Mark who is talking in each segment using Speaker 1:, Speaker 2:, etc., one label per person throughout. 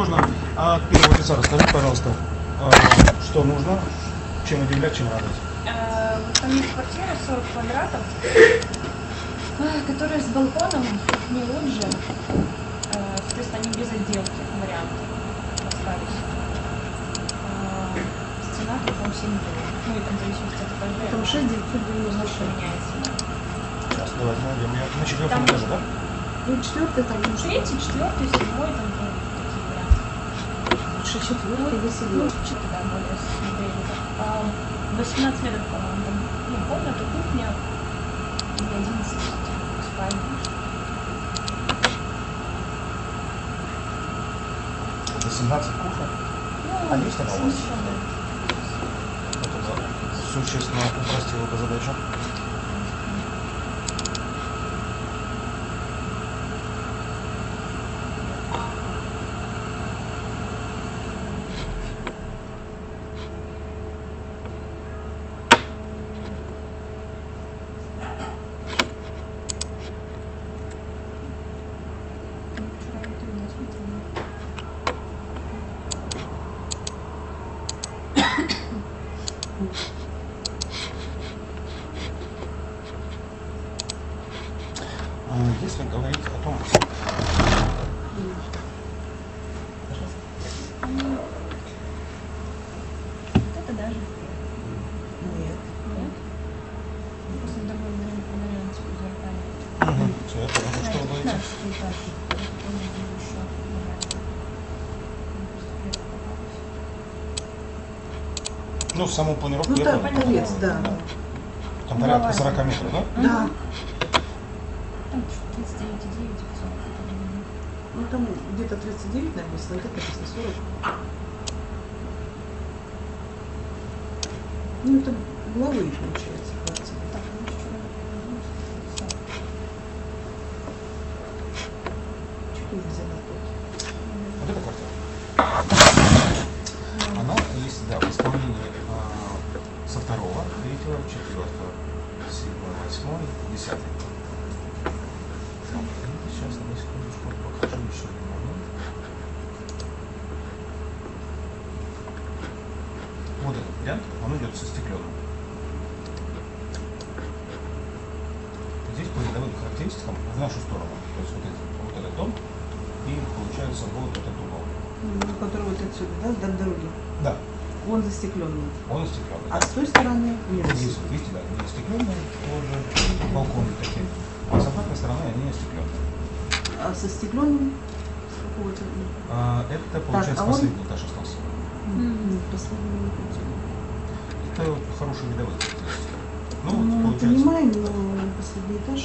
Speaker 1: нужно от первого лица расскажи, пожалуйста, что нужно, чем удивлять, чем радовать.
Speaker 2: Там есть квартира 40 квадратов, которая с балконом, не лоджия, соответственно, они без отделки, варианты остались. Цена, по-моему, 7 миллионов. Ну и там в зависимости от этажа.
Speaker 3: Там 6 990
Speaker 2: меняется.
Speaker 1: Сейчас, давайте найдем. Я на четвертом этаже, да?
Speaker 3: Ну, четвертый там уже.
Speaker 2: Третий, четвертый, седьмой, там такие варианты.
Speaker 3: Лучше четвертый, если
Speaker 2: Ну, что-то, да, более смотрели. 18 метров, по-моему, там, ну, комната, кухня и 11 спальни.
Speaker 1: Это 17 кухня.
Speaker 2: Ну,
Speaker 1: А есть она у вас?
Speaker 2: совмещённая.
Speaker 1: Это существенно упростило бы задачу. Если говорить о том,
Speaker 2: Это даже.
Speaker 3: Нет.
Speaker 2: Нет? Просто другой вариант зеркальный.
Speaker 1: все, я понял, что вы говорите. Ну, в саму планировку
Speaker 3: Ну,
Speaker 1: я
Speaker 3: так,
Speaker 1: понял.
Speaker 3: торец, да.
Speaker 1: Там порядка 40 метров, да?
Speaker 3: Да.
Speaker 2: Там 39,9.
Speaker 3: Ну, там где-то 39 написано, где-то написано 40. Ну, это угловые, получается, квартиры.
Speaker 2: Так, ну что?
Speaker 3: Чуть не взяла тут.
Speaker 1: Вот эта квартира. Она есть, да, в исполнении со 2-го, 3-го, 4-го, 7-го, 8-го, 10-го. Сейчас, на секундочку, покажу еще один момент. Вот этот вариант, он идет со стекленным. Здесь по видовым характеристикам в нашу сторону, то есть вот этот дом и получается вот этот угол.
Speaker 3: Ну, который вот отсюда, да, до дороги.
Speaker 1: Да,
Speaker 3: Он застекленный.
Speaker 1: он остекленный.
Speaker 3: А с той стороны нет.
Speaker 1: Вот здесь, вот, видите, да, они остекленные, тоже балконы такие. А с обратной стороны они остекленные.
Speaker 3: А со стекленным с какого-то.
Speaker 1: Это, получается,
Speaker 3: а он-
Speaker 1: последний этаж остался.
Speaker 3: Нет, последний не хотел.
Speaker 1: Это хорошие видовые характеристики. Ну,
Speaker 3: Ну,
Speaker 1: вот, получается,
Speaker 3: понимаем, но последний этаж.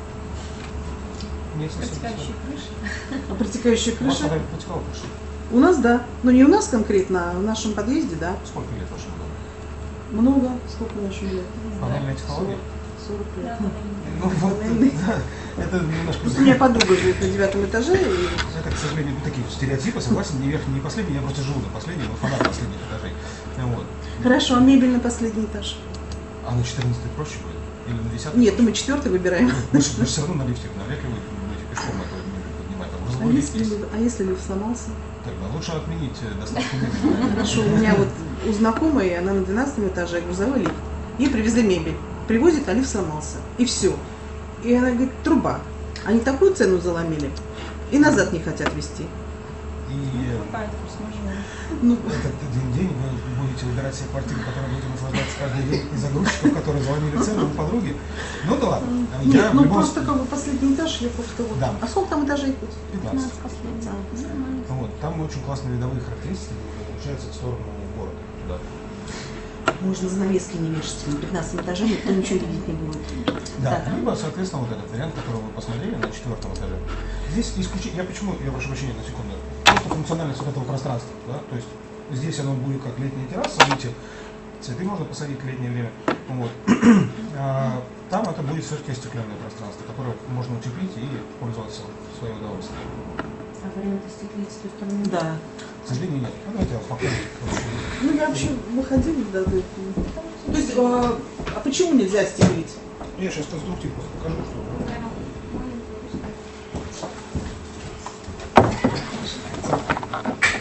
Speaker 1: не совсем.
Speaker 2: Протекающие крыши.
Speaker 3: А протекающая
Speaker 1: У вас
Speaker 3: крыша?
Speaker 1: она протекала крыша?
Speaker 3: У нас, да. Но не у нас конкретно, а в нашем подъезде, да.
Speaker 1: Сколько лет вашему дому?
Speaker 3: Много. Сколько нашему лет?
Speaker 1: Панельная технология?
Speaker 3: 40 лет.
Speaker 2: Да,
Speaker 1: Ну вот,
Speaker 3: Панельный.
Speaker 1: да, это немножко...
Speaker 3: У меня подруга живет на 9 этаже, и
Speaker 1: Это, к сожалению, такие стереотипы, согласен, не верхний, не последний, я просто живу на последнем, но фанат последних этажей. Вот.
Speaker 3: хорошо, а мебель на последний этаж?
Speaker 1: А на 14-й проще будет? Или на 10-й?
Speaker 3: Нет, ну мы 4 выбираем.
Speaker 1: Вы же все равно на лифте, навряд ли вы будете пешком эту мебель поднимать, там
Speaker 3: А
Speaker 1: грузовой лифт
Speaker 3: если,
Speaker 1: есть.
Speaker 3: лифт сломался?
Speaker 1: Тогда лучше отменить доставку мебели.
Speaker 3: Хорошо, у меня вот у знакомой, она на 12 этаже, грузовой лифт. Ей привезли мебель. Привозит, а лифт сломался. И все. И она говорит, труба. Они такую цену заломили. И назад не хотят везти.
Speaker 1: И
Speaker 2: Какая-то форс-мажор.
Speaker 3: Ну,
Speaker 1: этот один день вы будете выбирать себе квартиру, которой будете наслаждаться каждый день из-за грузчиков, которые заломили цену у подруги. Ну да ладно.
Speaker 3: нет,
Speaker 1: Я в
Speaker 3: ну
Speaker 1: любом
Speaker 3: просто как бы последний этаж, я просто вот.
Speaker 1: Да.
Speaker 3: А сколько там этажей хоть?
Speaker 1: 15.
Speaker 2: последний.
Speaker 1: Вот, там очень классные видовые характеристики, получается в сторону города. Туда.
Speaker 3: Можно занавески не вешать. На 15 этаже никто ничего видеть не будет.
Speaker 1: Да,
Speaker 3: Так.
Speaker 1: либо, соответственно, вот этот вариант, который вы посмотрели на 4-м этаже. Здесь исключение, я прошу прощения на секунду, просто функциональность вот этого пространства, да, то есть здесь оно будет как летняя терраса, видите, цветы можно посадить в летнее время, вот. А там это будет все-таки остекленное пространство, которое можно утеплить и пользоваться в свое удовольствие.
Speaker 2: А вариант остеклить с той стороны?
Speaker 3: Да.
Speaker 1: К сожалению, нет. Ну, давайте я спокойно.
Speaker 3: Ну, я вообще выходила, да. То есть, а почему нельзя стеклить?
Speaker 1: Я сейчас конструктив просто покажу, что...
Speaker 2: Прямо маленькую.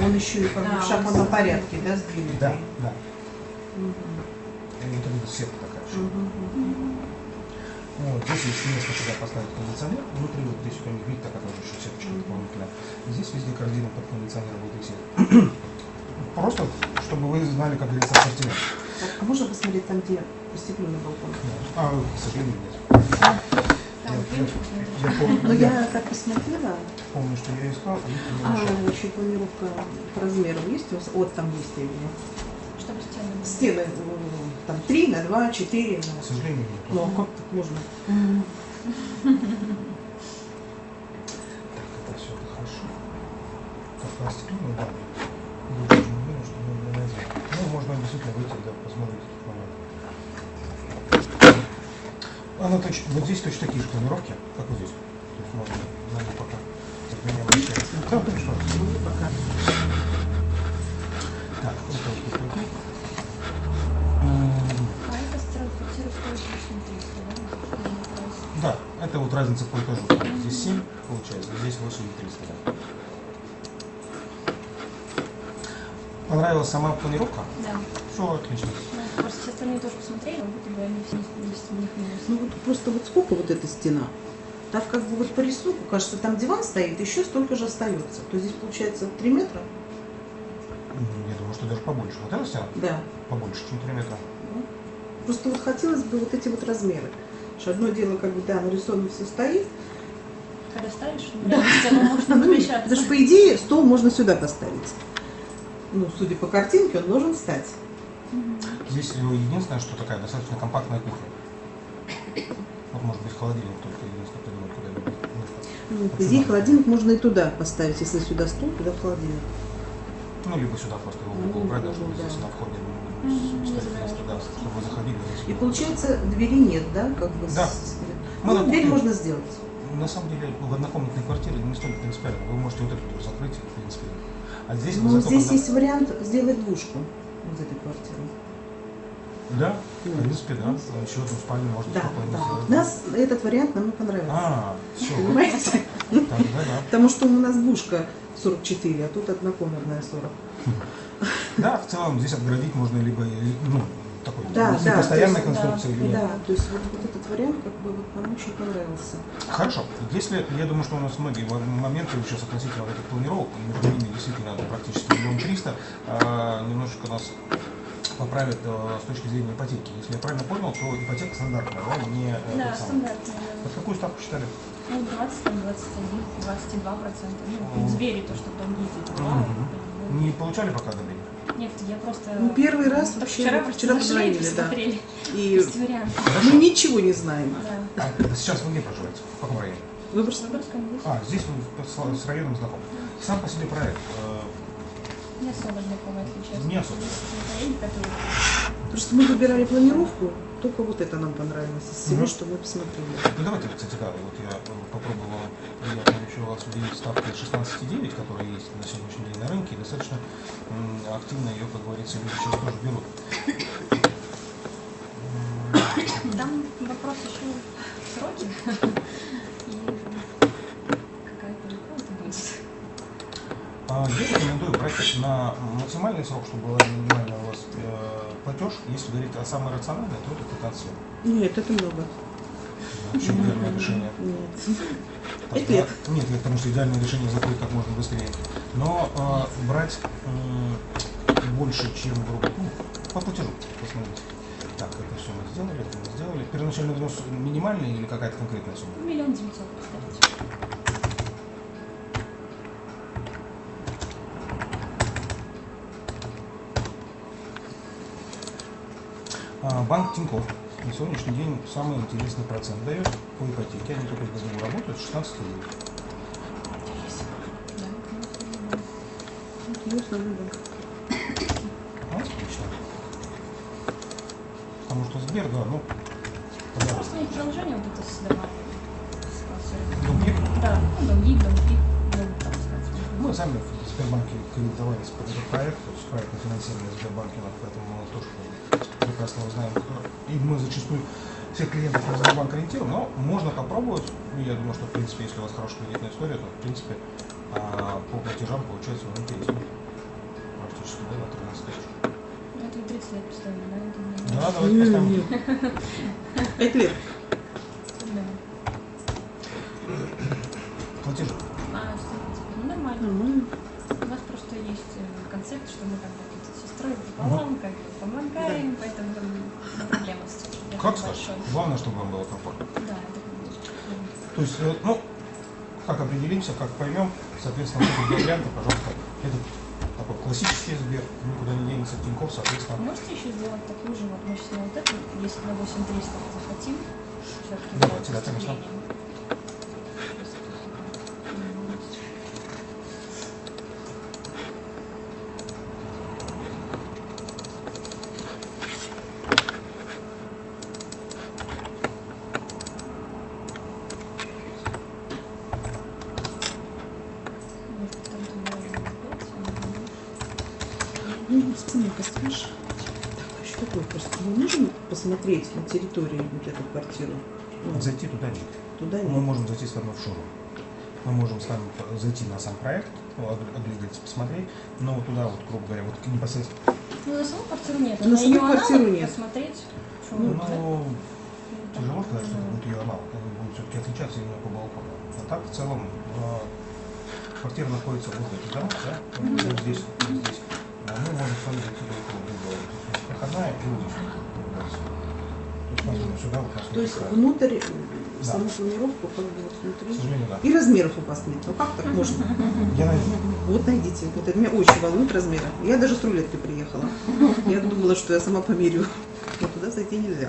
Speaker 3: он еще и как бы
Speaker 2: Да,
Speaker 3: в
Speaker 2: он
Speaker 3: шахматном
Speaker 2: создан.
Speaker 3: порядке, да, сдвинутый.
Speaker 1: Да, да.
Speaker 3: Мгм.
Speaker 1: И вот эта сетка такая.
Speaker 3: Мгм.
Speaker 1: Вот, здесь есть место, куда поставить кондиционер. Внутри вот здесь у них видите, такая тоже еще сеточка дополнительная. Здесь везде корзина под кондиционер будет висеть. Просто, чтобы вы знали, как говорится, ассортимент.
Speaker 3: Так, а можно посмотреть там, где застекленный балкон?
Speaker 1: А, к сожалению, нет.
Speaker 2: Там
Speaker 1: Я
Speaker 2: клинчик посмотришь.
Speaker 1: помню,
Speaker 3: Ну, я так посмотрела.
Speaker 1: помню, что я искал, и не
Speaker 3: А,
Speaker 1: нашел.
Speaker 3: еще планировка по размерам есть у вас? Вот там есть у меня.
Speaker 2: Чтобы стены были.
Speaker 3: Стены там 3 на 2, 4
Speaker 1: К
Speaker 3: на...
Speaker 1: сожалению, нет.
Speaker 3: Ну, а как так можно?
Speaker 1: Так, это все хорошо. Как пластик, ну да. Лучше не видно, что мы найдем. Ну, можно действительно выйти, да, посмотреть этот момент. Она вот здесь точно такие же планировки, как вот здесь. То есть можно надо пока меня обращать. Да, конечно.
Speaker 3: Пока.
Speaker 1: Так, вот так вот такой.
Speaker 2: А это квартира стоит лишним 300, да? Или вопрос?
Speaker 1: Да, это вот разница по этажу. Здесь 7 получается, здесь 8300. Да. Понравилась сама планировка?
Speaker 2: Да.
Speaker 1: Все отлично.
Speaker 2: Ну, просто все остальные тоже посмотрели, как будто бы они все в них минус.
Speaker 3: Ну вот просто вот сколько вот эта стена? Так как бы вот по рисунку, кажется, там диван стоит, еще столько же остается. То здесь получается 3 метра?
Speaker 1: Я думаю, что даже побольше. Вот эта стена
Speaker 3: Да.
Speaker 1: побольше, чем 3 метра.
Speaker 3: Просто вот хотелось бы вот эти вот размеры. Что одно дело, как бы, да, нарисовано все стоит.
Speaker 2: Когда ставишь, рядом с стеной можно
Speaker 3: Ну,
Speaker 2: помещаться.
Speaker 3: потому что, по идее, стол можно сюда поставить. Ну, судя по картинке, он должен встать.
Speaker 1: Здесь единственное, что такая достаточно компактная кухня. Вот может быть холодильник только единственное придумать куда-нибудь.
Speaker 3: Ну, по идее, холодильник можно и туда поставить. Если сюда стол, туда холодильник.
Speaker 1: Ну, либо сюда просто его в угол убрать, даже
Speaker 3: Ну,
Speaker 1: вот здесь
Speaker 3: да.
Speaker 1: на входе
Speaker 2: Мгм,
Speaker 1: ставить
Speaker 2: не
Speaker 1: место, да,
Speaker 2: знаю,
Speaker 1: чтобы вы заходили.
Speaker 3: И получается, двери нет, да? Как бы
Speaker 1: Да. Мы
Speaker 3: Ну,
Speaker 1: на
Speaker 3: дверь
Speaker 1: кухне-
Speaker 3: можно сделать.
Speaker 1: На самом деле, в однокомнатной квартире не столько принципиально. Вы можете вот эту дверь закрыть, в принципе. А здесь
Speaker 3: Но
Speaker 1: зато
Speaker 3: здесь
Speaker 1: когда-
Speaker 3: есть вариант сделать двушку вот этой квартиры.
Speaker 1: Да,
Speaker 3: Ну,
Speaker 1: в принципе, да. Еще одну спальню можно
Speaker 3: Да,
Speaker 1: спокойно
Speaker 3: да.
Speaker 1: сделать.
Speaker 3: Нас этот вариант нам не понравился.
Speaker 1: Все.
Speaker 3: Понимаете?
Speaker 1: Да, да.
Speaker 3: Потому что у нас двушка 44, а тут однокомнатная 40.
Speaker 1: Да, в целом здесь отгородить можно либо, ну, такой
Speaker 3: Да, да,
Speaker 1: постоянной
Speaker 2: то есть,
Speaker 1: конструкции, либо...
Speaker 3: Да, то есть вот этот вариант как бы вот нам очень понравился.
Speaker 1: Хорошо. Если, я думаю, что у нас многие моменты сейчас относительно вот этих планировок, между ними действительно практически 1 300 000, немножечко нас поправят с точки зрения ипотеки. Если я правильно понял, то ипотека стандартная, да, не
Speaker 2: Да,
Speaker 1: тот самый.
Speaker 2: стандартно.
Speaker 1: Под какую ставку считали?
Speaker 2: Ну, 20, там, 21, 22%. Ну, в Сбере то, что там ездит.
Speaker 1: Не получали пока одобрение?
Speaker 2: Нет, я просто...
Speaker 3: Ну, первый раз
Speaker 2: только
Speaker 3: вообще,
Speaker 2: вчера
Speaker 3: вчера
Speaker 2: просто зашли и
Speaker 3: позвонили, да.
Speaker 2: посмотрели.
Speaker 3: И
Speaker 2: Есть варианты.
Speaker 3: мы ничего не знаем.
Speaker 2: Да.
Speaker 1: А сейчас вы где проживаете? В каком районе?
Speaker 3: Выборгский.
Speaker 2: Выборгском есть.
Speaker 1: Здесь вы с районом знаком. Сам по себе проект
Speaker 2: Не особо знакомая, если честно.
Speaker 1: Не особо.
Speaker 2: Есть проект, который...
Speaker 3: Просто мы выбирали планировку, только вот это нам понравилось из всего,
Speaker 1: Мгм.
Speaker 3: что мы посмотрели.
Speaker 1: Ну давайте, кстати, да, вот я попробовал приятно еще вас удивить ставкой 16,9, которая есть на сегодняшний день на рынке, и достаточно активно ее, как говорится, люди сейчас тоже берут.
Speaker 2: Там вопрос еще в сроке. И какая-то это будет.
Speaker 1: Я рекомендую брать на максимальный срок, чтобы была минимальная у вас платеж. Если говорить о самой рациональной, то это 15 лет.
Speaker 3: Нет, это много.
Speaker 1: Вообще идеальное решение.
Speaker 3: Нет.
Speaker 1: Так,
Speaker 3: 5 лет.
Speaker 1: Нет, потому что идеальное решение закрыть как можно быстрее. Но брать больше, чем по платежу, посмотрите. Так, это все мы сделали, это мы сделали. Первоначальный взнос минимальный или какая-то конкретная сумма?
Speaker 2: 1 900 000 поставить.
Speaker 1: Банк Тинькофф на сегодняшний день самый интересный процент дает по ипотеке. Они только в году работают 16 лет.
Speaker 3: Интересно, выбор.
Speaker 1: Отлично. Потому что Сбер, да, ну, пожалуйста.
Speaker 2: Просто у них приложение вот это создавали.
Speaker 1: Долги.
Speaker 2: Да, ну, долги, так сказать.
Speaker 1: Мы сами в Сбербанке кредитовались под этот проект, то есть проект на финансирование Сбербанка, поэтому мы тоже прекрасно знаем, и мы зачастую всех клиентов на Сбербанк ориентируем, но можно попробовать. Ну, я думаю, что, в принципе, если у вас хорошая кредитная история, то, в принципе, по платежам получается интересно. фактически, да, на 13 тысяч.
Speaker 2: Ну, это 30 лет поставили, да? Это не-
Speaker 1: Да, давайте поставим.
Speaker 3: 5 лет.
Speaker 2: Да.
Speaker 1: Платежи.
Speaker 2: Что, ну, нормально.
Speaker 3: Нормально.
Speaker 2: У нас просто есть концепт, что мы там вот с сестрой пополам, как бы помогаем, поэтому там проблема с этим.
Speaker 1: Как скажешь? Главное, чтобы вам было комфортно.
Speaker 2: Да, это конечно.
Speaker 1: То есть, ну, как определимся, как поймем, соответственно, вот эти варианты, пожалуйста, этот такой классический Сбер, никуда не денется, Тинькофф, соответственно.
Speaker 2: Можете еще сделать такую же, вот мы сейчас на вот эту, если на 8300 захотим, все-таки
Speaker 1: Давайте, да, конечно.
Speaker 3: Ну, спинка, скажешь. Так, а что такое? Просто мы можем посмотреть на территории вот эту квартиру? Ну,
Speaker 1: Зайти туда нет.
Speaker 3: туда
Speaker 1: Мы
Speaker 3: нет.
Speaker 1: можем зайти с вами в шоурум. Мы можем с вами зайти на сам проект, оглядеться, посмотреть, но вот туда, вот, грубо говоря, вот непосредственно.
Speaker 2: Ну, на саму квартиру нет,
Speaker 3: На
Speaker 2: на
Speaker 3: саму
Speaker 2: ее
Speaker 3: квартиру
Speaker 2: аналог
Speaker 3: нет.
Speaker 2: посмотреть, что
Speaker 1: Ну,
Speaker 2: да?
Speaker 1: тяжело сказать, что это будет ее аналог. Они будут все-таки отличаться именно по балкону. А так, в целом, квартира находится вот в этих домах, да? Вот здесь, вот здесь. А мы можем с вами зайти только вот в проходная и вот здесь. То есть, смотрим, сюда вот нас
Speaker 3: То есть
Speaker 1: выпускают.
Speaker 3: внутрь,
Speaker 1: Да.
Speaker 3: саму планировку как бы вот
Speaker 1: К
Speaker 3: внутри.
Speaker 1: сожалению, да.
Speaker 3: И размеров у вас нет. Ну как так можно?
Speaker 1: Я найду.
Speaker 3: Вот найдите. Вот это меня очень волнует размеры. Я даже с рулеткой приехала. Я думала, что я сама померю. Но туда зайти нельзя.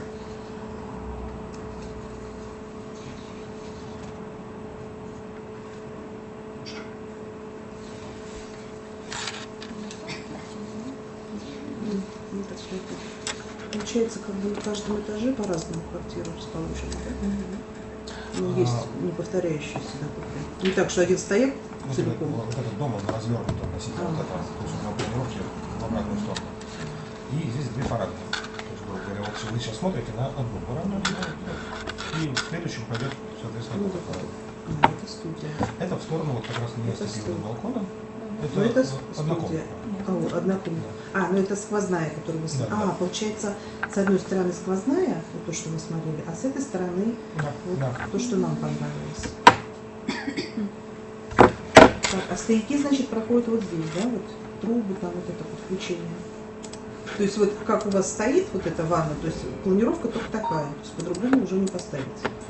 Speaker 3: Ну, так что это получается, как бы на каждом этаже по-разному квартиры расположены, да? Ну, есть не повторяющиеся, да, кухни. Не так, что один стояк
Speaker 1: Вот
Speaker 3: целиком.
Speaker 1: этот дом, он развернут относительно вот этого. То есть он на планировке в обратную сторону. И здесь две парадные. То есть, грубо говоря, вот вы сейчас смотрите на одну парадную, и в следующем пойдет, соответственно, вот такая.
Speaker 3: Это студия.
Speaker 1: Это в сторону вот как раз не
Speaker 3: Это
Speaker 1: остепенного
Speaker 3: студия.
Speaker 1: балкона.
Speaker 3: Ну, это
Speaker 1: одна
Speaker 3: студия.
Speaker 1: комната.
Speaker 3: Одна комната. А, ну это сквозная, которую мы
Speaker 1: Да,
Speaker 3: смотрели.
Speaker 1: да.
Speaker 3: Получается, с одной стороны сквозная, вот то, что мы смотрели, а с этой стороны
Speaker 1: Да,
Speaker 3: вот
Speaker 1: да.
Speaker 3: то, что нам понравилось. Так, а стояки, значит, проходят вот здесь, да, вот трубы, там вот это подключение. То есть вот как у вас стоит вот эта ванна, то есть планировка только такая, то есть по-другому уже не поставить.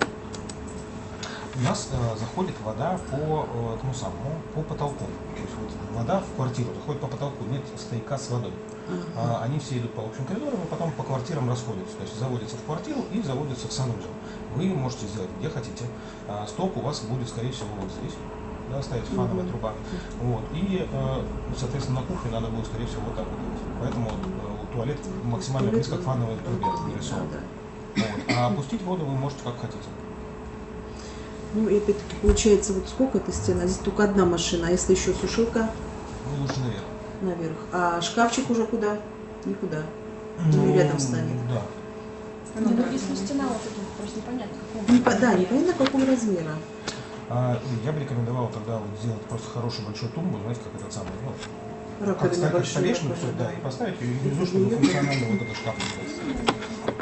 Speaker 1: У нас заходит вода по тому самому, по потолку. То есть вот вода в квартиру заходит по потолку, нет стояка с водой. Они все идут по общим коридорам и потом по квартирам расходятся. То есть заводятся в квартиру и заводятся в санузел. Вы можете сделать где хотите. Стоп у вас будет, скорее всего, вот здесь. Да, ставить фановая труба. Вот. И, соответственно, на кухне надо будет, скорее всего, вот так вот делать. Поэтому туалет максимально близко к фановой трубе нарисован. Вот. А опустить воду вы можете как хотите.
Speaker 3: Ну и опять-таки получается, вот сколько эта стена? Здесь только одна машина, а если еще сушилка
Speaker 1: Ну, лучше наверх.
Speaker 3: наверх. А шкафчик уже куда? Никуда. Ну, рядом станет.
Speaker 1: Да.
Speaker 2: Ну, если стена вот эта, просто непонятно, какого.
Speaker 3: Да, непонятно какого размера.
Speaker 1: Я бы рекомендовал тогда вот сделать просто хорошую большую тумбу, знаете, как этот самый, ну,
Speaker 3: Раковина
Speaker 1: как
Speaker 3: большая.
Speaker 1: столешницу,
Speaker 3: раковина.
Speaker 1: да, и поставить ее внизу, чтобы функционально вот этот шкаф был.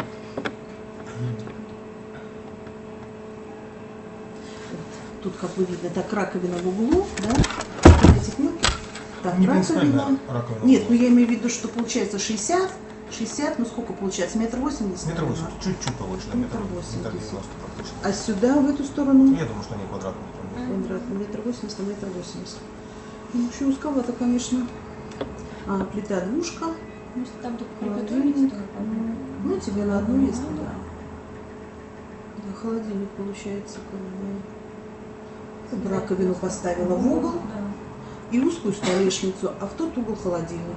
Speaker 3: Тут, как бы видно, так раковина в углу, да? Этих мелких. Так,
Speaker 1: Не принципиально
Speaker 3: раковина.
Speaker 1: раковина.
Speaker 3: Нет, ну я имею в виду, что получается 60, ну сколько получается? Метр 80?
Speaker 1: Метр
Speaker 3: наверное.
Speaker 1: 80, чуть-чуть повыше, да, метр
Speaker 3: Метр 80.
Speaker 1: 90 практически.
Speaker 3: А сюда, в эту сторону?
Speaker 1: Я думаю, что они квадратные.
Speaker 3: Квадратный, метр 80 на метр 80. Ну, очень узковато, конечно. А, плита двушка.
Speaker 2: Ну, если там только
Speaker 3: Холодильник.
Speaker 2: приготовить, то попробуем.
Speaker 3: Ну, тебе на одну если,
Speaker 2: Ну,
Speaker 3: да. Да, холодильник получается, как бы. Раковину поставила в угол
Speaker 2: Да.
Speaker 3: и узкую столешницу, а в тот угол холодильник.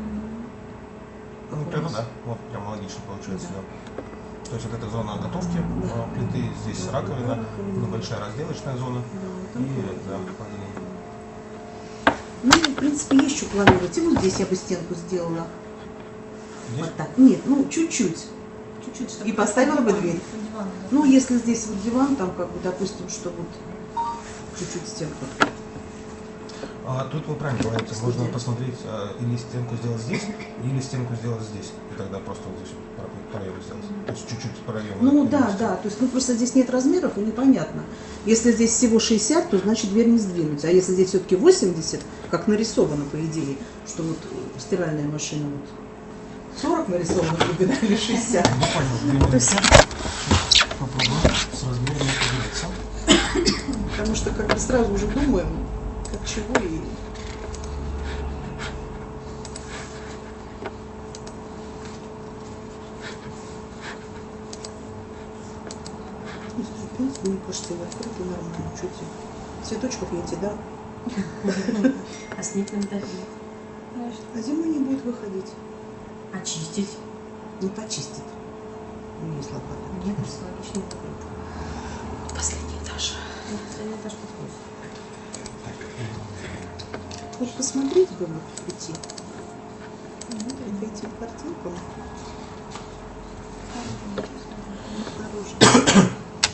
Speaker 1: Ну, прямо, да, вот прям логично получается.
Speaker 3: Да.
Speaker 1: Да. То есть вот эта зона готовки
Speaker 3: Да.
Speaker 1: плиты, здесь
Speaker 3: Да,
Speaker 1: раковина,
Speaker 3: раковина.
Speaker 1: большая разделочная зона
Speaker 3: Да,
Speaker 1: и,
Speaker 3: там
Speaker 1: да,
Speaker 3: холодильник.
Speaker 1: холодильник.
Speaker 3: Ну, в принципе, есть что планировать. И вот здесь я бы стенку сделала.
Speaker 1: Здесь?
Speaker 3: Вот так. Нет, ну, чуть-чуть.
Speaker 2: Чуть-чуть, чтобы
Speaker 3: И поставила бы
Speaker 2: диван,
Speaker 3: дверь.
Speaker 2: диван, да.
Speaker 3: Ну, если здесь вот диван, там, как бы, допустим, что вот чуть-чуть стенку.
Speaker 1: А тут вы правильно говорите, можно посмотреть, или стенку сделать здесь, или стенку сделать здесь. И тогда просто вот здесь проем сделать. То есть чуть-чуть проем.
Speaker 3: Ну да, да, то есть ну просто здесь нет размеров и непонятно. Если здесь всего 60, то значит дверь не сдвинуть. А если здесь все-таки 80, как нарисовано по идее, что вот стиральная машина вот 40 нарисовано, или 60.
Speaker 1: Ну понял,
Speaker 3: То есть,
Speaker 1: попробуем с размером определиться.
Speaker 3: потому что как бы сразу уже думаем, как чего и... В принципе, мне кажется, и открытый нормально. Что тебе? Цветочков я тебе дам.
Speaker 2: А снег на этаже?
Speaker 3: А зимой не будет выходить.
Speaker 2: Очистить?
Speaker 3: Не почистит. Ну, есть лопата.
Speaker 2: Мне кажется, логично будет.
Speaker 3: Последний этаж.
Speaker 2: Ну, последний этаж подходит.
Speaker 3: Вот посмотреть бы вот прийти. Пойти в картинку. Снаружи.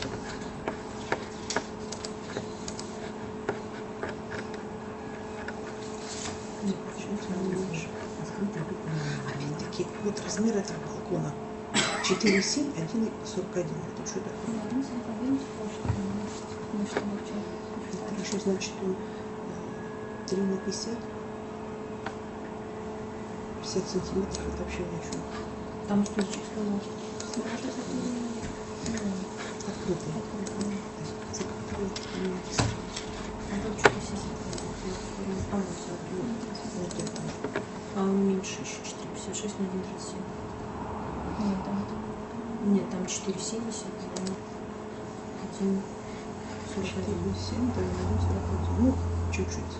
Speaker 3: Опять-таки, вот размер этого балкона 4,7, 1,41. Это что такое? Хорошо, значит, он 3 на 50. 50 сантиметров, это вообще ни о чем.
Speaker 2: Там что чисто
Speaker 3: Открытый. Закрытый. Вот это.
Speaker 2: А он меньше еще 4,56 на 1,37. Нет, там 4,70 на 1,41.
Speaker 3: 47, да, на 1,41. Ну, чуть-чуть.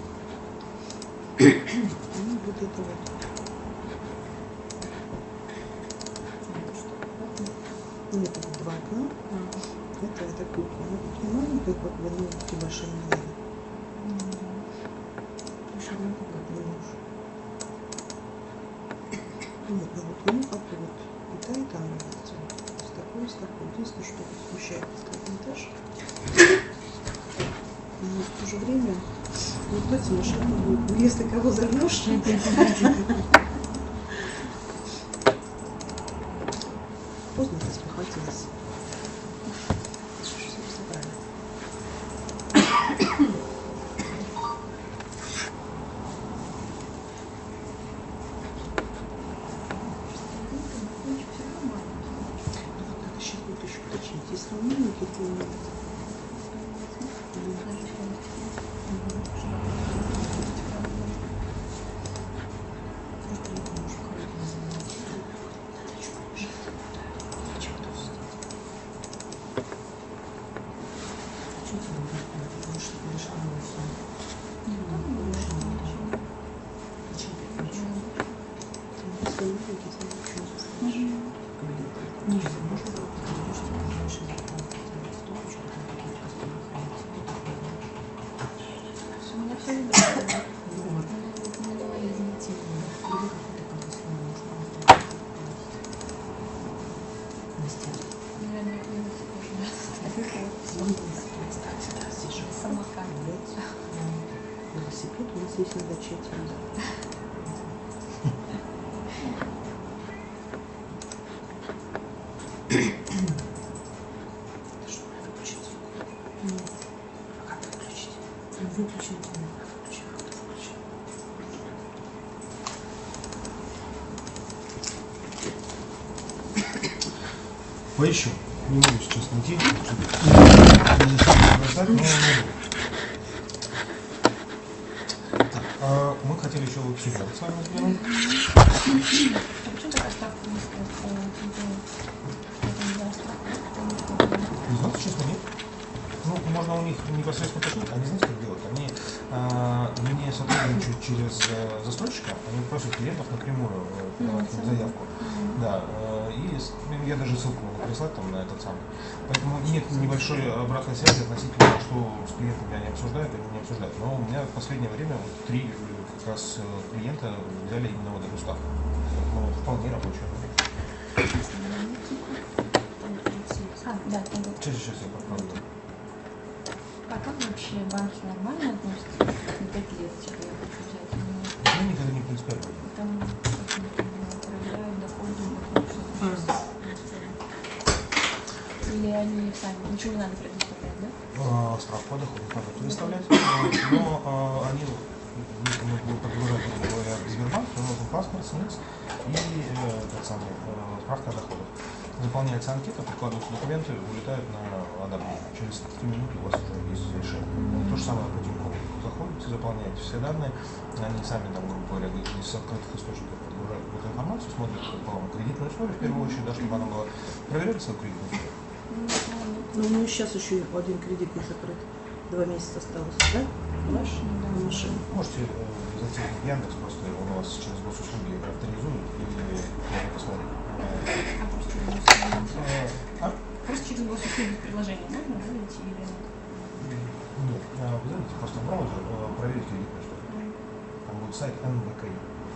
Speaker 3: Ну, вот это вот. Ну, это вот 2 окна. Это кухня. Ну, тут не маленькая, как бы, ну, небольшая не надо. Нет, ну вот, ну, как бы вот и та, и та нравится. С такой. Единственное, что смущает последний этаж. Но в то же время, вот эти машины будут, ну, если кого загнешь, поздно ты спохватилась. Все собрали. Надо сейчас будет еще уточнить, если он маленький, то нет. Велосипед у нас здесь надо тщательно. Это что, надо выключить звук? Нет. А как выключить? Выключить.
Speaker 1: Поищу. Не могу сейчас найти. Мы хотели еще вот сюда с вами сделать.
Speaker 2: Почему такая ставка низкая?
Speaker 1: Не знаю, честно, нет. Ну, можно у них непосредственно пошлить, они знаете, как делают? Они не сотрудничают через застройщика, они просят клиентов напрямую подавать им заявку. Да, и я даже ссылку могу прислать там на этот самый. Поэтому нет небольшой обратной связи относительно того, что с клиентами они обсуждают или не обсуждают. Но у меня в последнее время вот 3 как раз клиента взяли именно вот эту ставку. Ну, вполне рабочая.
Speaker 2: Да,
Speaker 1: Сейчас я попробую.
Speaker 2: А как вообще банки нормально относятся? На 5 лет типа я хочу взять.
Speaker 1: Ну, никогда не принципиально.
Speaker 2: Там как-то проверяют доходы, или они сами, ничего не надо предоставлять, да?
Speaker 1: Справку о доходах надо предоставлять, но они, если мы будем подгружать, грубо говоря, Сбербанк, то нужен паспорт, СНИЛС и тот самый, справка о доходах. Заполняется анкета, прикладываются документы, улетают на одобрение. Через 3 минуты у вас уже есть решение. То же самое по Тинькову. Заходите, заполняете все данные, они сами там, грубо говоря, из открытых источников подгружают эту информацию, смотрят по кредитную историю в первую очередь, да, чтобы она была, проверяли свою кредитную историю.
Speaker 3: Ну, у меня сейчас еще один кредит не закрыт. 2 месяца осталось, да? Ваш? Да, машина.
Speaker 1: Можете зайти в Яндекс, просто он у вас через госуслуги авторизует или посмотрите.
Speaker 2: А просто через госуслуги? Просто через госуслуги в приложение можно вывести или нет?
Speaker 1: Нет, вы зайдите просто в браузер, проверить кредитную историю. Там будет сайт НБКИ.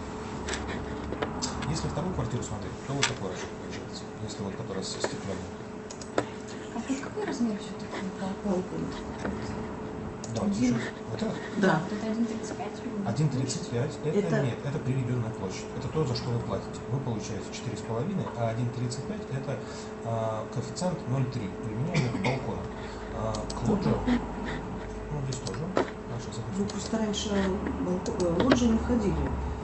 Speaker 1: Если вторую квартиру смотреть, то вот такой расчет получается. Если вот которая со стеклянной.
Speaker 2: А какой размер все-таки балкон?
Speaker 1: Да, вот еще. Вот это?
Speaker 3: Да.
Speaker 2: Вот это 1,35?
Speaker 1: 1,35 это нет, это приведенная площадь. Это то, за что вы платите. Вы получаете 4,5, а 1,35 это коэффициент 0,3, применяемый к балкону. К лоджию, ну здесь тоже.
Speaker 3: Ну, просто раньше лоджии не входили.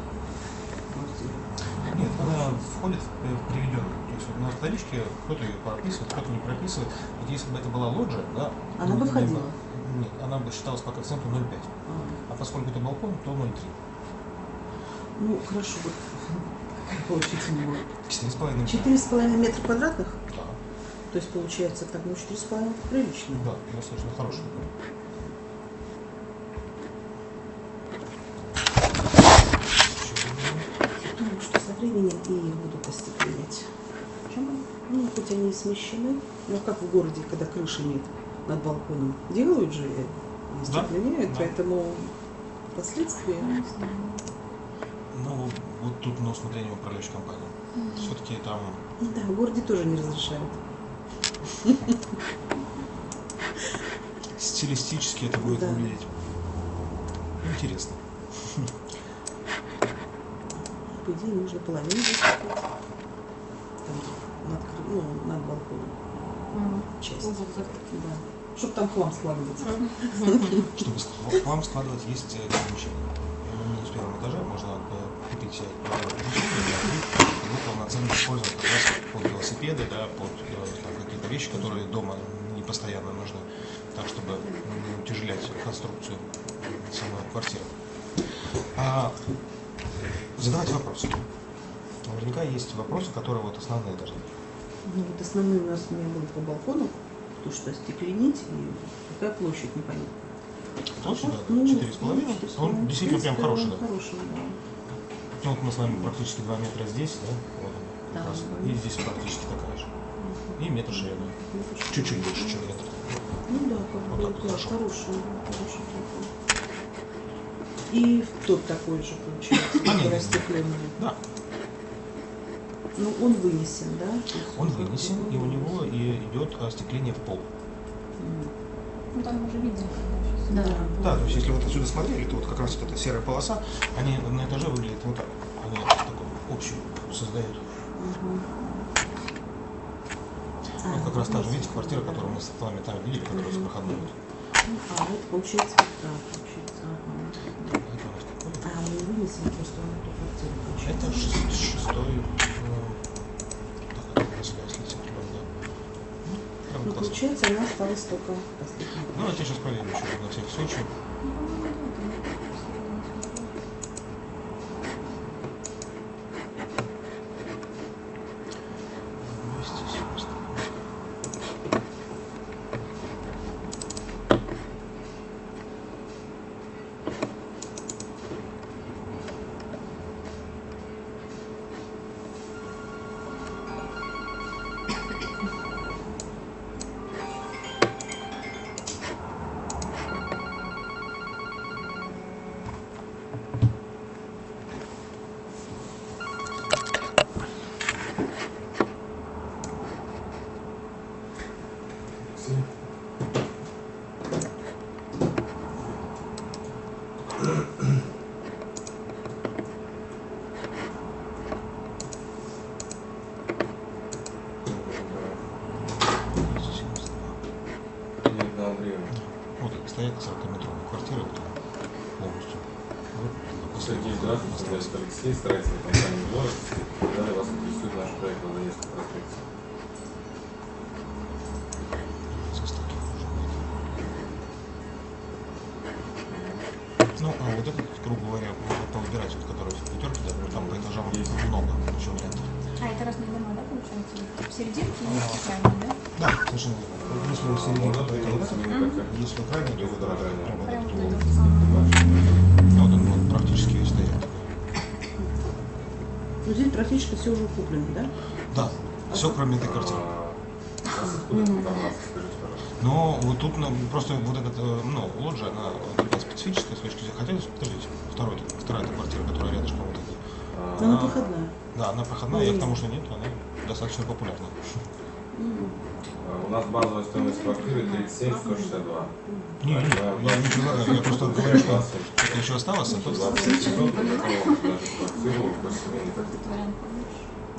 Speaker 1: Нет, она входит в приведенную. То есть вот на вторичке кто-то ее прописывает, кто-то не прописывает. Вот если бы это была лоджия, да,
Speaker 3: Она бы входила?
Speaker 1: Нет, она бы считалась по коэффициенту 0,5. А поскольку это балкон, то 0,3.
Speaker 3: Ну, хорошо, вот получится у него.
Speaker 1: 4,5.
Speaker 3: 4,5 метра квадратных?
Speaker 1: Да.
Speaker 3: То есть получается так, ну 4,5 прилично.
Speaker 1: Да, достаточно хороший.
Speaker 3: Думаю, что со временем и их будут остеклять.
Speaker 2: Почему?
Speaker 3: Ну, хоть они и смещены, но как в городе, когда крыши нет над балконом, делают же и остекленяют,
Speaker 1: Да.
Speaker 3: поэтому последствия.
Speaker 1: Ну, вот тут на усмотрение управляющей компании. Все-таки там...
Speaker 3: Да, в городе тоже не разрешают.
Speaker 1: Стилистически это будет
Speaker 3: Да.
Speaker 1: выглядеть интересно.
Speaker 3: По идее, нужно половину застеклить. Там, над балконом. Часть.
Speaker 2: Угол закрыть.
Speaker 3: Да. Чтобы там хлам складываться.
Speaker 1: Чтобы к вам складывать есть помещение. На первом этаже можно купить себе помещение и полноценно использовать как раз под велосипеды, да, под там, какие-то вещи, которые дома не постоянно нужны, так чтобы не утяжелять конструкцию самой квартиры. Задавайте вопросы. Наверняка есть вопросы, которые вот основные должны быть.
Speaker 3: Ну вот основные у нас у меня были по балкону, то что остекленить и какая площадь непонятна.
Speaker 1: Площадь, да,
Speaker 3: Ну,
Speaker 1: 4,5. Он действительно прям хороший, да.
Speaker 3: Хороший, да.
Speaker 1: Ну, вот мы с вами практически 2 метра здесь, да? Вот он, как
Speaker 3: Да,
Speaker 1: раз.
Speaker 3: да.
Speaker 1: И здесь практически такая же. И метр ширина. Чуть-чуть больше, чем метр.
Speaker 3: Ну да, как
Speaker 1: Вот
Speaker 3: бы
Speaker 1: так
Speaker 3: да,
Speaker 1: хорошо.
Speaker 3: хороший балкон. И тот такой же получается,
Speaker 1: Они
Speaker 3: растекленный.
Speaker 1: Да,
Speaker 3: Ну он вынесен, да? То есть
Speaker 1: он вынесен, и у него и идет остекление в пол.
Speaker 2: Ну там уже видно.
Speaker 3: Да.
Speaker 1: Да, то есть если вот отсюда смотрели, то вот как раз вот эта серая полоса, они на этаже выглядят вот так. Они такой общий создают. Ну, как раз та же, видите, квартира, которую мы с вами там видели, которая с проходной.
Speaker 3: А, это получается вот так, получается. Ага.
Speaker 1: Это у нас такой.
Speaker 3: А, мы вынесем просто на эту квартиру, получается.
Speaker 1: Это шестой, так, если цифры, да. Ну, прям
Speaker 3: Ну,
Speaker 1: классно.
Speaker 3: получается, она осталась только последняя.
Speaker 1: Ну, я сейчас проверю еще на всякий случай.
Speaker 4: времени.
Speaker 1: Вот стоят 40-метровые квартиры вот, полностью. Вот,
Speaker 4: Сергей, здравствуйте, значит, Алексей, строительная компания «Город». Далее вас интересует наш проект на Донецком проспекте.
Speaker 1: Ну, а вот этот, грубо говоря, можно повыбирать, вот, который в пятерке, да, там по этажам много еще вариантов.
Speaker 2: А, это разные дома, да, получается? В серединке и в крайнем, да?
Speaker 1: Да, совершенно верно. Если вы серединке, то это вот это. Если вы крайне, то это прям вот
Speaker 2: Прям
Speaker 1: этот
Speaker 2: вот
Speaker 1: вот.
Speaker 2: это.
Speaker 1: Вот он вот практически весь стоит.
Speaker 3: Ну, здесь практически все уже куплено, да?
Speaker 1: Да, все кроме этой квартиры.
Speaker 4: Откуда эта информация, скажите, пожалуйста?
Speaker 1: Но вот тут просто вот этот, ну, лоджия, она такая специфическая с точки зрения. Хотя, подождите, вторая эта квартира, которая рядышком вот этой.
Speaker 3: Она проходная.
Speaker 1: Да, она проходная, я к тому, что нет, она достаточно популярна.
Speaker 4: У нас базовая стоимость квартиры 37 162.
Speaker 1: Не, я не предлагаю, я просто говорю, что это еще осталось, а тут...
Speaker 4: 20 секунд, даже квартиру по семейной
Speaker 2: Вариант помнишь?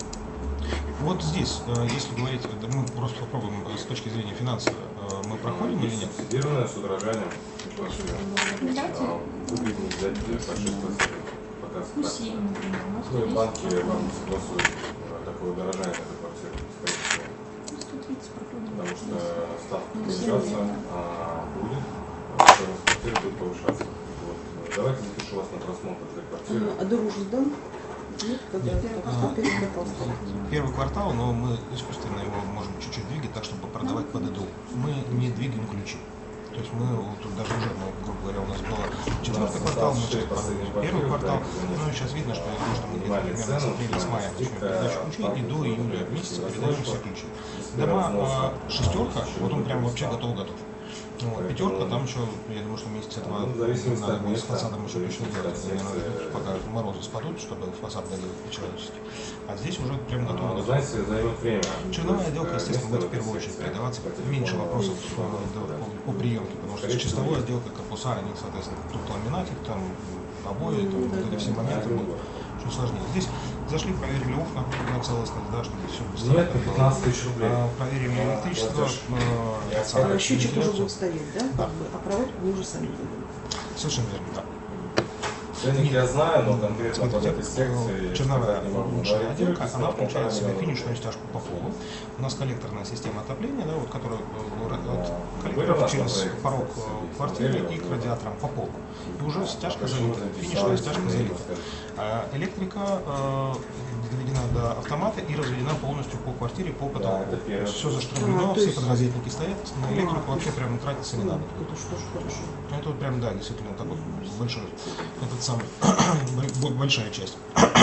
Speaker 1: Вот здесь, если говорить, мы просто попробуем с точки зрения финансовой, мы проходим или нет?
Speaker 4: Субсидированная с удорожанием квартиры.
Speaker 2: Давайте,
Speaker 4: Выгоднее взять по 6%. Пока
Speaker 2: ну,
Speaker 4: справка.
Speaker 2: 7, например. У нас
Speaker 4: Ну и
Speaker 2: есть
Speaker 4: банки вам согласуют такое удорожание этой квартиры, скорее всего.
Speaker 2: 130 проходим.
Speaker 4: Потому что ставка
Speaker 2: Ну,
Speaker 4: повышаться
Speaker 2: семь,
Speaker 4: а будет, стоимость квартиры будет повышаться. Вот. Давайте запишу вас на просмотр этой квартиры.
Speaker 3: А дороже сдам? Нет, когда первый квартал.
Speaker 1: Первый квартал, но мы искусственно его можем чуть-чуть двигать так, чтобы продавать под ИДУ. Мы не двигаем ключи. То есть мы вот тут даже уже, ну, грубо говоря, у нас было четвертый квартал, мы сейчас первый квартал, ну и сейчас видно, что нужно мы где-то примерно с апреля, с мая начнем передачу ключей, и до июля месяца передаем все ключи. Дома шестерка, вот он прям вообще готов. Вот, пятерка, там еще, я думаю, что месяц этого надо будет с фасадом еще точно делать. Наверное, пока морозы спадут, чтобы фасад доделать по-человечески. А здесь уже прям готово.
Speaker 4: Знаете, займет время.
Speaker 1: Черновая отделка, естественно, будет в первую очередь передаваться. Меньше вопросов по приемке, потому что чистовая отделка, корпуса, они, соответственно, тут ламинатик, там обои, там вот эти все моменты будут чуть сложнее. Здесь зашли, проверили окна на целостность, да, чтобы все
Speaker 4: Нет, 15 тысяч рублей.
Speaker 1: проверили электричество,
Speaker 3: Счетчик уже
Speaker 1: вентиляцию.
Speaker 3: будет стоять, да?
Speaker 1: Да.
Speaker 3: А проводку мы уже сами будем.
Speaker 1: Совершенно верно, да.
Speaker 4: Ценник я знаю, но конкретно под
Speaker 1: Смотрите,
Speaker 4: этой секцией
Speaker 1: черновая
Speaker 4: не могу
Speaker 1: улучшенная
Speaker 4: говорить.
Speaker 1: отделка, она включает в себя
Speaker 4: Полтора
Speaker 1: финишную стяжку по полу. У нас коллекторная система отопления, да, вот, которая от
Speaker 4: Были у
Speaker 1: коллекторов
Speaker 4: нас
Speaker 1: через
Speaker 4: на проекте,
Speaker 1: порог
Speaker 4: смотрели,
Speaker 1: квартиры и к
Speaker 4: вот,
Speaker 1: радиаторам по полу. И уже стяжка
Speaker 4: Почему
Speaker 1: залита,
Speaker 4: заинтересовались
Speaker 1: финишная стяжка
Speaker 4: семейными,
Speaker 1: залита.
Speaker 4: скажите?
Speaker 1: Электрика доведена до автомата и разведена полностью по квартире, по потолку.
Speaker 4: это первое.
Speaker 1: Все заштроблено,
Speaker 3: то
Speaker 1: все
Speaker 3: есть-
Speaker 1: подрозетники стоят, на электрику вообще прям тратиться не надо.
Speaker 3: Это что ж хорошо.
Speaker 1: Это вот прям, да, действительно такой большой, этот самый, большая часть.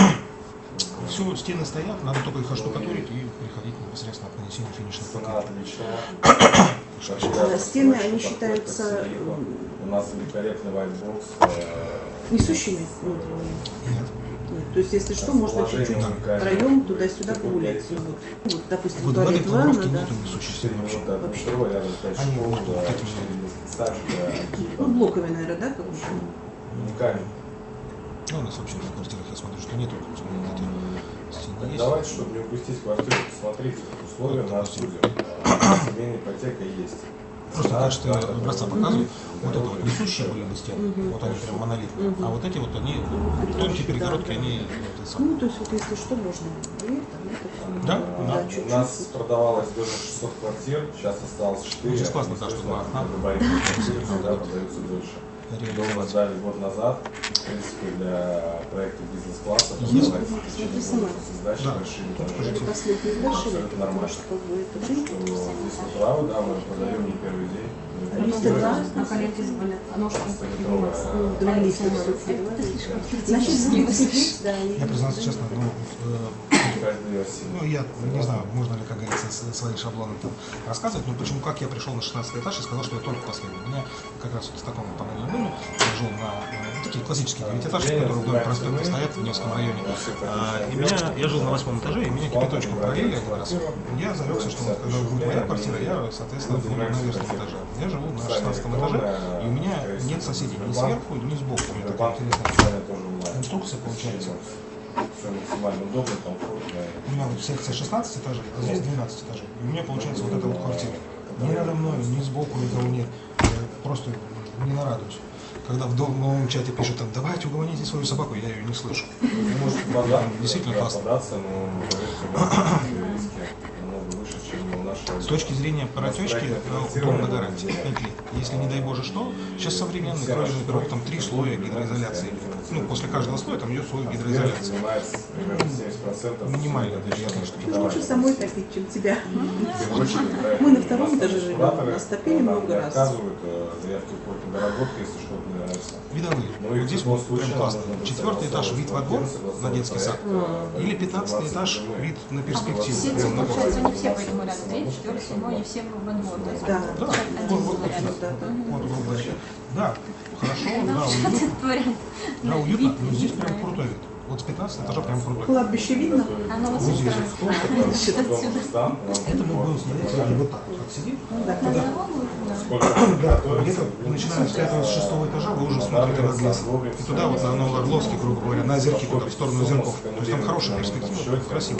Speaker 1: Все, стены стоят, надо только их оштукатурить и приходить непосредственно к нанесению финишных
Speaker 4: Цена
Speaker 1: покрытий.
Speaker 4: отличная.
Speaker 3: Стены, они считаются
Speaker 4: У нас великолепный whitebox.
Speaker 3: несущими внутренними.
Speaker 1: Нет.
Speaker 3: Нет, то есть, если что, можно чуть-чуть проем туда-сюда погулять. Вот, допустим,
Speaker 1: Вот в
Speaker 3: туалет,
Speaker 1: этой
Speaker 3: ванна,
Speaker 1: планировке
Speaker 3: да.
Speaker 1: нету несущей
Speaker 4: 4
Speaker 1: стены вообще.
Speaker 4: минуты от метро, рядом 5
Speaker 1: Они
Speaker 4: школ,
Speaker 1: вот
Speaker 4: да,
Speaker 1: этими-
Speaker 4: 4 детских садика,
Speaker 3: Ну, блоками, наверное, да, как бы?
Speaker 4: уникально.
Speaker 1: Ну, у нас вообще на квартирах я смотрю, что нету вот этой стены есть.
Speaker 4: Давайте, чтобы не упустить квартиру, посмотрите условия на обсудим. Семейная ипотека есть.
Speaker 1: Просто
Speaker 4: Да,
Speaker 1: качество
Speaker 4: да,
Speaker 1: образца
Speaker 4: да.
Speaker 1: показывают. Вот это вот несущие были бы стены, вот они прям монолитные. А вот эти вот, они тонкие перегородки, они это самое.
Speaker 3: Ну, то есть, вот если что, можно дверь, там, это,
Speaker 1: Да,
Speaker 4: У
Speaker 1: да.
Speaker 3: чуть-чуть.
Speaker 4: нас продавалось даже 600 квартир, сейчас осталось 4.
Speaker 1: Ну, сейчас классно, да, что два окна.
Speaker 4: Да, продаются дольше. Дом
Speaker 1: Реализовать.
Speaker 4: сдали год назад, в принципе, для проекта бизнес-класса,
Speaker 1: Есть.
Speaker 4: продавать в течение года с сдачей
Speaker 1: Да.
Speaker 4: большими
Speaker 1: Тоже
Speaker 4: этажами.
Speaker 3: Это последний дальше,
Speaker 4: Абсолютно
Speaker 3: потому
Speaker 4: нормально.
Speaker 3: что как бы это
Speaker 4: Что здесь вы правы, да, мы продаем не первый день.
Speaker 2: На коленке заболят, а ножка поднимается.
Speaker 3: два лифта все
Speaker 2: Это слишком
Speaker 3: Значит,
Speaker 2: критически.
Speaker 3: будем сидеть, да, и...
Speaker 1: Я признаться честно,
Speaker 4: Каждой версии.
Speaker 1: ну, я не знаю, можно ли, как говорится, свои шаблоны там рассказывать, но почему, как я пришел на 16 этаж и сказал, что я только последний. У меня как раз вот в таком панельном доме, я жил на такие классические 9-этажки, которые вдоль проспекта стоят в Невском районе. Я жил на 8 этаже, и меня кипяточком пролили один раз. Я зарекся, что вот, когда будет моя квартира, я, соответственно, буду на верхнем этаже. Я живу на 16 этаже, и у меня нет соседей ни сверху, ни сбоку. У меня такая интересная конструкция получается.
Speaker 4: Все максимально удобно, комфортно.
Speaker 1: У меня вот секция 16 этажей, а здесь 12 этажей. И у меня получается вот эта вот квартира. Ни рядом мной, ни сбоку никого нет. Я просто не нарадуюсь. Когда в новом чате пишут там, давайте угомоните свою собаку, я ее не слышу.
Speaker 4: Вы можете
Speaker 1: Действительно классно.
Speaker 4: податься, но поверьте, риски намного выше, чем наши.
Speaker 1: С точки зрения протечки, полная гарантия, 5 лет. Если не дай боже что, сейчас современные кровли, во-первых, там 3 слоя гидроизоляции. Ну, после каждого слоя там идет слой гидроизоляции.
Speaker 4: Занимается примерно 70%.
Speaker 1: Минимально вероятность, что
Speaker 3: Ну, лучше самой топить, чем тебя.
Speaker 4: Мы
Speaker 3: Мы на втором этаже живем, нас топили много раз.
Speaker 4: Отказывают заявки в доработку, если что-то не нравится.
Speaker 1: видовые.
Speaker 4: Ну,
Speaker 1: Вот здесь вот прям классно. 4-й этаж вид во двор на детский сад. Или 15-й этаж вид на перспективу.
Speaker 2: Все,
Speaker 1: прям на город.
Speaker 2: получается, они все по этому ряду. 3, 4, 7, они все во двор. То есть
Speaker 3: Да.
Speaker 1: Да,
Speaker 2: один
Speaker 1: вот
Speaker 2: рядом.
Speaker 1: Вот, грубо говоря. Да, хорошо, да,
Speaker 2: Ну,
Speaker 1: уютно.
Speaker 2: этот вариант.
Speaker 1: Да, уютно, но здесь прям крутой вид. Вот с 15 этажа прям крутой.
Speaker 3: Кладбище видно?
Speaker 2: Оно вот
Speaker 1: Вот
Speaker 2: здесь.
Speaker 1: здесь.
Speaker 2: Отсюда.
Speaker 1: Это мы будем смотреть сегодня вот так. Вот сидит.
Speaker 3: Да.
Speaker 2: На дорогу, да.
Speaker 1: Да, где-то начиная с 5-6 этажа вы уже смотрите в лес. И туда вот на Новоорловский, грубо говоря, на озерки, туда, в сторону озерков. То есть там хорошая перспектива, красиво.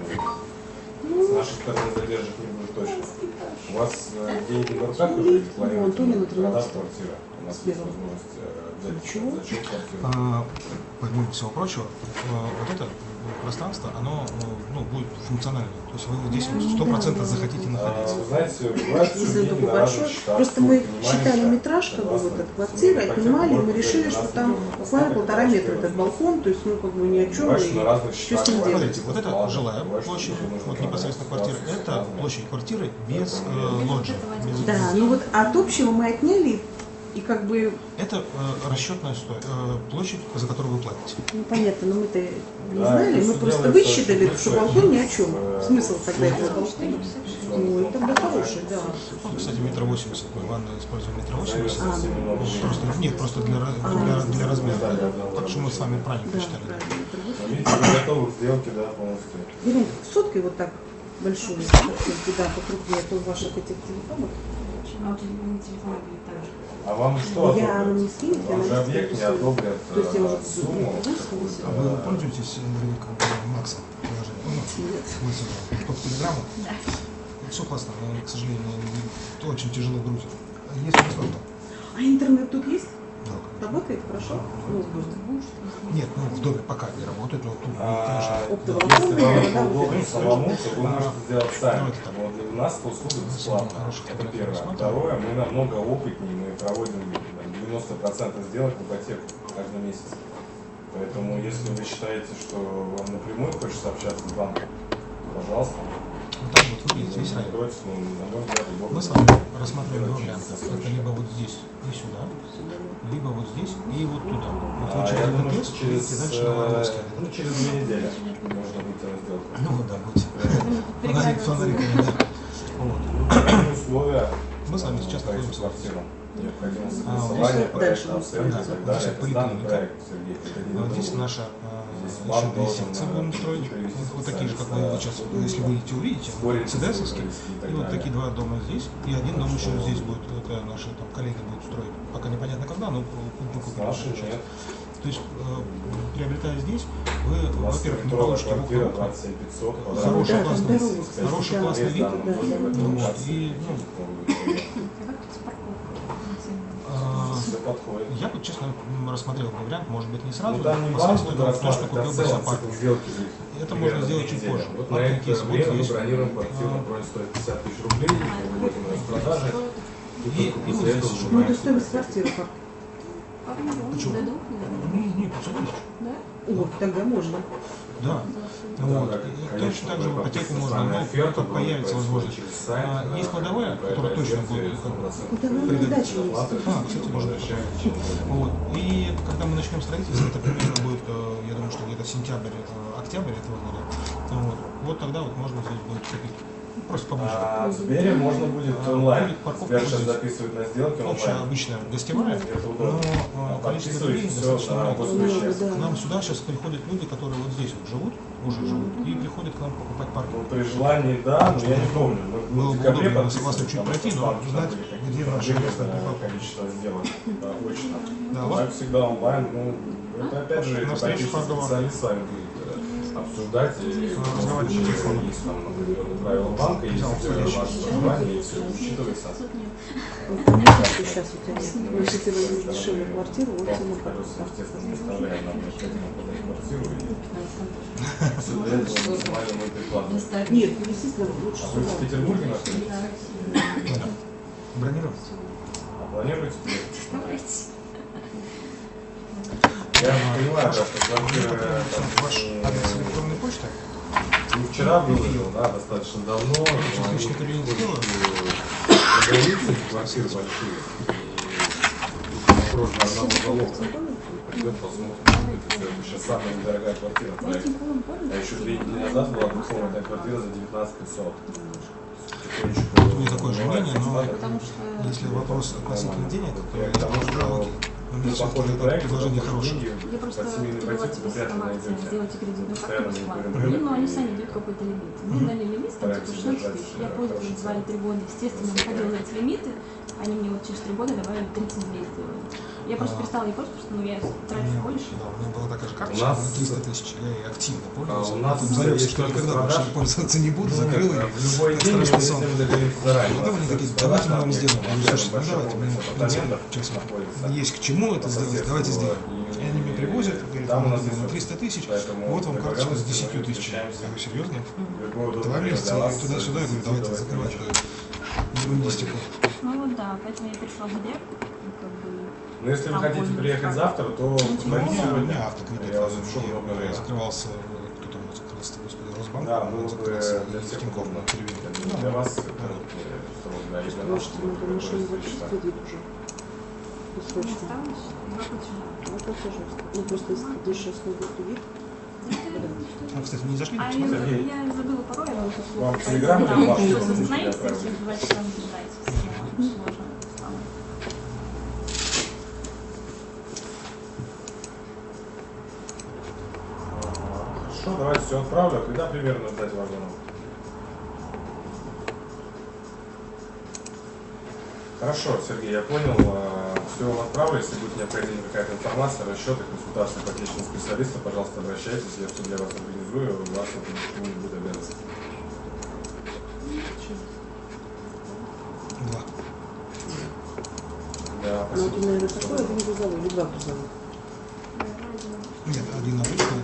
Speaker 4: С нашей стороны задержек не будет точно. У вас деньги на руках уже или планируете
Speaker 3: Антонина,
Speaker 4: продать
Speaker 3: 13.
Speaker 4: квартиру? У нас
Speaker 3: С
Speaker 4: есть
Speaker 3: первым.
Speaker 4: возможность взять
Speaker 3: Ничего.
Speaker 4: зачем квартиру.
Speaker 1: Помимо всего прочего, вот это пространство, оно будет функциональным. То есть вы здесь 100% захотите находиться.
Speaker 4: Вы знаете, бывает
Speaker 3: Если он
Speaker 4: сомнения
Speaker 3: такой
Speaker 4: на разных
Speaker 3: большой.
Speaker 4: счетах.
Speaker 3: Просто мы
Speaker 4: Понимаете,
Speaker 3: считали
Speaker 4: что
Speaker 3: метраж, как бы вот эта квартира, отнимали, и мы решили, что там буквально 1,5 метра этот балкон, то есть, ну, как бы ни о чем,
Speaker 4: бывает, что на
Speaker 3: и
Speaker 4: разных
Speaker 3: что
Speaker 4: счетах
Speaker 3: с ним
Speaker 4: бывает,
Speaker 3: делать?
Speaker 1: Смотрите, вот это жилая площадь, вот непосредственно квартира, это площадь квартиры без лоджии. без-
Speaker 3: Да, ну вот от общего мы отняли, и как бы,
Speaker 1: Это расчетная площадь, за которую вы платите.
Speaker 3: ну, понятно, но мы-то не
Speaker 4: Да,
Speaker 3: знали,
Speaker 4: это
Speaker 3: мы
Speaker 4: всё
Speaker 3: просто
Speaker 4: делается
Speaker 3: высчитали,
Speaker 4: очень
Speaker 3: что
Speaker 4: большой.
Speaker 3: балкон ни о чем.
Speaker 4: Э,
Speaker 3: Смысл тогда этого
Speaker 4: ну,
Speaker 3: балкона? Ой, тогда хороший, да.
Speaker 1: Ну, кстати, 1,80 м. Мы ванну используем 1,80
Speaker 4: Займется
Speaker 1: м.
Speaker 4: совсем немного времени.
Speaker 1: Просто, нет, просто для размера. Так что мы с вами правильно
Speaker 3: Да,
Speaker 1: посчитали.
Speaker 3: правильно.
Speaker 4: Видите, вы готовы к сделке, да, полностью.
Speaker 3: Берем соткой вот так большую, картинку, да, покрупнее, то ваших этих телефонов.
Speaker 4: А вам что
Speaker 3: Я
Speaker 4: одобрят?
Speaker 3: не скинете,
Speaker 4: Вам же
Speaker 3: она
Speaker 4: объект не
Speaker 3: скинет.
Speaker 4: одобрят
Speaker 3: То есть я уже
Speaker 4: сумму.
Speaker 1: А вы пользуетесь дреликом Макса?
Speaker 3: Нет.
Speaker 1: Под телеграмму?
Speaker 2: Да.
Speaker 1: Все классно, но, к сожалению, очень тяжело грузит. Есть бесплатно?
Speaker 3: А интернет тут есть?
Speaker 1: Да.
Speaker 3: Работает хорошо? Ну,
Speaker 1: Нет, в доме пока не работает, но тут, конечно,
Speaker 4: Если вам
Speaker 3: Да,
Speaker 4: удобно
Speaker 3: да.
Speaker 4: самому, то вы можете сделать сами.
Speaker 1: Давайте так.
Speaker 4: Вот у нас эта услуга бесплатная.
Speaker 1: Хороших
Speaker 4: Это
Speaker 1: фотографий
Speaker 4: первое.
Speaker 1: рассмотрим.
Speaker 4: Второе, мы намного опытнее, мы проводим 90% сделок в ипотеку каждый месяц. Поэтому, если вы считаете, что вам напрямую хочется общаться с банком, пожалуйста.
Speaker 1: вот так вот выглядит весь район.
Speaker 4: Давайте, на мой взгляд, удобно.
Speaker 1: Мы с вами рассматриваем два варианта. Это либо вот здесь и сюда, либо вот здесь и вот туда. Вот вы
Speaker 4: Я
Speaker 1: через
Speaker 4: думаю,
Speaker 1: этот лес
Speaker 4: что
Speaker 1: едете дальше на Воровский.
Speaker 4: через 2 недели можно будет сделать.
Speaker 1: Ну вот, да, будьте. Фонариками, да. Вот.
Speaker 4: Какие условия
Speaker 1: Мы с вами сейчас
Speaker 4: по эту
Speaker 1: находимся.
Speaker 4: квартиру? Необходимо
Speaker 1: А,
Speaker 4: согласование
Speaker 3: дальше
Speaker 4: проекта,
Speaker 3: мы
Speaker 4: оценки и так далее.
Speaker 1: дальше
Speaker 4: Это данный
Speaker 1: поликлиника.
Speaker 4: проект, Сергей, это не
Speaker 1: Вот здесь
Speaker 4: другой.
Speaker 1: наша
Speaker 4: Здесь
Speaker 1: еще
Speaker 4: банк
Speaker 1: две
Speaker 4: должен,
Speaker 1: секции будем строить.
Speaker 4: привести
Speaker 1: Вот такие же, как вы
Speaker 4: специалиста,
Speaker 1: сейчас, если выйдете, увидите.
Speaker 4: спорить,
Speaker 1: Цедесовский.
Speaker 4: провести и так
Speaker 1: И вот
Speaker 4: далее.
Speaker 1: такие два дома здесь. И один дом еще здесь будет. Это наши там коллеги будут строить. Пока непонятно когда, но выкупили.
Speaker 4: Наши нет.
Speaker 1: То есть, приобретая здесь, вы,
Speaker 4: У нас
Speaker 1: во-первых, не
Speaker 4: метровая
Speaker 1: получите
Speaker 4: квартира,
Speaker 1: букву.
Speaker 4: 27 500.
Speaker 1: Хороший,
Speaker 3: Да,
Speaker 1: классный,
Speaker 3: здорово, кстати,
Speaker 1: хороший,
Speaker 3: да.
Speaker 1: классный вид.
Speaker 3: Да, да.
Speaker 1: Вот. И, ну,
Speaker 4: Все подходит.
Speaker 1: я бы, честно, рассмотрел бы вариант, может быть, не сразу,
Speaker 4: Ну, там не
Speaker 1: посредственно
Speaker 4: банк,
Speaker 1: то, что купил бы себе парк.
Speaker 4: сделки.
Speaker 1: Это можно сделать чуть позже.
Speaker 4: Вот на
Speaker 1: Паркинг
Speaker 4: это
Speaker 1: есть, вот
Speaker 4: время мы
Speaker 1: есть.
Speaker 4: бронируем квартиру, бронь стоит 50 тысяч рублей, мы выводим ее с продажи.
Speaker 1: И вот
Speaker 4: после
Speaker 1: здесь
Speaker 4: этого
Speaker 1: еще.
Speaker 3: Ну, это
Speaker 4: занимаемся
Speaker 3: стоимость квартиры как?
Speaker 1: Почему?
Speaker 2: До 2 миллионов.
Speaker 1: Не, 500 тысяч.
Speaker 2: Да?
Speaker 3: Вот, тогда можно.
Speaker 1: Да. Вот. И точно так же в ипотеку можно, но как появится возможность. Есть кладовая, которая точно будет как бы,
Speaker 3: Ну, там на даче есть.
Speaker 1: кстати, может быть. Вот. И когда мы начнем строительство, это примерно будет, я думаю, что где-то сентябрь, октябрь этого года. Вот тогда вот можно здесь будет купить. Ну, просто поближе.
Speaker 4: В Сбере можно будет онлайн.
Speaker 1: Будет парковка
Speaker 4: Сбер сейчас
Speaker 1: здесь.
Speaker 4: записывает на сделки
Speaker 1: Общая
Speaker 4: онлайн.
Speaker 1: обычная гостевая,
Speaker 4: Это удобно.
Speaker 1: но количество людей
Speaker 4: Подписывайте все
Speaker 1: достаточно
Speaker 4: на
Speaker 1: много.
Speaker 4: госвеществе.
Speaker 3: Да.
Speaker 1: К нам сюда сейчас приходят люди, которые вот здесь вот живут, уже живут, и приходят к нам покупать
Speaker 4: Ну,
Speaker 1: парковку.
Speaker 4: при желании, да, но я не помню. Мы
Speaker 1: Было
Speaker 4: в
Speaker 1: бы
Speaker 4: декабре
Speaker 1: удобно,
Speaker 4: подписывали,
Speaker 1: согласно, чуть
Speaker 4: там
Speaker 1: пройти, но
Speaker 4: там
Speaker 1: знать,
Speaker 4: были какие-то
Speaker 1: где наше место
Speaker 4: ограниченное
Speaker 1: для
Speaker 4: количество сделок очно.
Speaker 1: Да,
Speaker 4: Так всегда онлайн, ну, это опять же,
Speaker 1: На
Speaker 4: это
Speaker 1: встрече
Speaker 4: специалист
Speaker 1: поговорим.
Speaker 4: с вами будет обсуждать, и есть там, например, правила банка, есть ваше желание, и все это учитывается.
Speaker 3: Мне кажется, сейчас у тебя нет. Ну, если ты возьмешь дешевую квартиру, вот тебе
Speaker 4: Естественно, представляем, нам необходимо подать квартиру, и все для этого максимально мы прикладываем.
Speaker 3: Нет, естественно, лучше
Speaker 4: А вы в
Speaker 3: сюда.
Speaker 4: Петербурге находитесь?
Speaker 1: Бронировать?
Speaker 4: А планируете приехать? Я понимаю, да, что квартира
Speaker 1: Ваш адрес электронной почты?
Speaker 4: не вчера выложил, да, достаточно давно.
Speaker 1: Личный кабинет сделаю.
Speaker 4: Продаются квартиры большие. И вопрос на одного залога. Придет, посмотрим. Это сейчас самая недорогая квартира в проекте. А еще 2 недели назад была двухкомнатная квартира за 19 500.
Speaker 1: Не такое же мнение, но если вопрос относительно денег, то я думаю, у меня все-таки предложение хорошее.
Speaker 2: Я просто привела тебе информацию, сделайте кредитную карту бесплатно. Но они сами дают какой-то лимит. Мне дали лимит, там типа 16 тысяч. Я пользовалась, звали 3 года. Естественно, выходила на эти лимиты. Они мне вот через 3 года добавили 30 дней сделали. Я просто перестала не пользоваться, потому что я трачу больше.
Speaker 1: Да, у меня была такая же карточка на 300 тысяч, я ей активно пользовался.
Speaker 4: У нас
Speaker 1: Потом залез,
Speaker 4: есть
Speaker 1: что
Speaker 4: только
Speaker 1: никогда
Speaker 4: продаж.
Speaker 1: больше пользоваться не буду, закрыл ее.
Speaker 4: В любой
Speaker 1: Как
Speaker 4: день,
Speaker 1: страшный
Speaker 4: если
Speaker 1: сон.
Speaker 4: мы договоримся заранее.
Speaker 1: Потом они такие, давайте мы вам сделаем. Я говорю, слушайте, ну давайте, мне в принципе, честно, есть к чему это сделать, давайте сделаем. И они мне привозят, говорят,
Speaker 4: Там у нас
Speaker 1: на 300 тысяч,
Speaker 4: поэтому
Speaker 1: вот вам карточка с 10
Speaker 4: договоренности
Speaker 1: тысячами. Я говорю, серьезно? 2
Speaker 4: 2
Speaker 1: месяца, я туда-сюда, я говорю, давайте закрывать ерундистику.
Speaker 2: Ну вот да, поэтому я перешла в ГДР. Как бы,
Speaker 4: Но если вы
Speaker 2: там
Speaker 4: хотите
Speaker 2: пользуюсь
Speaker 4: приехать
Speaker 2: как.
Speaker 4: завтра, то
Speaker 1: У
Speaker 4: позвоните
Speaker 1: меня
Speaker 4: сегодня.
Speaker 1: автокредит,
Speaker 4: Я вас ушел много
Speaker 1: я
Speaker 4: времени.
Speaker 1: закрывался, кто там закрылся, господи, Росбанк,
Speaker 4: Да, ну
Speaker 1: он
Speaker 4: вы
Speaker 1: закрылся,
Speaker 4: для
Speaker 1: и
Speaker 4: всех
Speaker 1: Тинькофф
Speaker 4: удобно.
Speaker 1: перевели.
Speaker 4: Для вас, это, что для и для нас,
Speaker 3: Может,
Speaker 4: чтобы
Speaker 3: мы думаем, что не
Speaker 4: приходится
Speaker 3: закрыть
Speaker 4: считать.
Speaker 3: кредит уже? Бессрочно.
Speaker 2: Осталось 2 платежа.
Speaker 3: Ну, платежи. Ну, просто если ты будешь основной кредит,
Speaker 1: А, кстати, не зашли?
Speaker 2: А
Speaker 1: Посмотрели?
Speaker 2: я забыла пароль, я вот
Speaker 4: Вам
Speaker 2: услугу.
Speaker 4: телеграмму
Speaker 2: Там
Speaker 4: домашнюю
Speaker 2: что-то
Speaker 4: нужно
Speaker 2: знаете,
Speaker 4: отправить?
Speaker 2: если 2 часа ждать. Сложно стало.
Speaker 4: Хорошо, давайте все отправлю. А когда примерно ждать вагонов? Хорошо, Сергей, я понял. Все вам отправлю. Если будет необходима какая-то информация, расчеты, консультации ипотечного специалиста, пожалуйста, обращайтесь. Я все для вас организую. У вас это никому не будет обязанности.
Speaker 1: 2.
Speaker 4: Да,
Speaker 3: ну,
Speaker 4: спасибо.
Speaker 3: ты, наверное, такой, один грузовой или 2 грузовых.
Speaker 1: Нет, один обычный.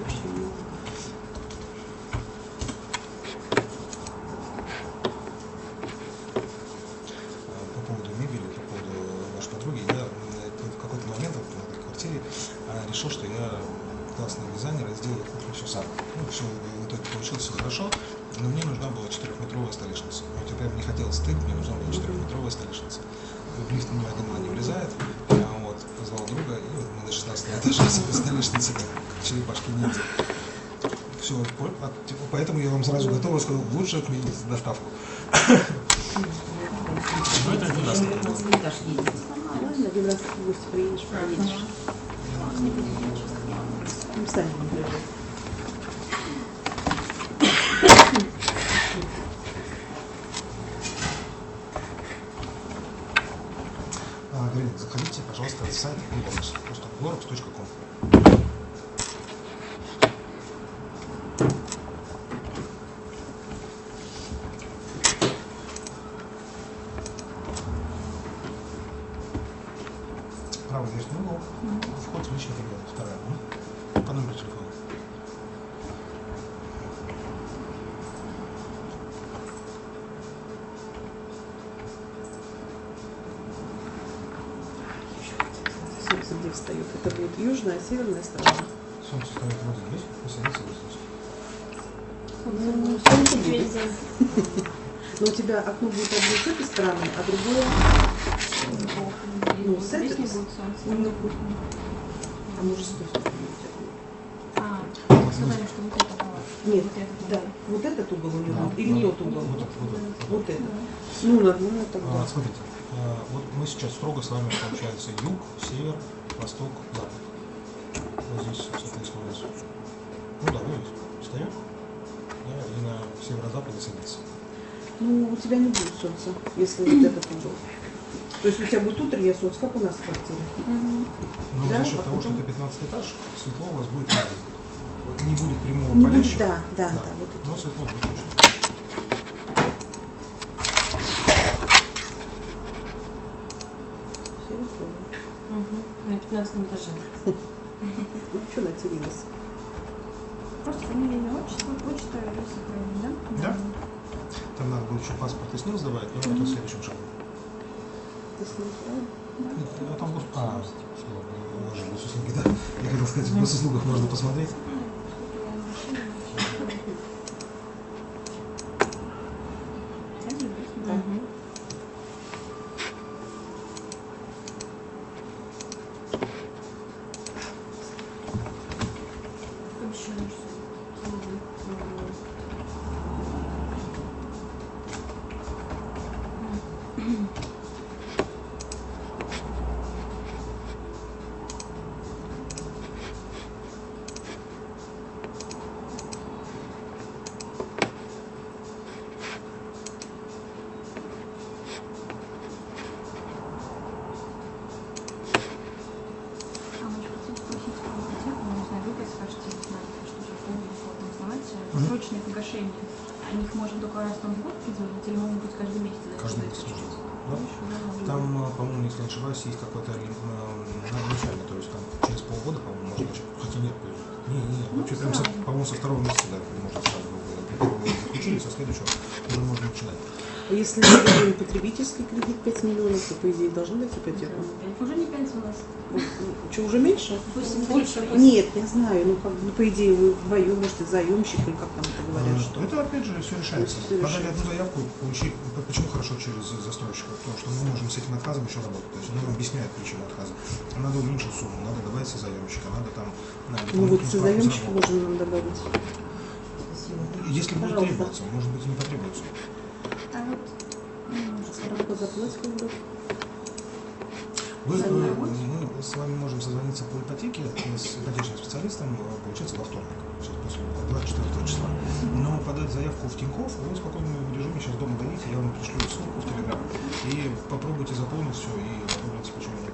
Speaker 1: По поводу мебели, по поводу вашей подруги, я в какой-то момент вот, на этой квартире решил, что я классный дизайнер и сделаю кухню все сам. Ну, все в итоге получилось все хорошо, но мне нужна была 4-метровая столешница. Вот я прям не хотел стык, мне нужна была 4-метровая столешница. В лифт ни один она не влезает. Вот, позвал друга, и вот мы на 16 этаже себе столешницы, как черепашки ниндзя. Все, поэтому я вам сразу готово сказал, лучше отменить доставку. Ну, это не даст.
Speaker 3: Ладно, один раз в гости приедешь, поедешь. Ну, сами не приезжай.
Speaker 1: Галина, заходите, пожалуйста, на сайт Globox, просто globox.com. Правый верхний угол, вход в личный кабинет, вторая, по номеру телефона.
Speaker 3: Солнце где встает? Это будет южная, северная сторона.
Speaker 1: Солнце стоит вроде здесь, посадиться здесь.
Speaker 3: Ну, солнце будет. Но у тебя окно будет одно с этой стороны, а другое... Ну, с
Speaker 2: Здесь
Speaker 3: этой...
Speaker 2: не будет солнца.
Speaker 3: Ну, а может, с той стороны будет окно.
Speaker 2: Сказали, что вот это было.
Speaker 3: Нет,
Speaker 2: Вот это
Speaker 3: да,
Speaker 2: было.
Speaker 3: вот этот угол у него,
Speaker 1: Да.
Speaker 3: или тот угол?
Speaker 1: Вот этот.
Speaker 3: Вот это. Ну, нормально тогда.
Speaker 1: Смотрите, вот мы сейчас строго с вами получается юг, север, восток, запад. Вот здесь, соответственно, у нас. Ну да, вы встаем, да, и на северо-западе садится.
Speaker 3: Ну, у тебя не будет солнца, если вот этот угол. То есть у тебя будет утреннее солнце, как у нас в квартире.
Speaker 2: Мгм.
Speaker 1: Но
Speaker 3: Да,
Speaker 1: за счет
Speaker 3: а
Speaker 1: того, что
Speaker 3: потом-
Speaker 1: это 15 этаж, светло у вас будет не будет прямого
Speaker 3: Не
Speaker 1: палящего.
Speaker 3: будет, да, вот это.
Speaker 1: Но светло будет точно.
Speaker 3: Всё, я поняла.
Speaker 2: На 15 этаже.
Speaker 3: Ну что натерилась?
Speaker 2: Просто фамилия, имя, отчество, почта и сохранить, да?
Speaker 1: Да. Там надо будет еще паспорт и СНИЛ сдавать, но это следующим шагом.
Speaker 3: Ты сначала?
Speaker 1: Ну, там гос... у вас же госуслуги, да. Я хотел сказать, в госуслугах можно посмотреть.
Speaker 3: Да.
Speaker 2: Обещаю, срочное погашение. О них можно только раз в год производить или могут быть каждый месяц?
Speaker 1: Каждый месяц можно. Да? Там, по-моему, если не ошибаюсь, есть какой-то начальный, то есть там через полгода, по-моему, можно начать. Хотя нет, вообще прям, по-моему, со второго месяца, да, можно сразу заключили, со следующего уже можно начинать.
Speaker 3: А если мы берем потребительский кредит 5 миллионов, то, по идее, должны дать ипотеку?
Speaker 2: Уже не 5 у нас.
Speaker 3: Что, уже меньше?
Speaker 2: 8 больше.
Speaker 3: Нет, я знаю, ну, как бы, по идее, вы вдвоем, может, заемщик, или как там это говорят, что...
Speaker 1: Это, опять же, все решается.
Speaker 3: Всё
Speaker 1: Подали
Speaker 3: решается.
Speaker 1: одну заявку, получить. Почему хорошо через застройщика? Потому что мы можем с этим отказом еще работать. То есть он нам объясняет причину отказа. Надо уменьшить сумму, надо добавить заемщика, надо там...
Speaker 3: Ну, вот заемщика можно нам добавить.
Speaker 1: Если будет
Speaker 3: Пожалуйста.
Speaker 1: требоваться, может быть, и не потребуется.
Speaker 2: А вот
Speaker 3: Справку заплатить вдруг.
Speaker 1: Мы с вами можем созвониться по ипотеке с ипотечным специалистом, получается, во вторник, сейчас после 24 числа. Но подать заявку в Тинькофф вы в спокойном режиме сейчас дома дадите, я вам пришлю ссылку в Телеграм. И попробуйте заполнить все и одобрите, почему нет.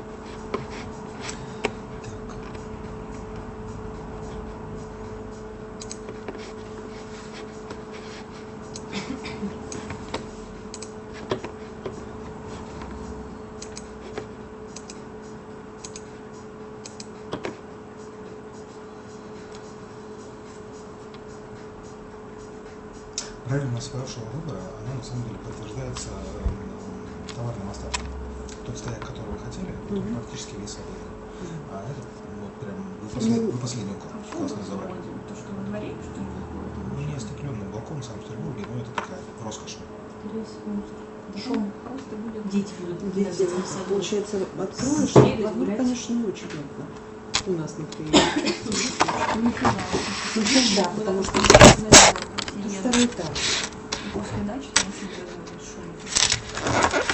Speaker 1: Правильность вашего выбора, она на самом деле подтверждается товарным остатком. Тот стояк, который вы хотели, он практически весь свободный. А этот, вот прям, вы последнюю классно забрали.
Speaker 2: то, что во дворе, что ли?
Speaker 1: Не остекленный балкон в Санкт-Петербурге, но это такая роскошь.
Speaker 2: Шум просто будет.
Speaker 5: Дети будут
Speaker 3: Дети,
Speaker 5: в саду.
Speaker 3: получается, откроешь,
Speaker 5: Бегать,
Speaker 3: во двор,
Speaker 5: гулять.
Speaker 3: конечно, не очень удобно. У нас, например.
Speaker 2: Не казалось.
Speaker 3: Ну, сейчас да, потому что
Speaker 2: Это
Speaker 3: второй этаж.
Speaker 2: после дачи там еще шум.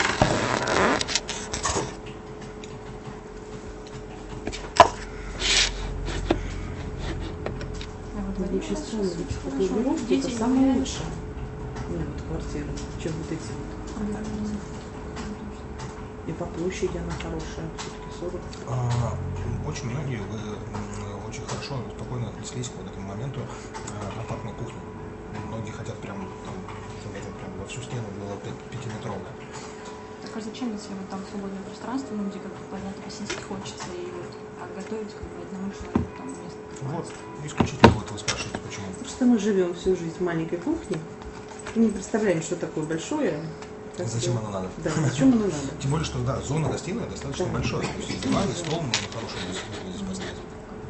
Speaker 2: А во дворе
Speaker 3: Очень
Speaker 2: у нас
Speaker 3: странно,
Speaker 2: всё
Speaker 3: ведь
Speaker 2: хорошо.
Speaker 3: планировки
Speaker 2: Дети
Speaker 3: это
Speaker 2: не
Speaker 3: самое
Speaker 2: гуляют.
Speaker 3: лучшее. Ну, вот квартира, чем вот эти вот. И по площади она хорошая, все-таки 40.
Speaker 1: Очень многие очень хорошо, спокойно отнеслись к вот этому моменту компактной кухни. Многие хотят прям, там, прям во всю стену было 5-метровая.
Speaker 2: Так а зачем, если вот там свободное пространство, ну где как бы понятно посидеть хочется и вот, а готовить как бы одному человеку там место.
Speaker 1: Вот, исключительно вот вы спрашиваете, почему.
Speaker 3: Просто мы живем всю жизнь в маленькой кухне и не представляем, что такое большое.
Speaker 1: Зачем оно надо?
Speaker 3: Да, зачем оно надо?
Speaker 1: Тем более, что да, зона гостиная достаточно
Speaker 3: Да.
Speaker 1: большая. То есть и диван, и стол можно хороший здесь поставить.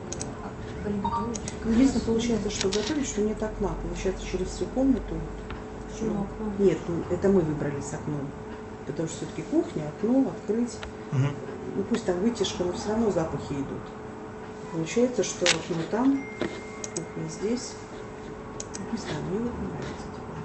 Speaker 3: Ну, единственное, получается, что готовить, что нет окна. Получается, через всю комнату.
Speaker 2: Почему окно?
Speaker 3: Нет, ну, это мы выбрали с окном. Потому что все-таки кухня, окно, открыть.
Speaker 1: Мгм.
Speaker 3: Ну пусть там вытяжка, но все равно запахи идут. Получается, что окно там, кухня здесь. Не знаю, мне вот нравится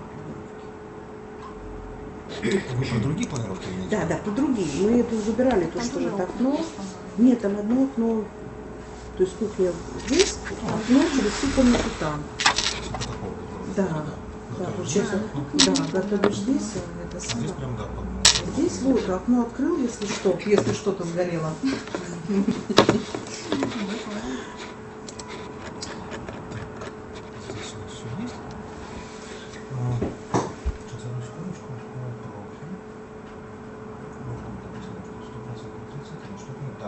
Speaker 3: эти планировки.
Speaker 1: Вы про другие планировки имеете?
Speaker 3: Да, да, по другие. Мы это выбирали, то,
Speaker 2: Там
Speaker 3: что
Speaker 2: тоже
Speaker 3: вот
Speaker 2: окно
Speaker 3: окно.
Speaker 2: есть, по-моему.
Speaker 3: Нет, там одно окно. То есть кухня здесь, окно через всю комнату там.
Speaker 1: Типа такого.
Speaker 3: Да,
Speaker 1: Да,
Speaker 3: да,
Speaker 1: тоже.
Speaker 3: получается, да, готовишь здесь, а это
Speaker 1: А здесь
Speaker 3: самое.
Speaker 1: прям, да,
Speaker 3: Здесь вот окно открыл, если что-то сгорело.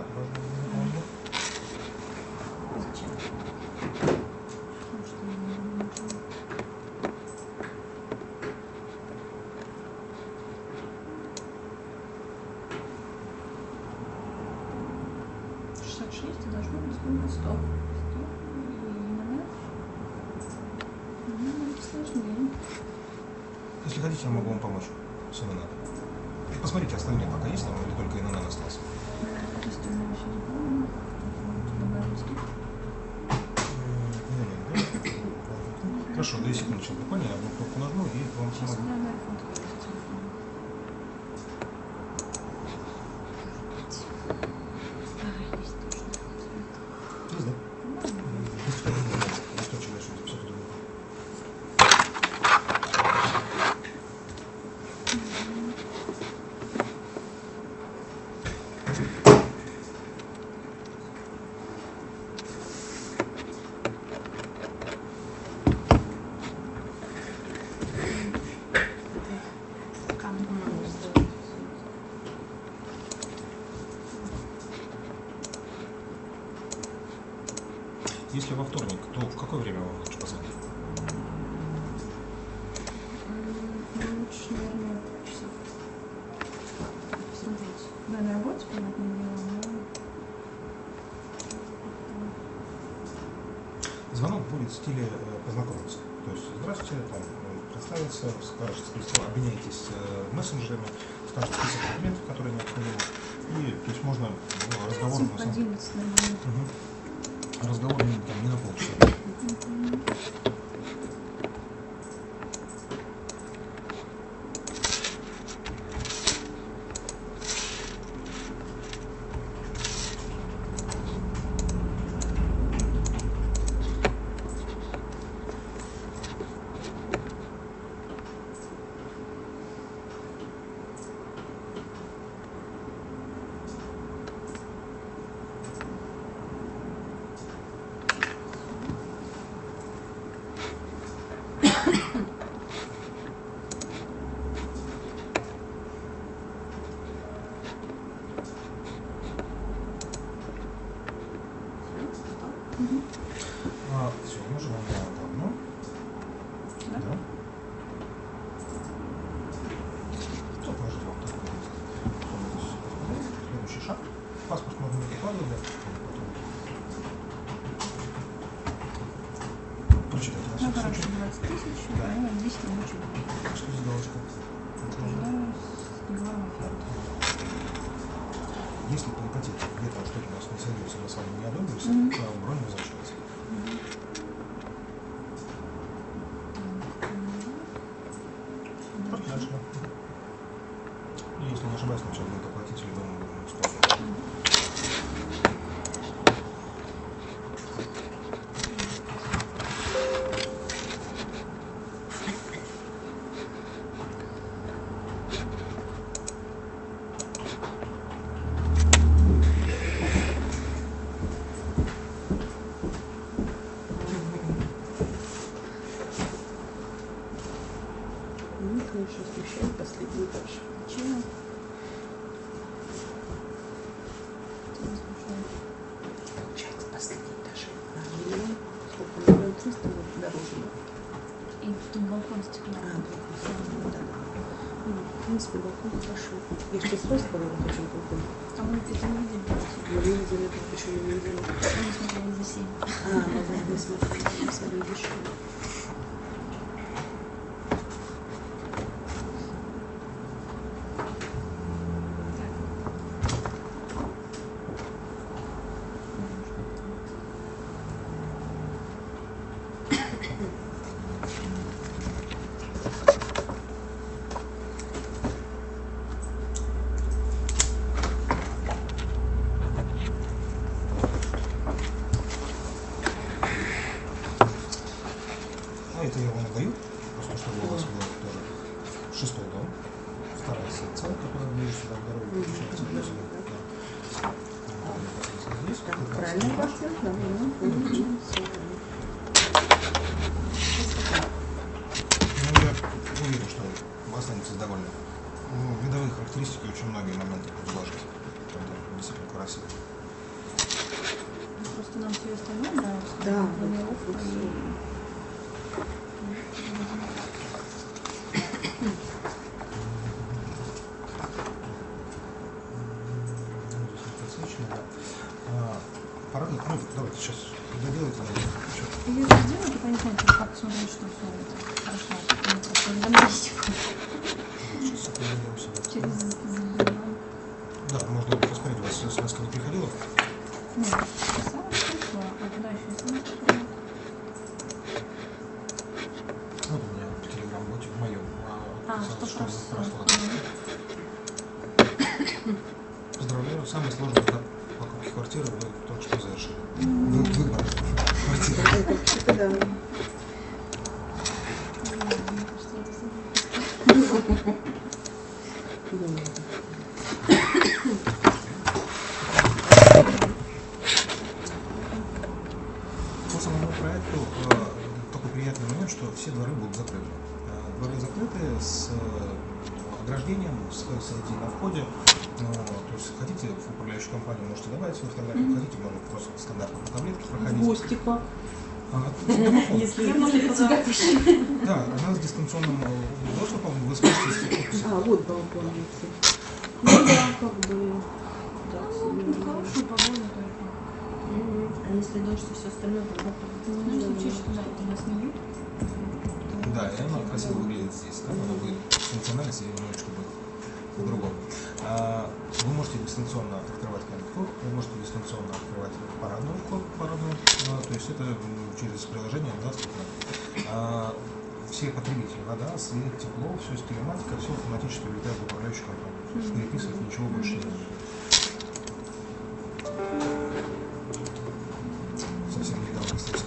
Speaker 2: Зачем? Потому что я не люблю ничего. И должно быть сколько? 100. 100 и МНФ. Ну, сложнее.
Speaker 1: Если хотите, я могу вам помочь с ИНН. Посмотрите, остальные пока есть там или только ИНН остался?
Speaker 2: Остальное еще запомню. Добавить.
Speaker 1: Хорошо, 2 секунды сейчас буквально, я одну кнопку нажму и вам
Speaker 2: Сейчас
Speaker 1: помогу.
Speaker 2: у меня на iPhone такой есть телефон. Есть точно.
Speaker 1: Есть, да? Листочек дальше, все туда. Если во вторник, то в какое время вам лучше позвонить?
Speaker 2: Лучше, наверное, часов. Посмотреть. Да, на работе, понятное дело, но...
Speaker 1: Звонок будет в стиле познакомиться. То есть, здравствуйте, там, представиться, скажете, обменяетесь мессенджерами, скажете список документов, которые необходимы. И, то есть, можно разговор...
Speaker 2: Поделиться, наверное.
Speaker 1: Разговор там, не на полчаса. Все, можем вам одну.
Speaker 2: Да?
Speaker 1: Да. Что положить вам такой? Следующий шаг. Паспорт можно не прикладывать. Прочитайте на
Speaker 2: Ну,
Speaker 1: всякий
Speaker 2: короче,
Speaker 1: случай.
Speaker 2: 20 тысяч,
Speaker 1: Да.
Speaker 2: наверное, 10 рабочих.
Speaker 1: Что здесь галочка?
Speaker 2: Утверждаю с договором оферты.
Speaker 1: Если по ипотеке где-то что-то у нас не сойдется, мы с вами не одобримся, то бронь возвращается. Просто дальше. И если не ошибаюсь, нам сейчас будет оплатить любым способом.
Speaker 3: Ну, конечно, смещает последний этаж.
Speaker 2: Чего? Тебя смущает?
Speaker 3: Получается, последний этаж. А миллион, сколько? Миллион 300 вот дороже.
Speaker 2: И тут балкон стеклянный.
Speaker 3: Да. Ну, в принципе, балкон хорошо. Я сейчас просто говорю, хочу балкон.
Speaker 2: А мы это не видели.
Speaker 3: Мы не видели, почему не видели.
Speaker 2: Мы смотрели за 7.
Speaker 3: Мы смотрели, смотрели дешевле.
Speaker 1: Ну, это я вам отдаю, просто чтобы у вас было тоже 6-й дом, 2-я секция, которая ближе сюда к дороге, получается, плюс да. Здесь,
Speaker 3: Так,
Speaker 1: как раз
Speaker 3: правильно
Speaker 1: этаж.
Speaker 3: пошли? Да,
Speaker 1: Ну, я уверен, что вы останетесь довольны. Видовые характеристики очень многие моменты подглаживают. Там действительно красиво.
Speaker 2: что нам все остальное нравится.
Speaker 3: Да,
Speaker 2: Планировка
Speaker 3: вот всё.
Speaker 1: Парадный, ну, давайте сейчас доделайте.
Speaker 2: Или это сделать, и понять, как посмотреть, что все это хорошо.
Speaker 1: Сейчас это найдем сюда.
Speaker 2: Через Сбербанк.
Speaker 1: Да, можно посмотреть, у вас смс не приходила?
Speaker 2: Нет, писала, пришла, а куда еще смс приходила?
Speaker 1: Вот у меня в телеграм-боте, в моем.
Speaker 2: Что
Speaker 1: прошло.
Speaker 2: прошло.
Speaker 1: Поздравляю, самый сложный этап покупки квартиры вы только что завершили. Выбор квартиры.
Speaker 3: Это да.
Speaker 1: По самому проекту такой приятный момент, что все дворы будут закрыты. Дворы закрыты с ограждением, с ID на входе. То есть хотите в управляющую компанию, можете добавить свою фотографию, хотите, можно просто стандартно по таблетке
Speaker 3: В
Speaker 1: проходить.
Speaker 3: гости как?
Speaker 2: Если я могу тебя пущу.
Speaker 1: Да, у нас с дистанционным доступом вы сможете...
Speaker 3: А, вот балкон. Ну да, как бы. Да,
Speaker 2: Ну, хорошую погоду только.
Speaker 5: А если дождь и все остальное, то как?
Speaker 2: Ну, если учесть, что да, это у нас не ют.
Speaker 1: Да, и она красиво выглядит здесь. Там она будет функциональность или немножечко будет по-другому. Вы можете дистанционно открывать коннектор, вы можете дистанционно открывать парадную вход, то есть это через приложение доступно. Все потребители, вода, свет, тепло, все с телематикой, все автоматически улетает в управляющую компанию. То есть переписывать ничего больше не нужно. Совсем недавно, кстати.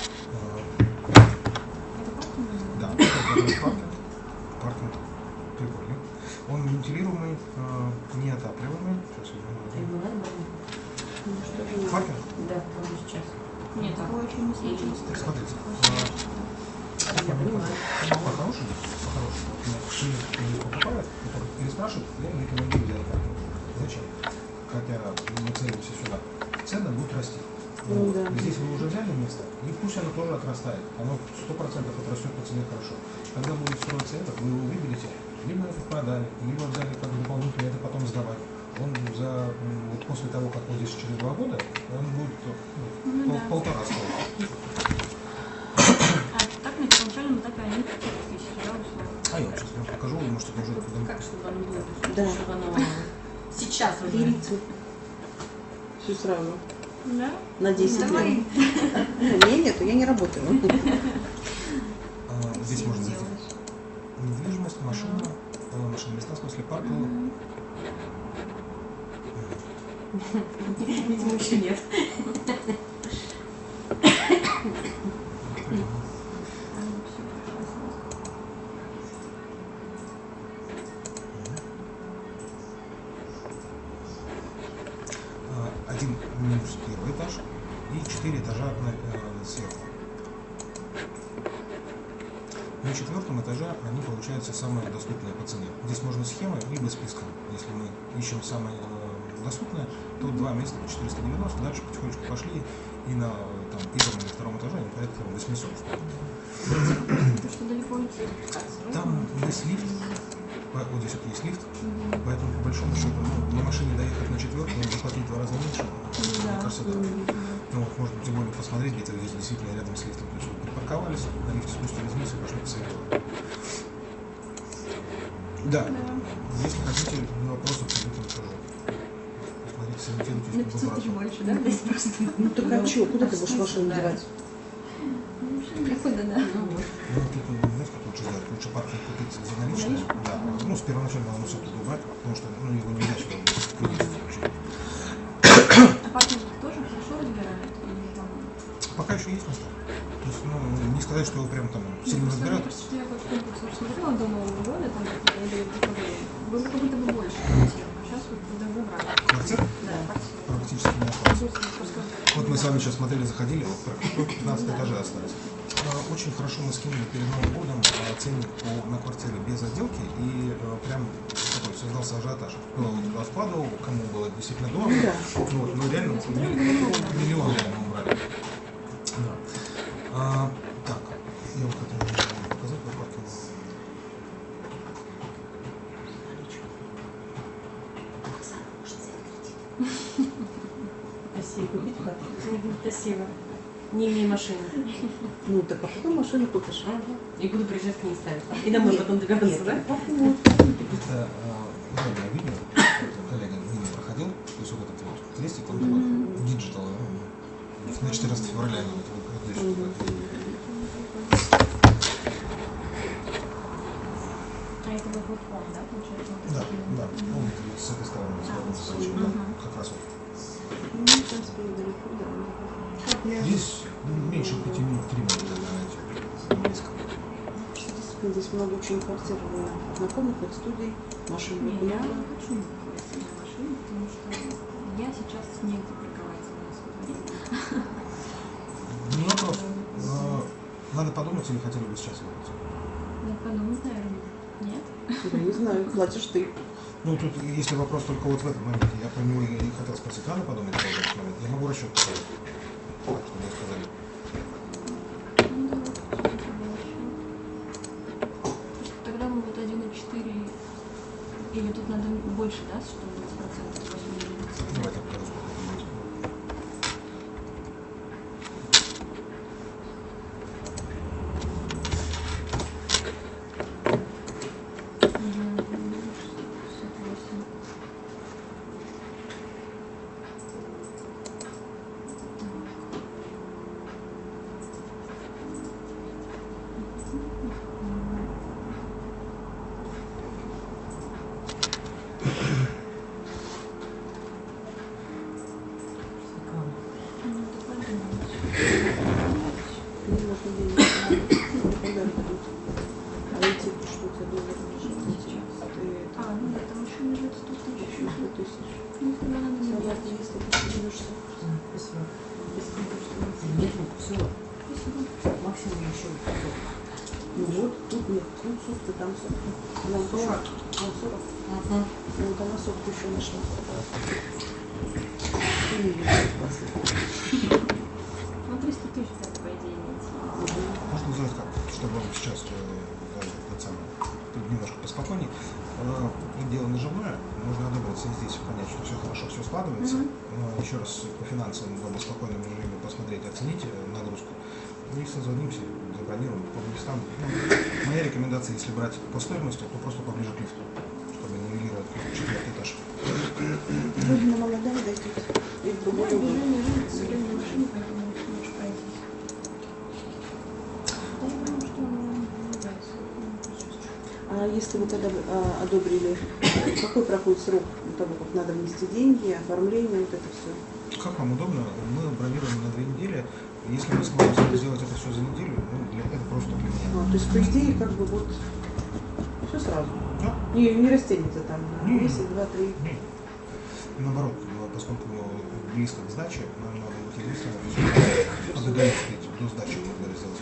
Speaker 1: Да, это паркинг прикольный. Он вентилируемый, неотапливаемый. Сейчас я паркинг?
Speaker 5: Да, прямо сейчас.
Speaker 2: Нет, такого еще не случилось.
Speaker 1: Так, смотрите.
Speaker 5: Я понимаю.
Speaker 1: По-хорошему, все не покупают, переспрашивают, я не рекомендую взять паркинг. Зачем? Хотя мы целимся сюда. Цены будут расти.
Speaker 3: Ну, да.
Speaker 1: Здесь вы уже взяли место, и пусть оно тоже отрастает. Оно 100% отрастет по цене хорошо. Когда будет строиться этот, вы его выберете, либо это продали, либо взяли как дополнительно это потом сдавать. Он вот после того, как он здесь через 2 года, он будет полтора стоить.
Speaker 2: А так на первоначальном этапе они 500 тысяч, да, условно?
Speaker 1: А я вам сейчас покажу, вы можете тоже...
Speaker 5: Как, чтобы оно было?
Speaker 3: Да.
Speaker 5: Чтобы оно сейчас уже.
Speaker 3: Берите. Все сразу.
Speaker 2: Да?
Speaker 3: На 10
Speaker 2: Давай.
Speaker 3: лет. Нет, нету, я не работаю.
Speaker 1: Здесь можно зайти. Недвижимость, машина, машина места, в смысле парк.
Speaker 5: Видимо, еще нет.
Speaker 1: Один минус первый этаж и 4 этажа сверху. На 4-м этаже они получаются самые доступные по цене. Здесь можно схемой либо списком. Если мы ищем самые доступные, то 2 места по 490, дальше потихонечку пошли и на там, 1-м или 2-м этаже они порядка 800.
Speaker 2: Это что далеко идти?
Speaker 1: Там есть лифт, вот здесь вот есть лифт, поэтому по большому счету на машине доехать на 4-м, заплатить в 2 раза меньше, мне кажется, да. Ну вот можно тем более посмотреть, где-то здесь действительно рядом с лифтом. То есть вы припарковались, на лифте спустились вниз и пошли посоветовать. Да. Если хотите вопросы, приходите тоже. Посмотрите, сориентируйтесь
Speaker 2: На
Speaker 1: по
Speaker 2: 500 тысяч
Speaker 1: вопросу.
Speaker 2: больше, да? Здесь просто.
Speaker 3: Ну так а что, куда ты будешь машину девать?
Speaker 2: Прихода, да.
Speaker 1: Ну, тут, знаете, как лучше сделать? Лучше паркинг купить за наличные. Да. Ну, с первоначально надо все туда убрать, потому что его нельзя сюда вывести вообще.
Speaker 2: А паркинг тоже хорошо разбирают? Или там...
Speaker 1: Пока еще есть места. То есть, ну, не сказать, что его прям там сильно
Speaker 2: Мне
Speaker 1: разбирают.
Speaker 2: кажется, что я вот комплекс смотрела до Нового года, там было как будто бы больше квартир. А сейчас вот когда выбрали.
Speaker 1: Квартир
Speaker 2: Да, квартир.
Speaker 1: практически не осталось. Вот мы с вами сейчас смотрели, заходили, вот только 15 этажей остались. Очень хорошо мы скинули перед Новым годом ценник на квартиры без отделки и прям такой создался ажиотаж. Кто туда вкладывал, кому было действительно дорого.
Speaker 3: Да.
Speaker 1: Вот, ну реально миллион реально убрали. Да. Так, я вот хотел показать по парке.
Speaker 5: Россию купить хату? Спасибо. Не имею машины.
Speaker 3: Ну так, а потом машину купишь.
Speaker 5: И буду приезжать к ней ставить. И домой потом добираться, да?
Speaker 1: Это реальное видео, коллега мимо проходил, то есть вот этот вот крестик, он такой диджитал, на 14 февраля именно, это
Speaker 2: А это вот фон, да, получается? Вот
Speaker 1: да,
Speaker 2: такие?
Speaker 1: да, ну, с этой стороны, как раз вот.
Speaker 3: Ну, в принципе, недалеко, да.
Speaker 1: Здесь меньше 5 минут, 3 минуты, знаете, близко.
Speaker 3: Здесь много очень квартир однокомнатных, студий, машин
Speaker 2: Не, я
Speaker 3: много.
Speaker 2: не хочу никакой сильной машины, потому что я сейчас негде парковать свой дворец.
Speaker 1: Не вопрос. Надо подумать, или хотели бы сейчас выбрать?
Speaker 2: Ну, подумать, наверное. Нет?
Speaker 3: Я не знаю, платишь ты.
Speaker 1: Ну, тут, если вопрос только вот в этом моменте, я про него и хотел спросить, надо подумать в этот момент? Я могу расчет поставить, так, чтобы мне сказали.
Speaker 2: Ну, давайте посмотрим. Тогда мы вот 1,4, или тут надо больше, да, чтобы 20% восьмидесяти?
Speaker 1: Давайте покажу, сколько это будет.
Speaker 3: Не можно денег. Когда это будет? А эти, что у тебя доллары лежат?
Speaker 2: А, ну да, там еще лежит 100 тысяч.
Speaker 3: Еще 100 тысяч.
Speaker 2: Ну, тогда надо
Speaker 3: Согласна,
Speaker 2: менять.
Speaker 3: если ты поднимешься.
Speaker 5: Спасибо. Нет, все. Максимум еще.
Speaker 3: Ну вот, тут нет, тут сутки, там сутки. Нам 40. Нам 40.
Speaker 5: Ага.
Speaker 3: Ну, вот она сутки еще нашла. Или нет,
Speaker 2: Ну, 300 тысяч, так, по идее, иметь.
Speaker 1: Можно сделать как, чтобы вам сейчас немножко поспокойнее. Дело нажимное, можно одобриться здесь, понять, что все хорошо, все складывается. Еще раз по финансовому, в спокойном режиме посмотреть, оценить нагрузку. И созвонимся, забронируем по местам. Ну, моя рекомендация, если брать по стоимости, то просто поближе к лифту, чтобы нивелировать 4-й этаж.
Speaker 3: Трудно молодая дойти. И в
Speaker 2: Да,
Speaker 3: другой угол.
Speaker 2: движение рынка, движение машины, поэтому лучше пройтись. Да, я думаю, что оно нравится.
Speaker 3: А если вы тогда одобрили, какой проходит срок того, как надо внести деньги, оформление, вот это все?
Speaker 1: Как вам удобно? Мы бронируем на 2 недели. Если мы сможем сделать это все за неделю, ну, это просто для меня.
Speaker 3: То есть, по идее, как бы вот все сразу.
Speaker 1: Да?
Speaker 3: Не растянется там
Speaker 1: Не.
Speaker 3: месяц, два, три.
Speaker 1: Нет. Наоборот, поскольку близко к сдаче, нам надо быть единственным, подготовить до сдачи можно сделать.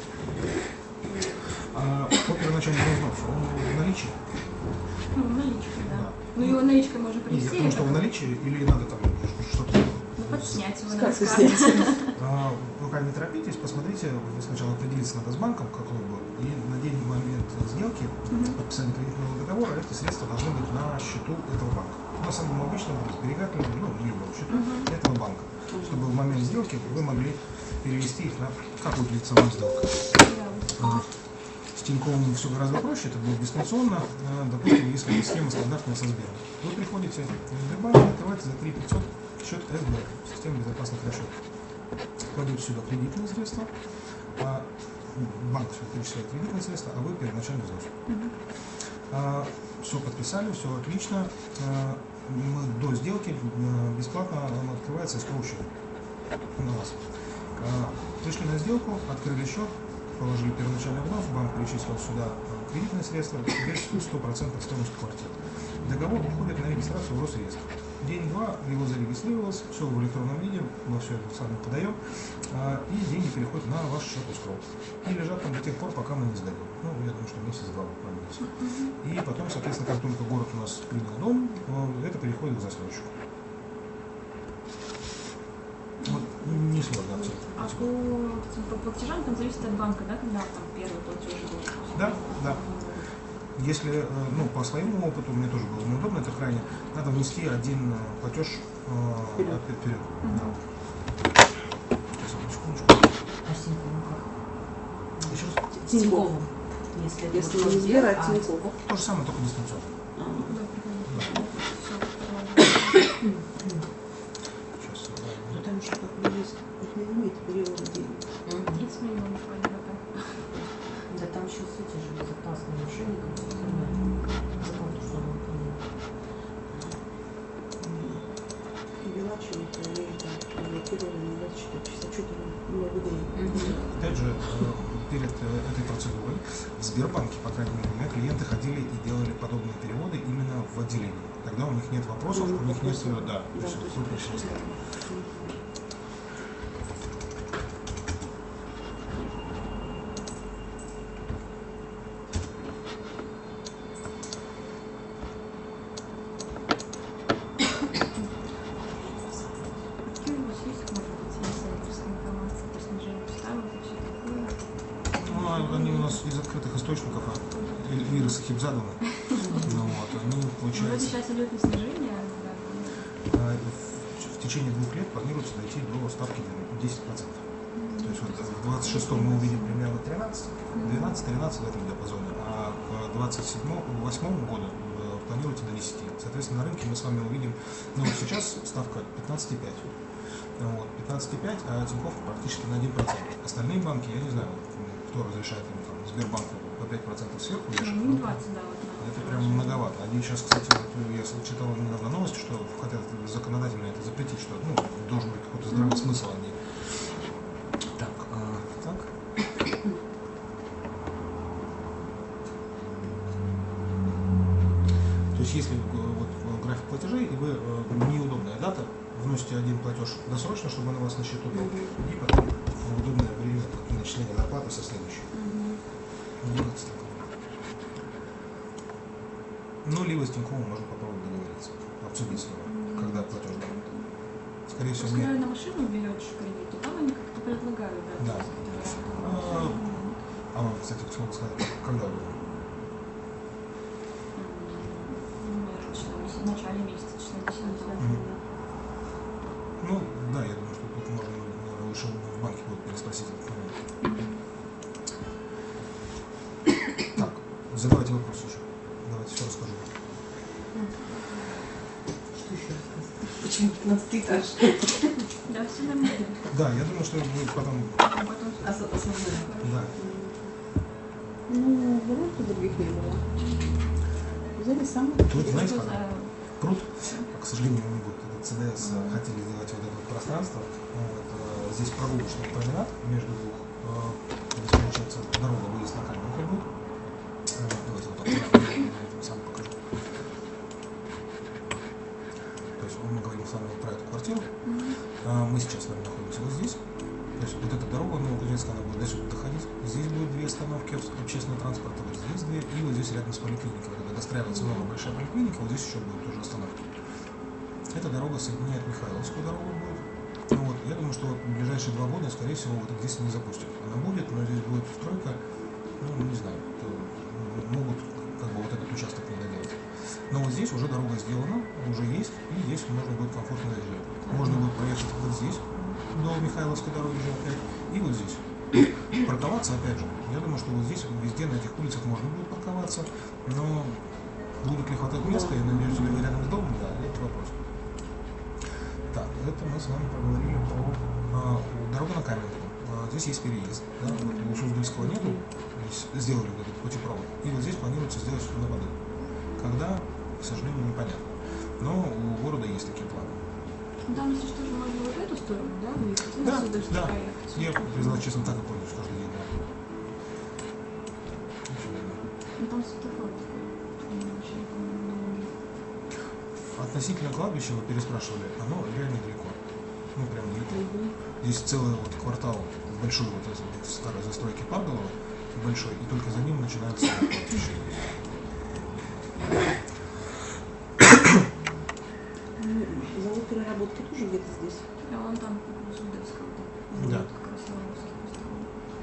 Speaker 1: А по первоначальному взносу, он в наличии?
Speaker 2: Ну, наличкой, да.
Speaker 1: Да.
Speaker 2: Ну, его наличкой можно
Speaker 1: Нет,
Speaker 2: привезти.
Speaker 1: потому что в наличии или надо там что-то...
Speaker 2: Ну, подснять его
Speaker 3: Как
Speaker 2: надо.
Speaker 3: снять?
Speaker 1: Пока не торопитесь, посмотрите, вы сначала определиться надо с банком, какой был, и на день момент сделки, подписания кредитного договора, эти средства должны быть на счету этого банка. На самом обычном, сберегательном, ну, любом счету этого банка, чтобы в момент сделки вы могли перевести их на... Как выглядит сама сделка? С Тиньковым все гораздо проще, это будет дистанционно. Допустим, если схема стандартная со Сбером. Вы приходите в Сбербанк, открываете за 3500 счет СБ, система безопасных расчетов. Кладете сюда кредитные средства, банк все перечисляет кредитные средства, а вы первоначальный взнос. Все подписали, все отлично. Мы до сделки бесплатно он открывается СКО счет на вас. Пришли на сделку, открыли счет, положили первоначальный взнос, банк перечислил сюда кредитные средства, без 100% стоимости квартиры. Договор уходит на регистрацию в Росреестр. День-два его зарегистрировалось, все в электронном виде, мы все это сами подаем, и деньги переходят на ваш счет escrow. И лежат там до тех пор, пока мы не сдадим. Ну, я думаю, что месяц-два буквально. И потом, соответственно, как только город у нас принял дом, это переходит к застройщику. Вот, не сложно абсолютно.
Speaker 2: А по платежам там зависит от банка, да, когда там первый платеж был?
Speaker 1: Да, да. Если, ну, по своему опыту, мне тоже было неудобно, это крайне, надо внести один платеж вперед. Да. Сейчас, одну секундочку.
Speaker 5: А с Тиньковым как?
Speaker 1: Еще раз.
Speaker 5: С Тиньковым. Если
Speaker 3: не избирать Тинькофф.
Speaker 1: То же самое, только дистанционно. Сейчас.
Speaker 3: Потому что есть, это не имеет периода денег.
Speaker 2: 30 миллионов вроде бы так.
Speaker 5: Да там еще сути же безопасные мошенников, все остальное. Закон, что он
Speaker 3: Фибоначчи, это блокировали 24 часа, что-то много дней.
Speaker 1: Опять же, перед этой процедурой в Сбербанке, по крайней мере, у меня клиенты ходили и делали подобные переводы именно в отделении. Тогда у них нет вопросов, у них нет, да, то есть крупных средств.
Speaker 2: Какие у вас есть, может быть, инсайдерская информация по снижению ставок и все такое?
Speaker 1: Ну, они у нас из открытых источников, Эльвира Сахибзадовна. Ну, вот, они,
Speaker 2: Вроде
Speaker 1: получается,
Speaker 2: сейчас идет на снижение, да.
Speaker 1: в течение 2 лет планируется дойти до ставки 10%. То есть вот в 26-м мы увидим примерно 13, 12-13 в этом диапазоне, а к 27-28 году планируется до 10. Соответственно, на рынке мы с вами увидим, ну вот сейчас ставка 15,5. Вот, 15,5, а Тинькофф практически на 1%. Остальные банки, я не знаю, кто разрешает им там Сбербанку по 5% сверху вешать.
Speaker 2: Ну, 20, да, вот.
Speaker 1: Это прям многовато. Они сейчас, кстати, вот, я читал недавно новость, что хотят законодательно это запретить, что ну, должен быть какой-то здравый смысл, а не так. Так. То есть если вот график платежей, и вы неудобная дата, вносите один платеж досрочно, чтобы он у вас на счету был, и потом в удобное время начисления зарплаты со следующей. Делается так. Ну, либо с Тиньковым можно попробовать договориться, обсудить с ним, когда платеж дадут. Скорее всего,
Speaker 2: Если
Speaker 1: нет.
Speaker 2: на машину берешь кредит, то там они как-то предлагают, да.
Speaker 1: Да. А вам, кстати, к слову сказать, когда удобно?
Speaker 2: В начале месяца, числа 10.
Speaker 1: Ну, да, я думаю, что тут можно, наверное, лучше в банке будет переспросить этот момент. Так, задавайте вопрос еще. Давайте все расскажу.
Speaker 5: Что еще рассказать? Почему 15 этаж?
Speaker 2: Да, все нормально.
Speaker 1: Да, я думаю, что вы потом...
Speaker 2: А потом
Speaker 5: Основное.
Speaker 1: Да.
Speaker 3: Ну, вариантов других не было. Взяли самое.
Speaker 1: Тут, знаете,
Speaker 2: что
Speaker 1: как
Speaker 2: за...
Speaker 1: пруд, к сожалению, не будет. Этот ЦДС хотели сделать вот это вот пространство. Вот, здесь прогулочный променад между двух. Здесь получается дорога, выезд на Каменку будет. Давайте вот так сам покажу. То есть мы говорим с вами про эту квартиру. Мы сейчас с вами находимся вот здесь. То есть вот эта дорога Новокузнецкая, она будет дальше доходить. Здесь будет 2 остановки общественного транспорта, вот здесь 2, и вот здесь рядом с поликлиникой. Когда достраивается новая большая поликлиника, вот здесь еще будет тоже остановки. Эта дорога соединяет Михайловскую дорогу будет. Ну, вот, я думаю, что вот в ближайшие 2 года, скорее всего, вот здесь не запустят. Она будет, но здесь будет стройка, ну, не знаю, могут как бы вот этот участок не доделать. Но вот здесь уже дорога сделана, уже есть, и здесь можно будет комфортно доезжать. Можно будет проехать вот здесь, до Михайловской дороги же опять, и вот здесь. Парковаться опять же. Я думаю, что вот здесь, везде, на этих улицах можно будет парковаться, но будет ли хватать места, и найдете ли вы рядом с домом, да, это вопрос. Так, это мы с вами проговорили про дорогу на Каменку. Здесь есть переезд, да, вот у Суздальского нету, здесь сделали вот этот путепровод, и вот здесь планируется сделать на воды. Когда, к сожалению, непонятно. Но у города есть такие планы.
Speaker 2: Там, если что, же можно вот эту сторону, да, выехать? И
Speaker 1: Да,
Speaker 2: отсюда
Speaker 1: да.
Speaker 2: проехать.
Speaker 1: Я, признаюсь честно, так и пользуюсь каждый день.
Speaker 2: Ну, там светофор такой. Очень, по-моему,
Speaker 1: А относительно кладбища вы переспрашивали, оно реально далеко. Ну, прям далеко. Здесь целый вот квартал большой вот этой вот старой застройки Парголова, большой, и только за ним начинается кладбище.
Speaker 3: Завод переработки тоже где-то здесь.
Speaker 2: А вон там, Зудовского.
Speaker 1: Да.
Speaker 2: Как раз Воровский поставил.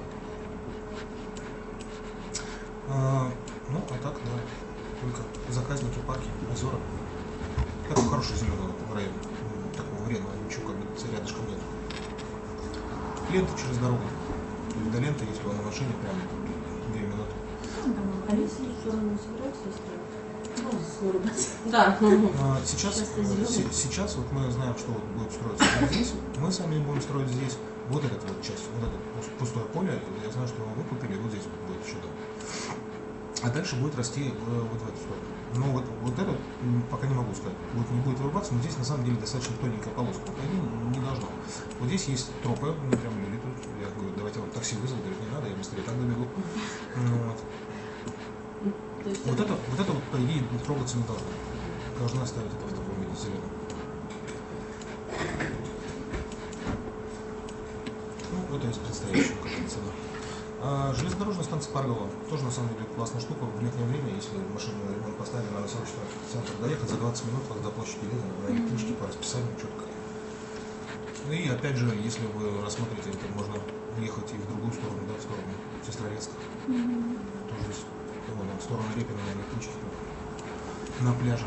Speaker 1: Ну, а так, да, только заказники, парки, озера. Такой хороший зеленый район, такого вредного, ничего как бы рядышком нет. Лента через дорогу. То есть до ленты, если вы на машине, прям 2 минуты.
Speaker 5: А если сторону собираются строить?
Speaker 3: Ну, вырубать.
Speaker 5: Да.
Speaker 1: Сейчас вот мы знаем, что вот будет строиться здесь, мы сами будем строить здесь. Вот эта вот часть, вот это пустое поле, я знаю, что его выкупили, вот здесь будет еще дом. А дальше будет расти вот в эту сторону. Но вот это пока не могу сказать. Вот не будет вырубаться, но здесь на самом деле достаточно тоненькая полоска. По идее не должно. Вот здесь есть тропы, мне прям люди тут. Я говорю, давайте я вам такси вызову, говорит, не надо, я быстрее так добегу. Вот. Вот это вот, по идее, трогаться не должно. Должна оставить это в таком виде зеленом. Ну, это из предстоящего, как говорится, да. Железнодорожная станция Парголова тоже на самом деле классная штука. В летнее время, если машину на ремонт поставили, надо срочно в центр доехать за 20 минут до площади Ленина на электричке по расписанию четко. И опять же, если вы рассмотрите, это можно ехать и в другую сторону, да, в сторону Сестрорецка. Тоже здесь, в сторону Репина на электричке, на пляже.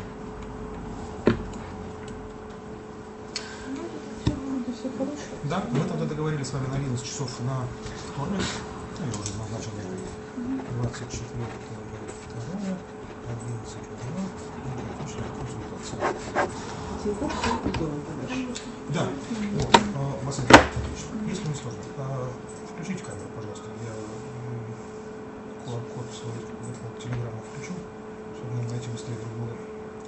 Speaker 1: Да, мы тогда договорились с вами на 11 часов на вторник. Ну, я уже назначил 24 2, 11 отличная консультация.
Speaker 3: Тинькофф все это делаем, конечно.
Speaker 1: Да, вот, Василий, отлично. Если не сложно, включите камеру, пожалуйста. Я QR-код свой телеграмму включу, чтобы нам найти быстрее друг друга.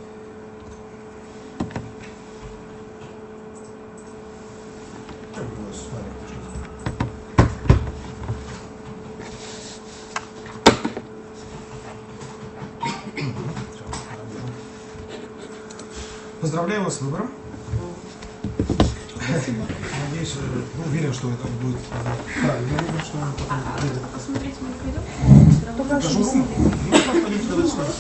Speaker 1: Как бы у вас с вами пришло? Поздравляю вас с выбором.
Speaker 3: Спасибо.
Speaker 1: Надеюсь, уверен, что это будет правильный выбор, что он потом придет.
Speaker 2: Посмотреть мы пойдем?
Speaker 1: Покажу рум. Пойдемте давайте сюда.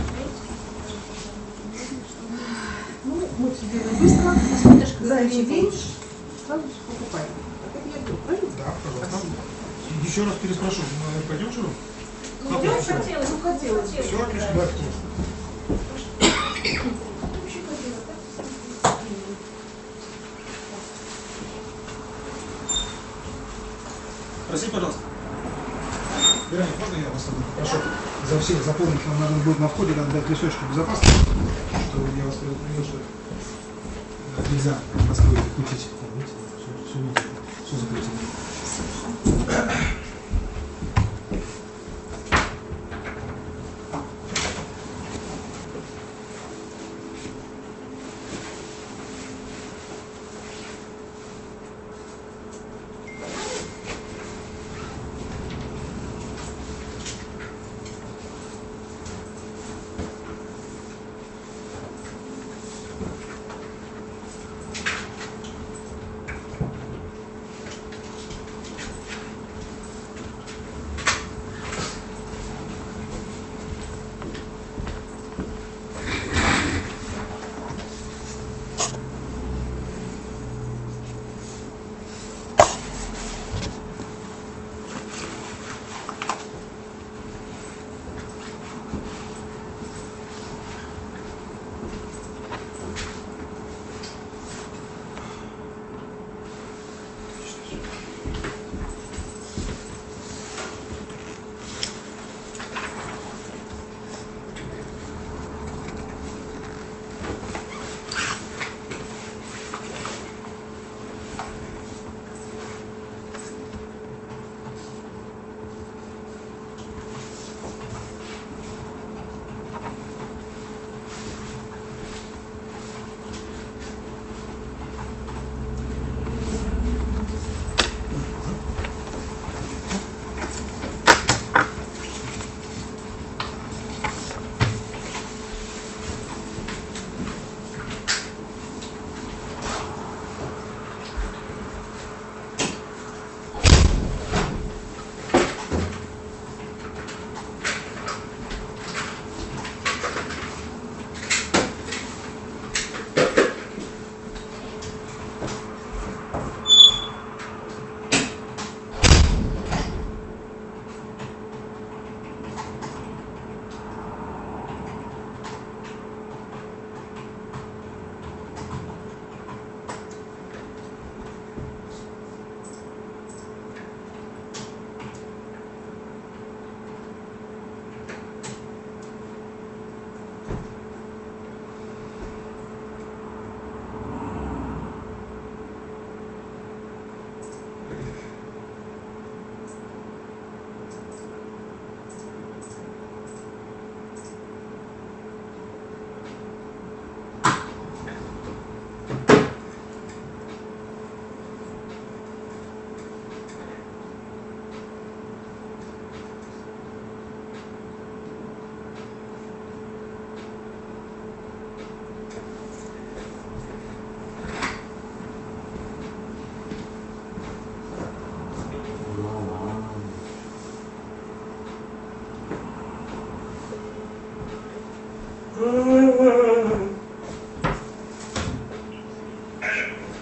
Speaker 3: Ну, мы все делаем быстро. Посмотришь, заячий день, сразу все покупаем. Так это я говорю, правильно?
Speaker 1: Да, пожалуйста. Еще раз переспрошу, мы пойдем же?
Speaker 3: Хотелось.
Speaker 1: Все, отлично, да. Простите, пожалуйста. Вероник, можно я вас прошу за всех запомнить, нам надо будет на входе дать листочки безопасности, что я вас предупредил, что нельзя в Москве кутить. Все закрытие.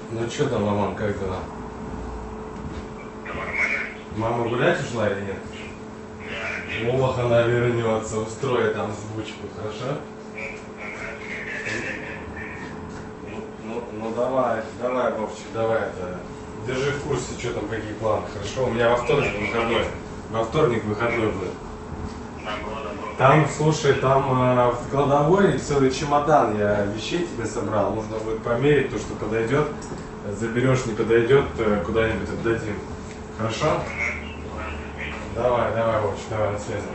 Speaker 4: Ну что там, мама, как дела? Мама гулять ушла или нет? Ох, она вернется, устроит там звучку, хорошо? Ну давай, Вовчик, давай это. Держи в курсе, что там, какие планы, хорошо? У меня во вторник выходной. Во вторник выходной будет. Там, слушай, там в кладовой целый чемодан я вещей тебе собрал. Нужно будет померить то, что подойдет. Заберешь, не подойдет, куда-нибудь отдадим. Хорошо? Давай, Вовчик, давай, на связи.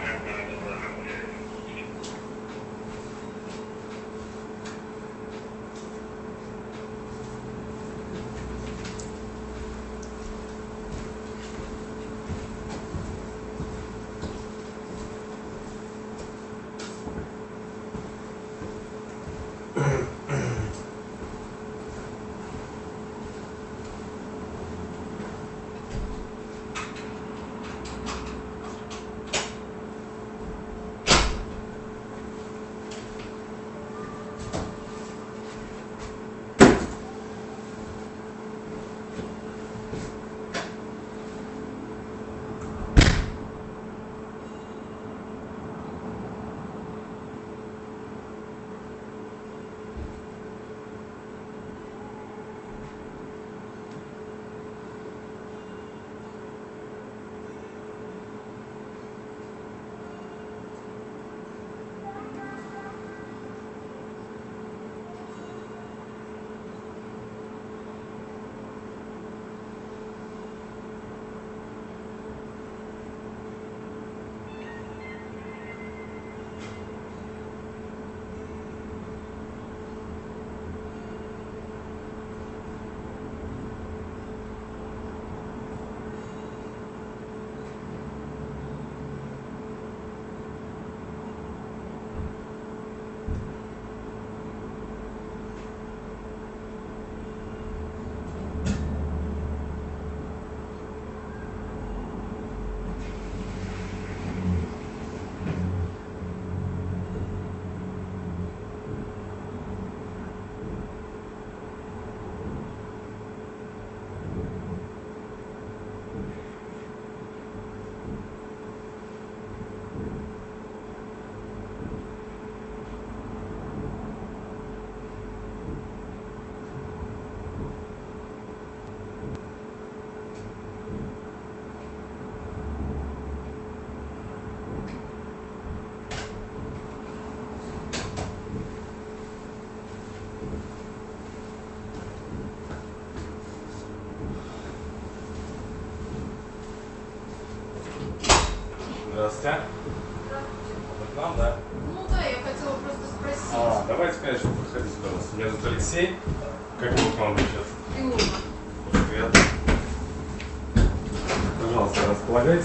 Speaker 4: Здравствуйте. Это к нам, да?
Speaker 5: Ну да, я хотела просто спросить.
Speaker 4: Давайте, конечно, подходите до нас. Меня зовут Алексей. Как вы к вам сейчас?
Speaker 5: Илона.
Speaker 4: Привет. Пожалуйста, располагайтесь.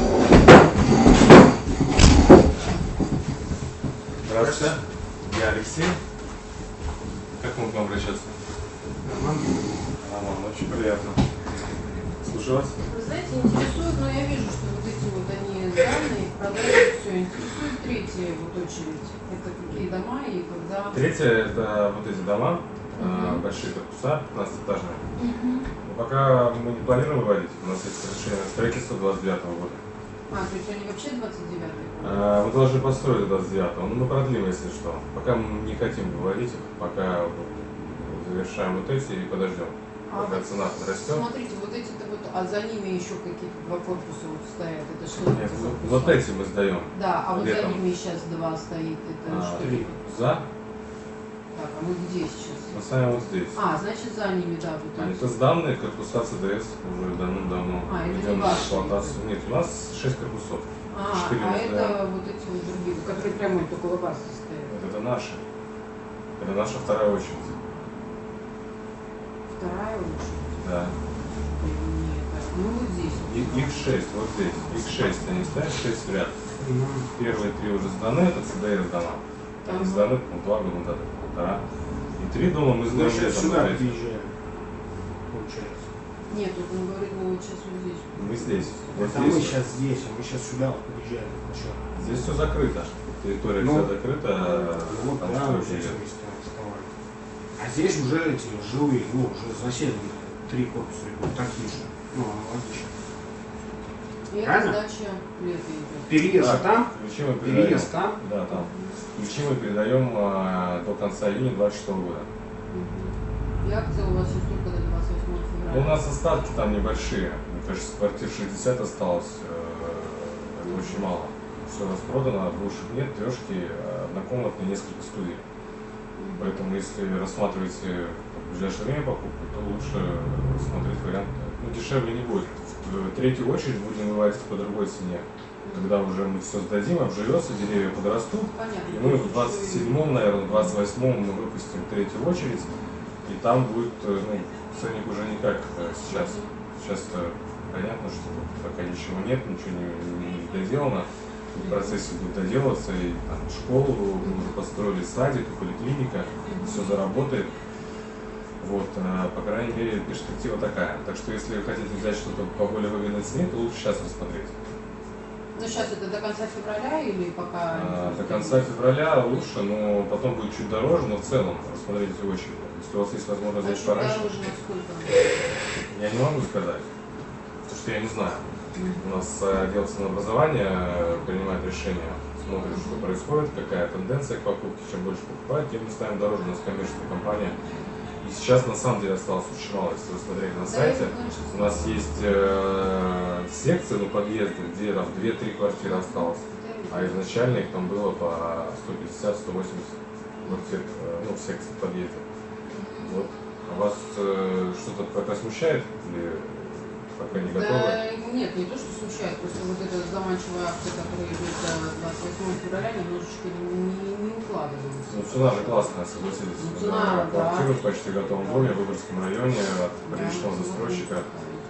Speaker 4: Здравствуйте. Я Алексей. Как мы к вам обращаться? Роман, очень приятно. Слушаю вас.
Speaker 5: Вы знаете, интересует, но я вижу, что вот эти вот они данные, продают все. Интересует третья вот очередь. Это какие дома и когда...
Speaker 4: Третье это вот эти дома, большие корпуса, 15-этажные. Но пока мы не планируем выводить, у нас есть разрешение на строительство 29 года.
Speaker 5: То есть они вообще 29-й?
Speaker 4: Мы должны построить 29-го, но мы продлим, если что. Пока мы не хотим выводить их, пока завершаем вот эти и подождем. Пока цена подрастет.
Speaker 5: Смотрите, вот эти-то вот, а за ними еще какие-то два корпуса вот стоят. Это что?
Speaker 4: Нет, вот эти мы сдаем.
Speaker 5: Да, а вот за
Speaker 4: Летом.
Speaker 5: ними сейчас два стоит. Это что?
Speaker 4: За?
Speaker 5: Так, а мы где сейчас?
Speaker 4: Мы с вами вот здесь.
Speaker 5: Значит за ними, да, вот
Speaker 4: Они
Speaker 5: эти.
Speaker 4: то сданные корпуса ЦДС уже давным-давно
Speaker 5: Это не
Speaker 4: ведем
Speaker 5: ваши?
Speaker 4: эксплуатацию. Нет, у нас 6 корпусов. 4 мы
Speaker 5: это
Speaker 4: сдаем.
Speaker 5: вот эти вот другие, которые прямо вот около вас стоят.
Speaker 4: Это наши. Это наша вторая очередь.
Speaker 5: Вторая очередь.
Speaker 4: Да.
Speaker 5: Нет, ну вот здесь.
Speaker 4: Их 6, вот здесь. Их 6, они стоят 6 в ряд. Первые 3 уже сданы, это ЦДС дома. Они сданы 2 года назад, 1,5. И 3 дома мы сдаем летом.
Speaker 1: Сюда приезжаем, получается.
Speaker 5: Нет, тут он говорит, мы вот сейчас вот здесь.
Speaker 4: Мы здесь. Вот
Speaker 1: Это мы
Speaker 4: здесь.
Speaker 1: сейчас здесь, а мы сейчас сюда приезжаем.
Speaker 4: Здесь все закрыто. Территория
Speaker 1: Ну,
Speaker 4: вся закрыта.
Speaker 1: Вот
Speaker 4: Там
Speaker 1: прямо
Speaker 4: что
Speaker 1: здесь
Speaker 4: идет.
Speaker 1: мы вставали. А
Speaker 6: А здесь уже эти жилые, ну, уже заселены 3 корпуса, такие же. Ну, логично.
Speaker 5: И это
Speaker 6: Правильно?
Speaker 5: сдача лета идет.
Speaker 6: Переезд
Speaker 4: Да,
Speaker 6: там,
Speaker 4: ключи мы передаем.
Speaker 6: переезд там.
Speaker 4: Да, там. Ключи мы передаем до конца июня 26 года.
Speaker 5: И акция у вас есть только до 28 февраля.
Speaker 4: Ну, у нас остатки там небольшие. Мне кажется, квартир 60 осталось. Это очень мало. Все распродано, двушек нет, трешки, однокомнатные, несколько студий. Поэтому, если рассматриваете в ближайшее время покупку, то лучше смотреть вариант. Ну, дешевле не будет. В третью очередь будем выводить по другой цене. Когда уже мы все сдадим, обживется, деревья подрастут.
Speaker 5: Понятно.
Speaker 4: И мы в 27-м, наверное, 28-м мы выпустим третью очередь. И там будет, ну, ценник уже не как сейчас. Сейчас-то понятно, что пока ничего нет, ничего не доделано. В процессе будет доделаться, и там школу мы уже построили, садик, поликлиника, все заработает. Вот, по крайней мере, перспектива такая. Так что, если вы хотите взять что-то по более выгодной цене, то лучше сейчас рассмотреть.
Speaker 5: Ну, сейчас это до конца февраля или пока?
Speaker 4: До конца февраля лучше, но потом будет чуть дороже, но в целом рассмотрите очередь. Если у вас есть возможность взять пораньше,
Speaker 5: Дороже сколько?
Speaker 4: я не могу сказать, потому что я не знаю. У нас отдел ценообразования принимает решение, смотрит, что происходит, какая тенденция к покупке. Чем больше покупают, тем мы ставим дороже. У нас коммерческая компания. И сейчас на самом деле осталось очень мало, если вы смотрели на сайте. У нас есть секции, ну, подъезды, где там 2-3 квартиры осталось. А изначально их там было по 150-180 квартир, ну, в секции подъезда. Вот. А вас что-то пока смущает? Или пока не готовы?
Speaker 5: Да, нет, не то, что смущает, просто вот эта заманчивая акция, которая идет до 28 февраля, немножечко не укладывается.
Speaker 4: Ну, цена же классная, согласитесь.
Speaker 5: Ну, цена,
Speaker 4: на квартиру в почти готовом доме в Выборгском районе от приличного застройщика.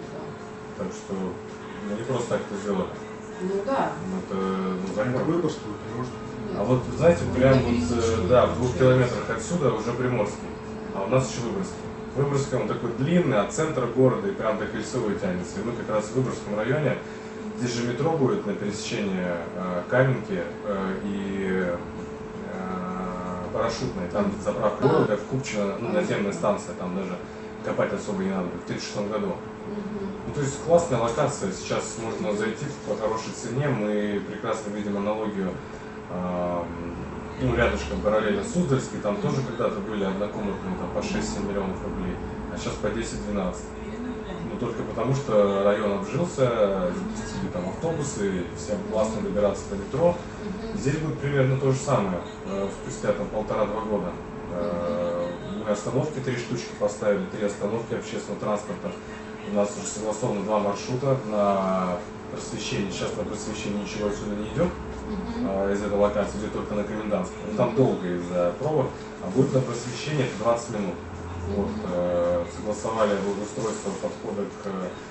Speaker 4: Так что мы не просто так это сделали.
Speaker 5: Ну да.
Speaker 4: Это, ну, закон.
Speaker 6: Выборгскую, может.
Speaker 4: А вот, знаете, прям вот, да, в 2 километрах отсюда уже Приморский, а у нас еще Выборгский. Выборгский, он такой длинный, от центра города и прям до Кольцевой тянется. И мы как раз в Выборгском районе, здесь же метро будет на пересечении Каменки и Парашютной, там заправка города, в Купчино, ну, наземная станция, там даже копать особо не надо будет, в 1936 году. Ну, то есть классная локация, сейчас можно зайти по хорошей цене, мы прекрасно видим аналогию, ну, рядышком параллельно Суздальский, там тоже когда-то были однокомнатные там, по 6-7 миллионов рублей, а сейчас по 10-12. Ну, только потому, что район обжился, запустили там автобусы, всем классно добираться по метро. Здесь будет примерно то же самое, спустя там 1,5-2 года. Мы остановки 3 штучки поставили, 3 остановки общественного транспорта. У нас уже согласовано 2 маршрута на просвещение. Сейчас на просвещение ничего отсюда не идет, из этой локации, идет только на Комендантский. Ну, там долго из-за пробок, а будет на просвещение это 20 минут. Вот, согласовали благоустройство подхода к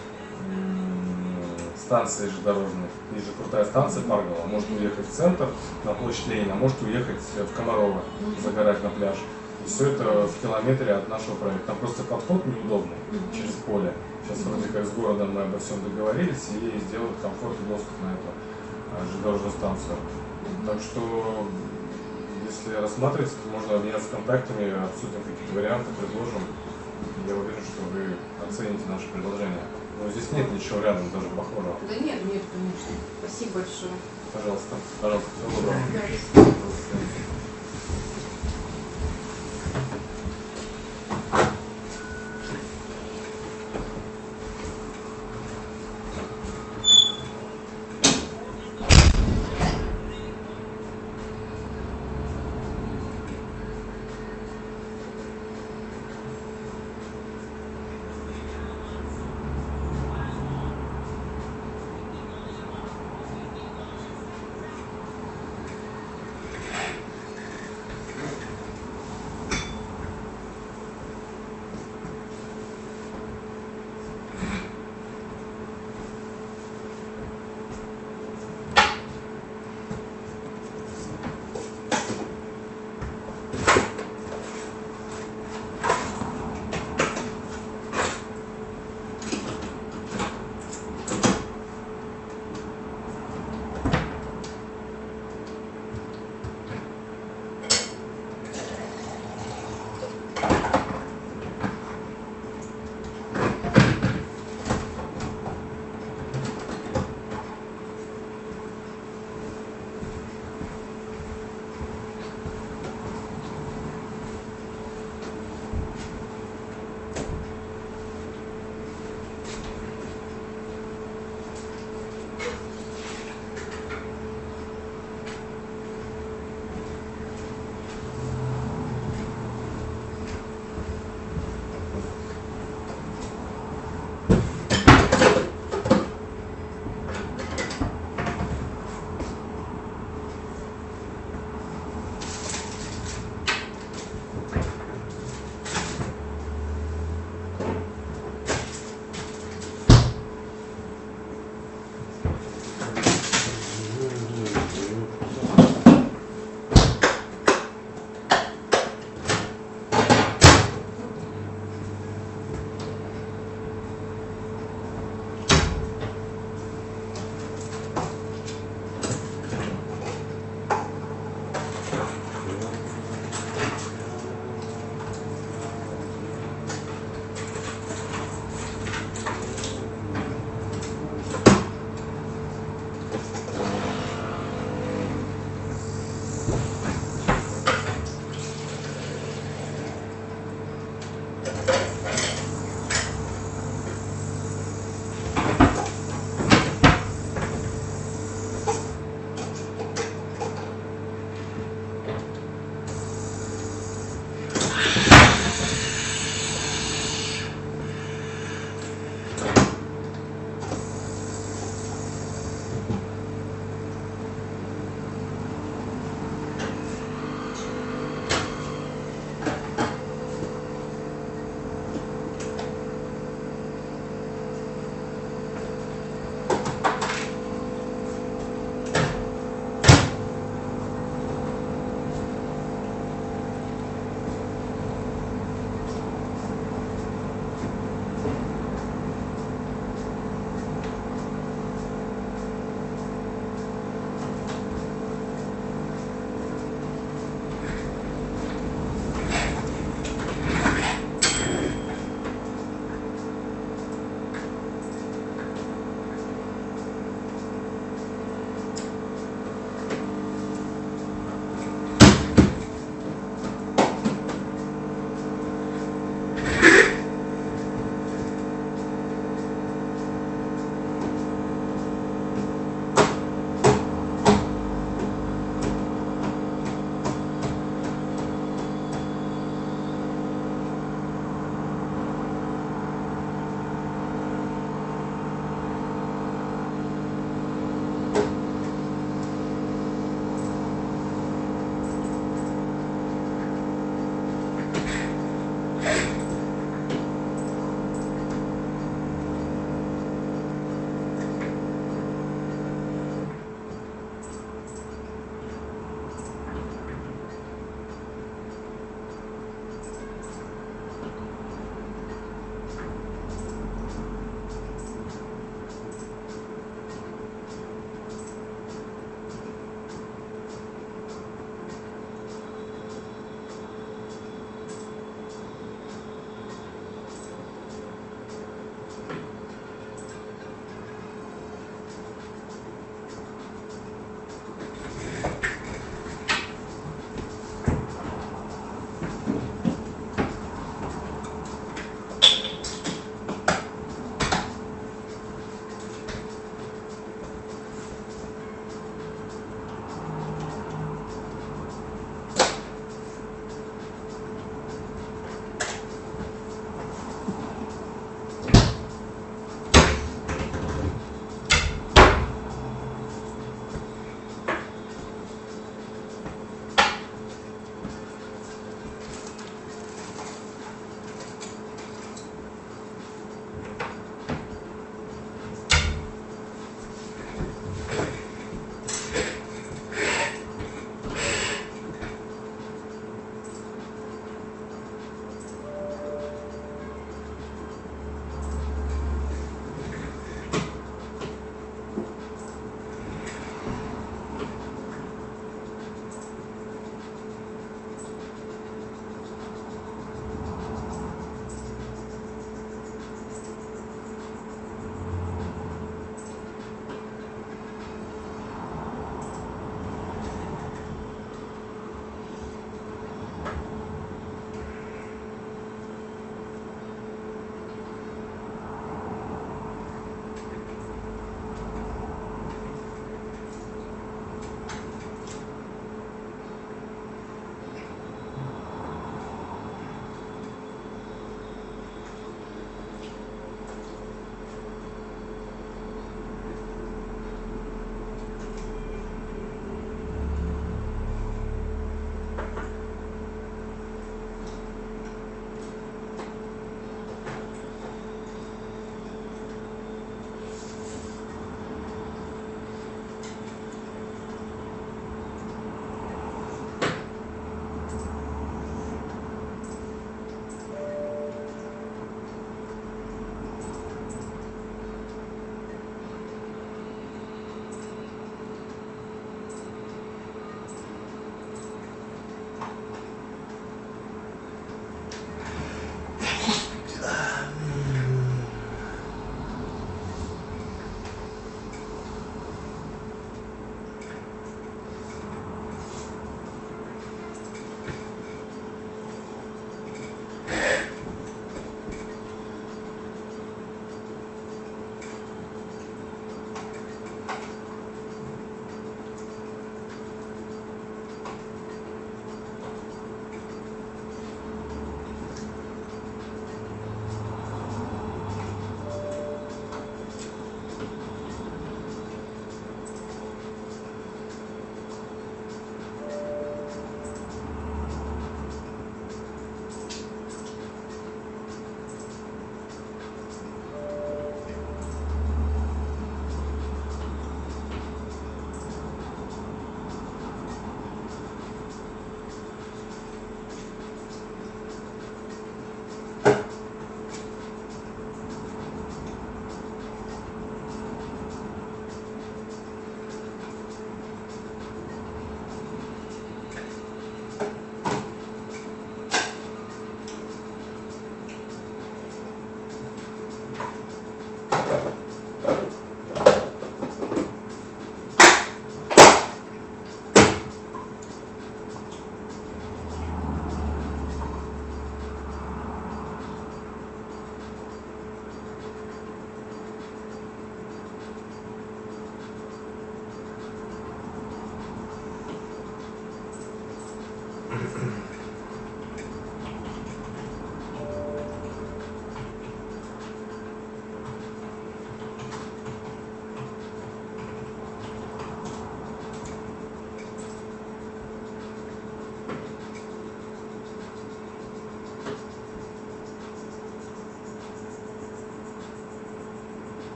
Speaker 4: станции железнодорожной. Есть же крутая станция Паргова. Может уехать в центр, на площадь Ленина, а может уехать в Комарово, загорать на пляж. И все это в километре от нашего проекта. Там просто подход неудобный через поле. Сейчас вроде как с городом мы обо всем договорились и сделают комфортный доступ на эту железнодорожную станцию. Так что, если рассматривать, то можно обменяться контактами, обсудим какие-то варианты, предложим. Я уверен, что вы оцените наше предложение. Но здесь нет ничего рядом даже похожего.
Speaker 5: Да нет, конечно. Спасибо большое.
Speaker 4: Пожалуйста, пожалуйста, всего доброго.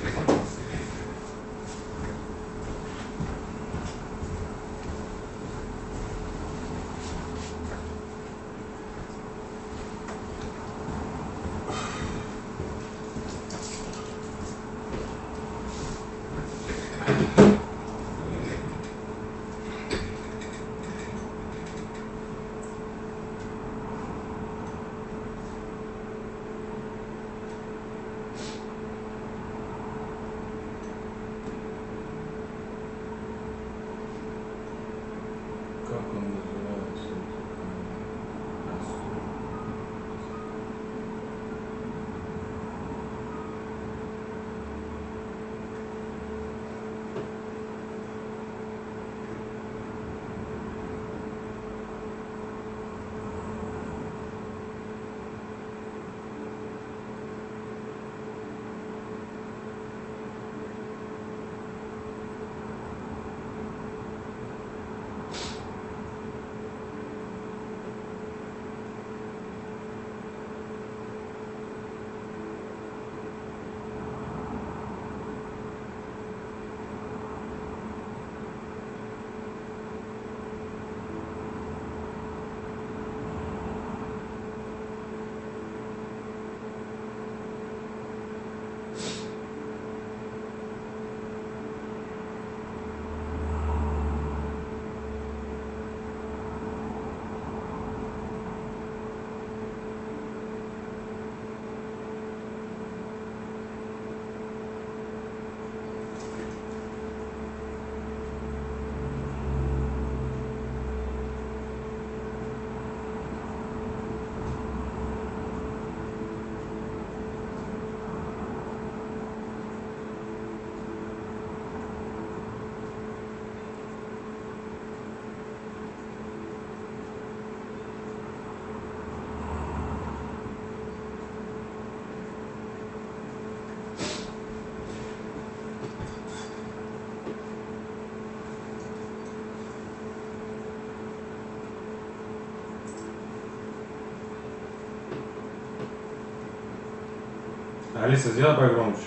Speaker 4: Как он называется? Алиса, сделай погромче.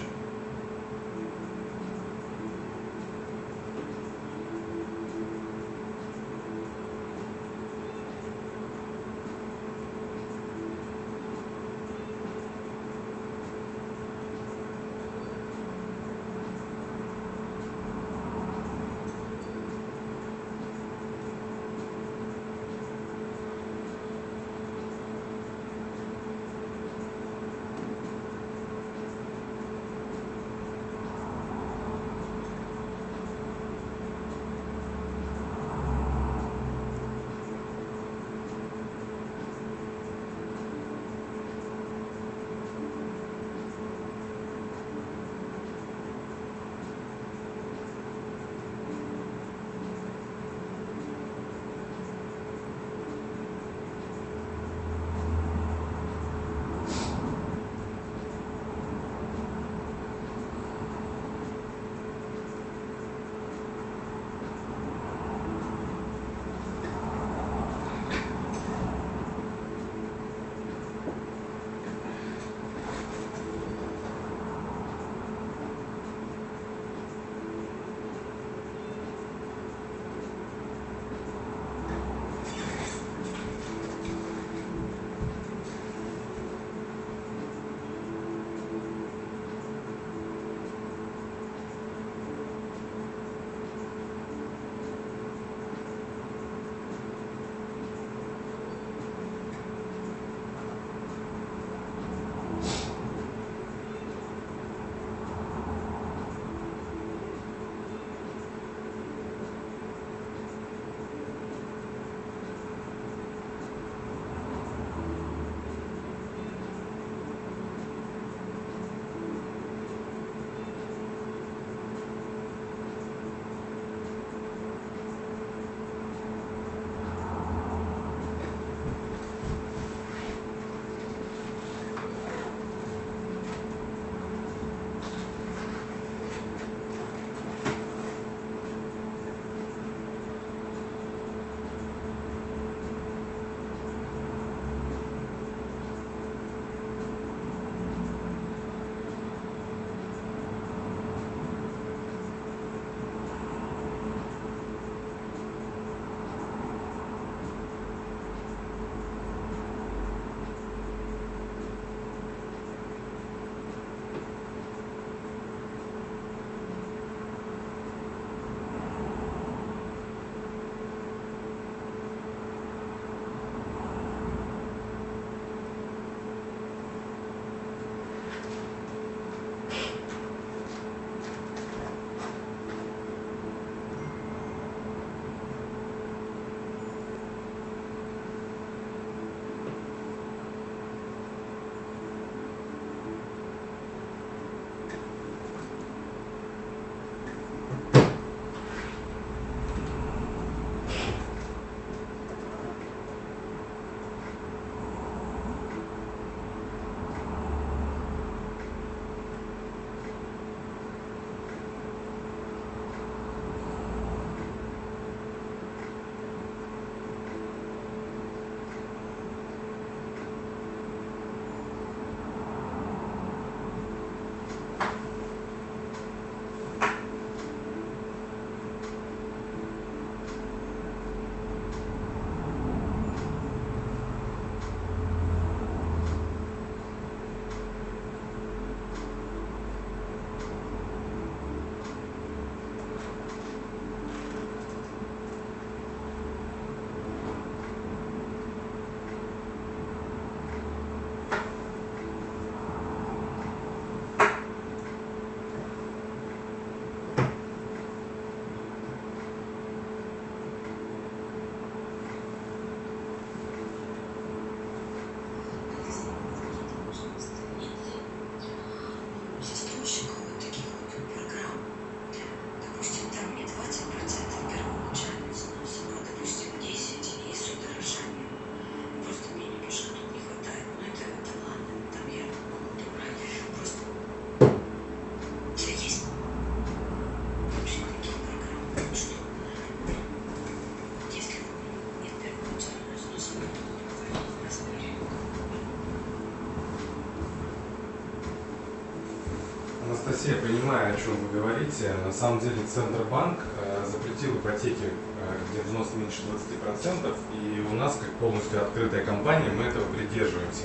Speaker 4: Анастасия, понимаю, о чем вы говорите. На самом деле Центробанк запретил ипотеки, где взнос меньше 20%, и у нас, как полностью открытая компания, мы этого придерживаемся.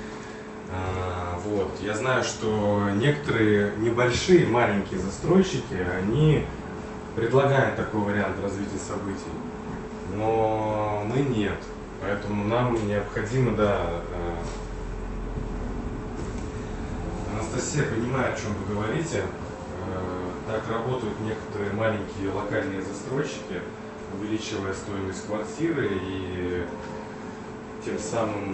Speaker 4: Вот. Я знаю, что некоторые небольшие, маленькие застройщики, они предлагают такой вариант развития событий, но мы нет. Поэтому нам необходимо, да. Анастасия, понимаю, о чем вы говорите. Так работают некоторые маленькие локальные застройщики, увеличивая стоимость квартиры и тем самым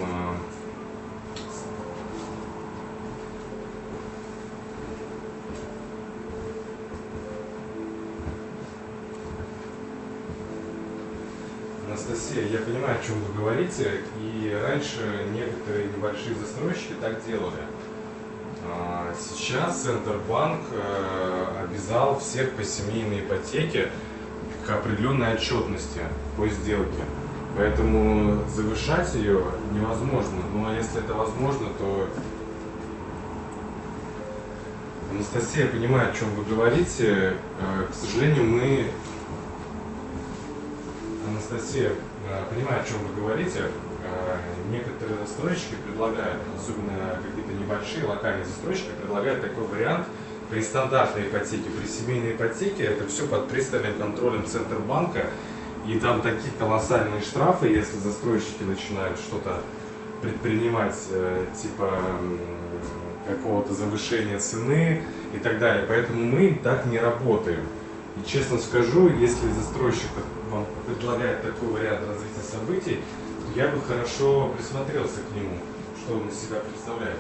Speaker 4: Анастасия, я понимаю, о чем вы говорите, и раньше некоторые небольшие застройщики так делали. Сейчас Центробанк обязал всех по семейной ипотеке к определенной отчетности по сделке. Поэтому завышать ее невозможно. Ну а если это возможно, то... Анастасия, я понимаю, о чем вы говорите. К сожалению, мы... Анастасия, понимаю, о чем вы говорите. Некоторые застройщики предлагают, особенно какие-то небольшие локальные застройщики, предлагают такой вариант при стандартной ипотеке, при семейной ипотеке. Это все под пристальным контролем Центробанка. И там такие колоссальные штрафы, если застройщики начинают что-то предпринимать, типа какого-то завышения цены и так далее. Поэтому мы так не работаем. И честно скажу, если застройщик вам предлагает такой вариант развития событий, то я бы хорошо присмотрелся к нему, что он из себя представляет.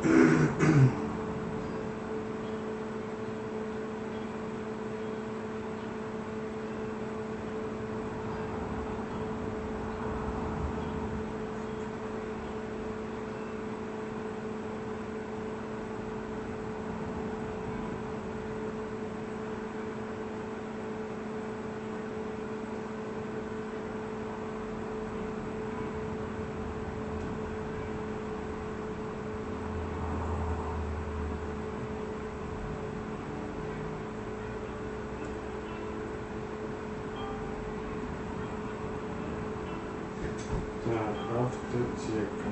Speaker 6: Так, автотека.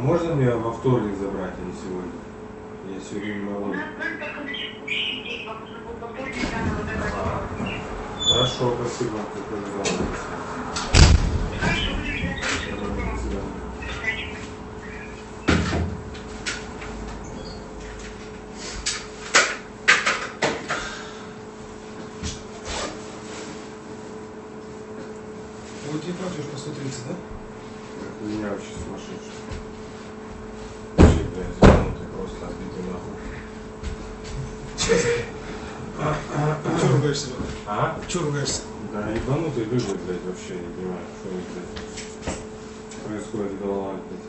Speaker 4: можно мне во вторник забрать, а не сегодня? Я сегодня не могу. Хорошо, спасибо.
Speaker 1: Вот тебе платишь по 130, да?
Speaker 4: У меня вообще сумасшедший. Вообще, блядь, ебанутый, просто отбитый нахуй.
Speaker 1: Чего ругаешься?
Speaker 4: А?
Speaker 1: Чего ругаешься?
Speaker 4: Да, ебанутые люди, блядь, вообще не понимаю, что у них, блядь, происходит в головах, блядь.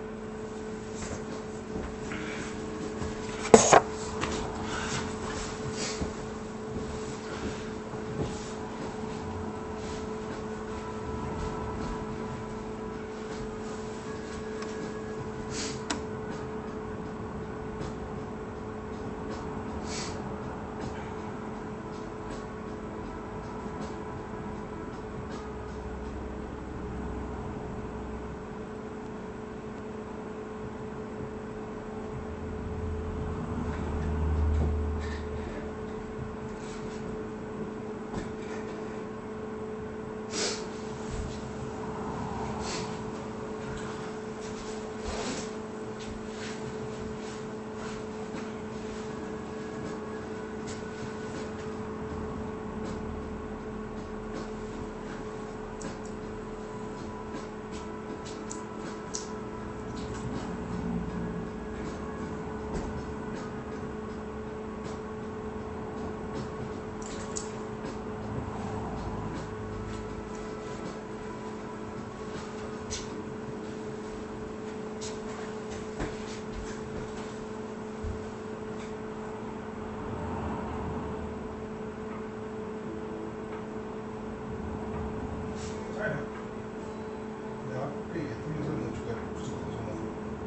Speaker 1: Да, привет. Ты мне звонил, что я пустил звонок.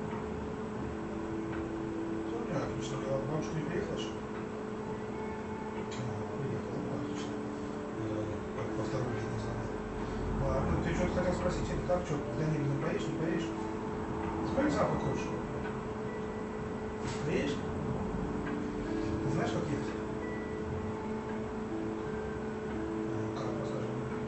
Speaker 1: Все, отлично. Я бабушка не приехала, что ли? Приехала, ну, отлично. По второй день не звонил. Ладно, ты что-то хотел спросить, как, что, в Данилина поедешь, не поедешь? Сколько запах хочешь? Поедешь? Ты знаешь, как ехать? Как, расскажи.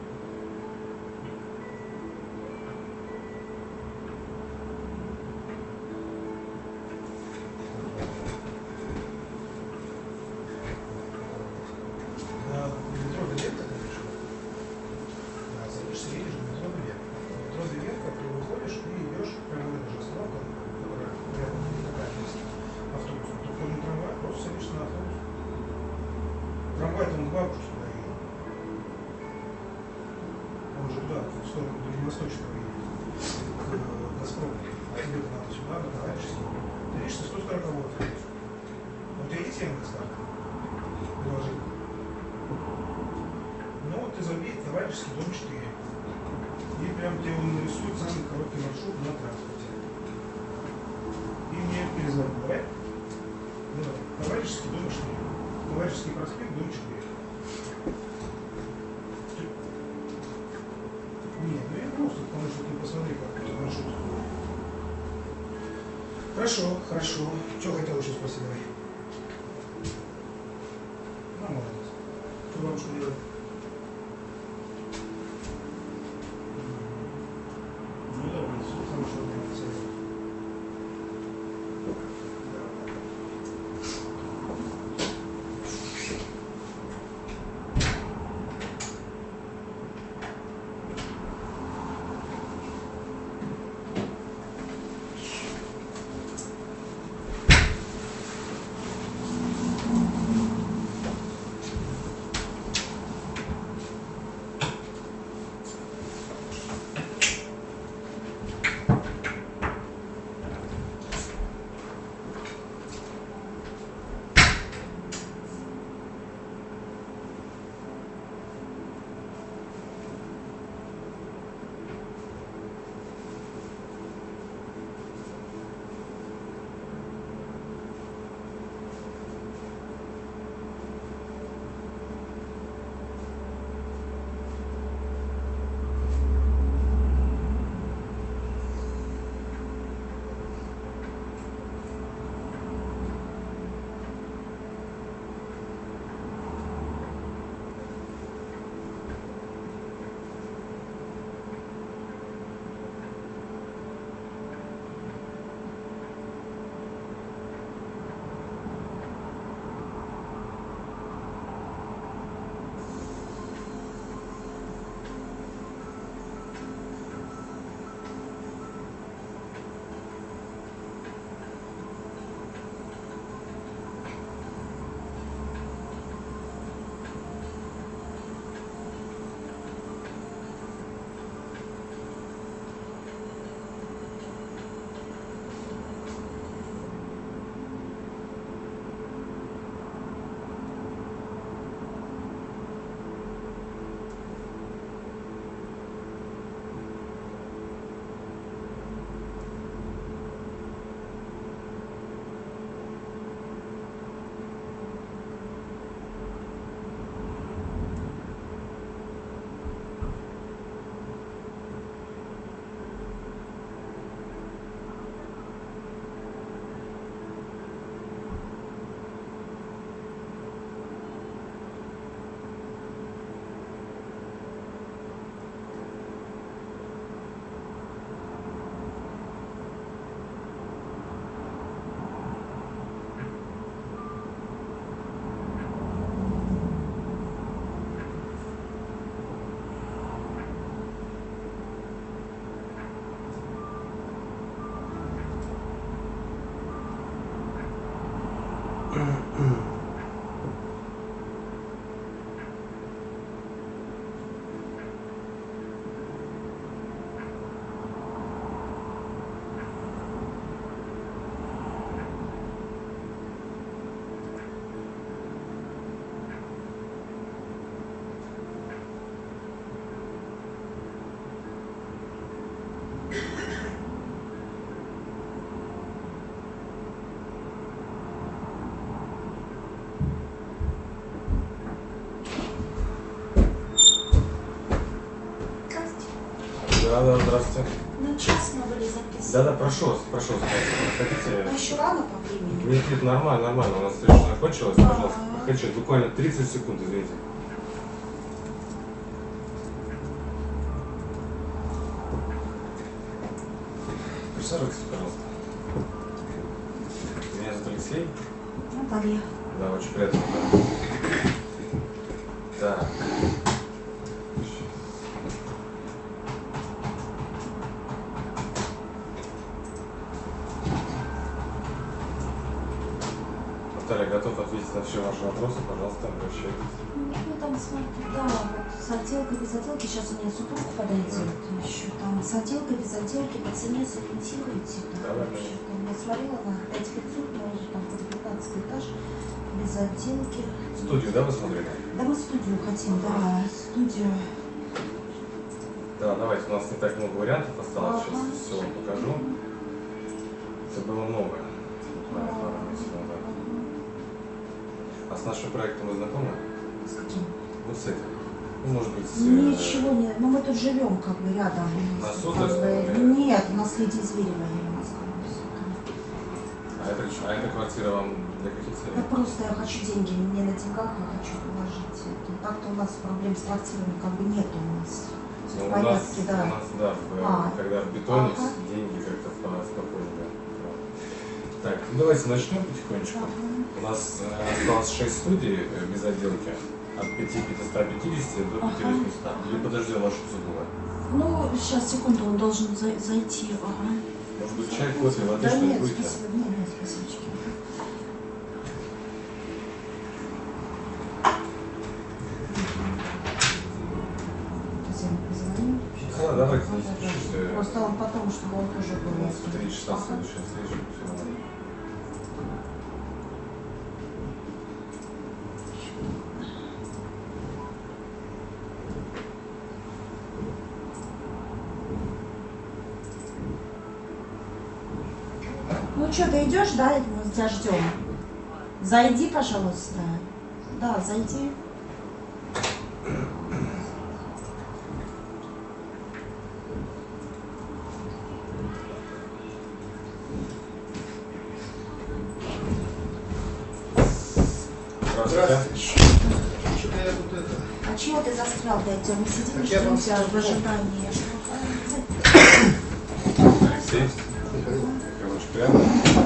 Speaker 1: Метро Двиветка, конечно. Да, садишься, едешь в метро Двиветка. Метро Двиветка, ты выходишь и идешь прямо в эту же остановку, которая рядом такая есть автобус. Только не трамвай, просто садишься на автобус. Трамвай-то он к бабушке туда едет. Он же туда, в сторону Дальневосточного едет, к Газпрому. А тебе надо сюда, на Райчество. Ты видишь, 140-го автобус. Вот у тебя есть Яндекс карта? Приложение. Ну вот ты забей Товарищеский дом 4. И прям тебе он нарисует самый короткий маршрут на транспорте. И мне перезвони, давай? Давай. Товарищеский дом 4. Товарищеский проспект, дом 4. Не, ну я просто, потому что ты посмотри, как это маршрут. Хорошо, хорошо. Что хотел еще спросить, давай? Ну, молодец. Что бабушка делает? Ну, давай, хорошо, молодец.
Speaker 4: Да, здравствуйте.
Speaker 7: На час мы были записаны.
Speaker 4: Да, прошу, проходите.
Speaker 7: А еще рано по времени?
Speaker 4: Нет, нормально, у нас встреча закончилась, пожалуйста, проходите, буквально 30 секунд, извините. Присаживайтесь, пожалуйста. Меня зовут Алексей.
Speaker 7: Наталья.
Speaker 4: Да, очень приятно. Так. Наталья, готов ответить на все ваши вопросы, пожалуйста, обращайтесь.
Speaker 7: Ну там смотрите, да, вот с отделкой, без отделки, сейчас у меня супруг подойдет еще, там с отделкой, без отделки, по цене сориентируете,
Speaker 4: Да,
Speaker 7: вообще, там я смотрела на 5500, но уже там под 15 этаж, без отделки.
Speaker 4: Студию, да, вы смотрели?
Speaker 7: Да, мы студию хотим, да, студию.
Speaker 4: Да, давайте, у нас не так много вариантов осталось, сейчас все вам покажу. Это было новое, буквально пару месяцев назад. А с нашим проектом вы знакомы?
Speaker 7: С каким?
Speaker 4: Вот с этим. Ну, может быть,
Speaker 7: Ничего не, ну мы тут живем как бы рядом.
Speaker 4: На
Speaker 7: Как
Speaker 4: Суздальском?
Speaker 7: бы, нет, у нас Лидия Зверева, я Москва.
Speaker 4: А эта квартира вам для каких
Speaker 7: Да
Speaker 4: целей?
Speaker 7: просто я хочу деньги, мне на деньгах я хочу положить. Так-то у нас проблем с квартирами как бы нет у нас.
Speaker 4: Ну,
Speaker 7: В порядке, да.
Speaker 4: у нас, да, когда в бетоне деньги как-то спокойнее. Так, ну давайте начнем потихонечку. У нас осталось 6 студий без отделки. От 5550 до 5800. Или подождем вашу супруга.
Speaker 7: Ну, сейчас, секунду, он должен зайти. Ага.
Speaker 4: Может быть, чай, кофе, воды,
Speaker 7: Да
Speaker 4: что-нибудь
Speaker 7: нет,
Speaker 4: будете?
Speaker 7: спасибо, нет, спасибо.
Speaker 4: Да, давайте, не спешите.
Speaker 7: Просто он потом, чтобы он тоже был.
Speaker 4: У нас в 3 часа следующая встреча. Все нормально.
Speaker 7: Ну что, ты идешь, да? Мы тебя ждем. Зайди, пожалуйста. Да, зайди.
Speaker 4: Здравствуйте.
Speaker 8: Что-то я тут это...
Speaker 7: А чего ты застрял-то, Артем? Мы сидим,
Speaker 8: Так я
Speaker 7: ждем
Speaker 8: вам
Speaker 7: тебя в
Speaker 8: скажу.
Speaker 7: ожидании.
Speaker 4: Алексей. Очень приятно.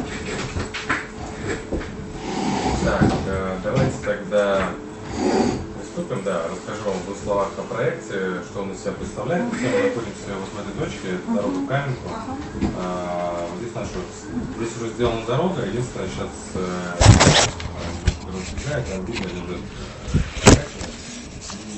Speaker 4: Так, давайте тогда приступим. Да, расскажу вам в двух словах о проекте, что он из себя представляет. Мы находимся вот в этой точке, это дорога в Каменку. Вот здесь наш офис. Здесь уже сделана дорога, единственное, сейчас разбегает, там видно, лежит и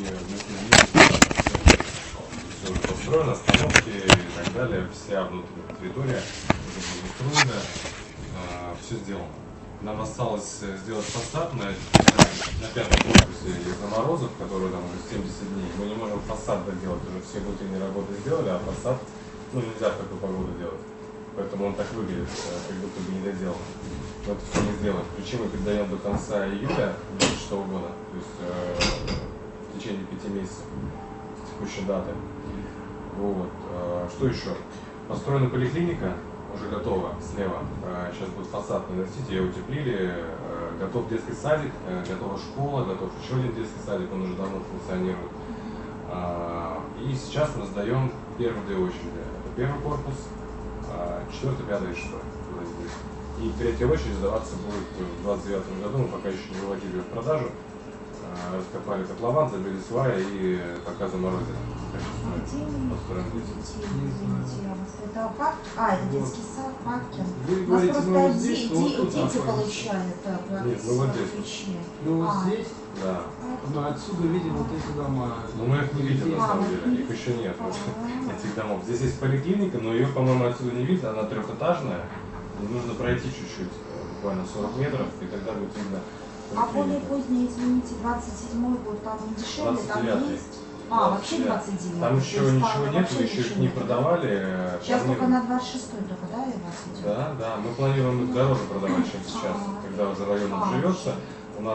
Speaker 4: все уже построено, остановки и так далее, вся внутренняя территория уже благоустроена, все сделано. Нам осталось сделать фасад на 5-м корпусе из-за морозов, которые там уже 70 дней. Мы не можем фасад доделать, уже все внутренние работы сделали, а фасад нельзя в такую погоду делать. Поэтому он так выглядит, как будто бы не доделан. Но это все не сделаем. Ключи мы передаем до конца июля 2006 года, то есть в течение 5 месяцев с текущей даты. Вот. Что еще? Построена поликлиника, уже готова слева. Сейчас будет фасад наносить, ее утеплили. Готов детский садик, готова школа, готов еще один детский садик, он уже давно функционирует. И сейчас мы сдаем первые две очереди. Это первый корпус, 4, 5 и 6. И третья очередь сдаваться будет в 2029 году. Мы пока еще не выводили ее в продажу. Раскопали котлован, забили сваи и пока заморозили. Построим здесь.
Speaker 7: Это парк? А, это детский сад, паркинг.
Speaker 8: Вы
Speaker 7: У нас
Speaker 8: говорите,
Speaker 7: просто
Speaker 8: ну вот здесь, вот тут
Speaker 7: дети
Speaker 8: находится.
Speaker 7: получают
Speaker 4: Нет, ну вот здесь.
Speaker 7: ключи.
Speaker 8: Ну вот
Speaker 7: А.
Speaker 8: здесь,
Speaker 4: Да.
Speaker 8: мы отсюда видим вот эти дома.
Speaker 4: Но мы их не видим на самом деле, их еще нет, вот, этих домов. Здесь есть поликлиника, но ее, по-моему, отсюда не видно, она трехэтажная. И нужно пройти чуть-чуть, буквально 40 метров, и тогда будет видно
Speaker 7: А более
Speaker 4: поликлинику.
Speaker 7: поздний, извините, 27-й год, там не дешевле, там
Speaker 4: 29-й.
Speaker 7: есть. А, вообще 29.
Speaker 4: Там еще ничего нет, мы еще их не продавали.
Speaker 7: Сейчас только
Speaker 4: планируем.
Speaker 7: на 26-й только, да, и вас идет?
Speaker 4: Да, мы планируем их дороже продавать, чем сейчас, когда уже район обживется. У нас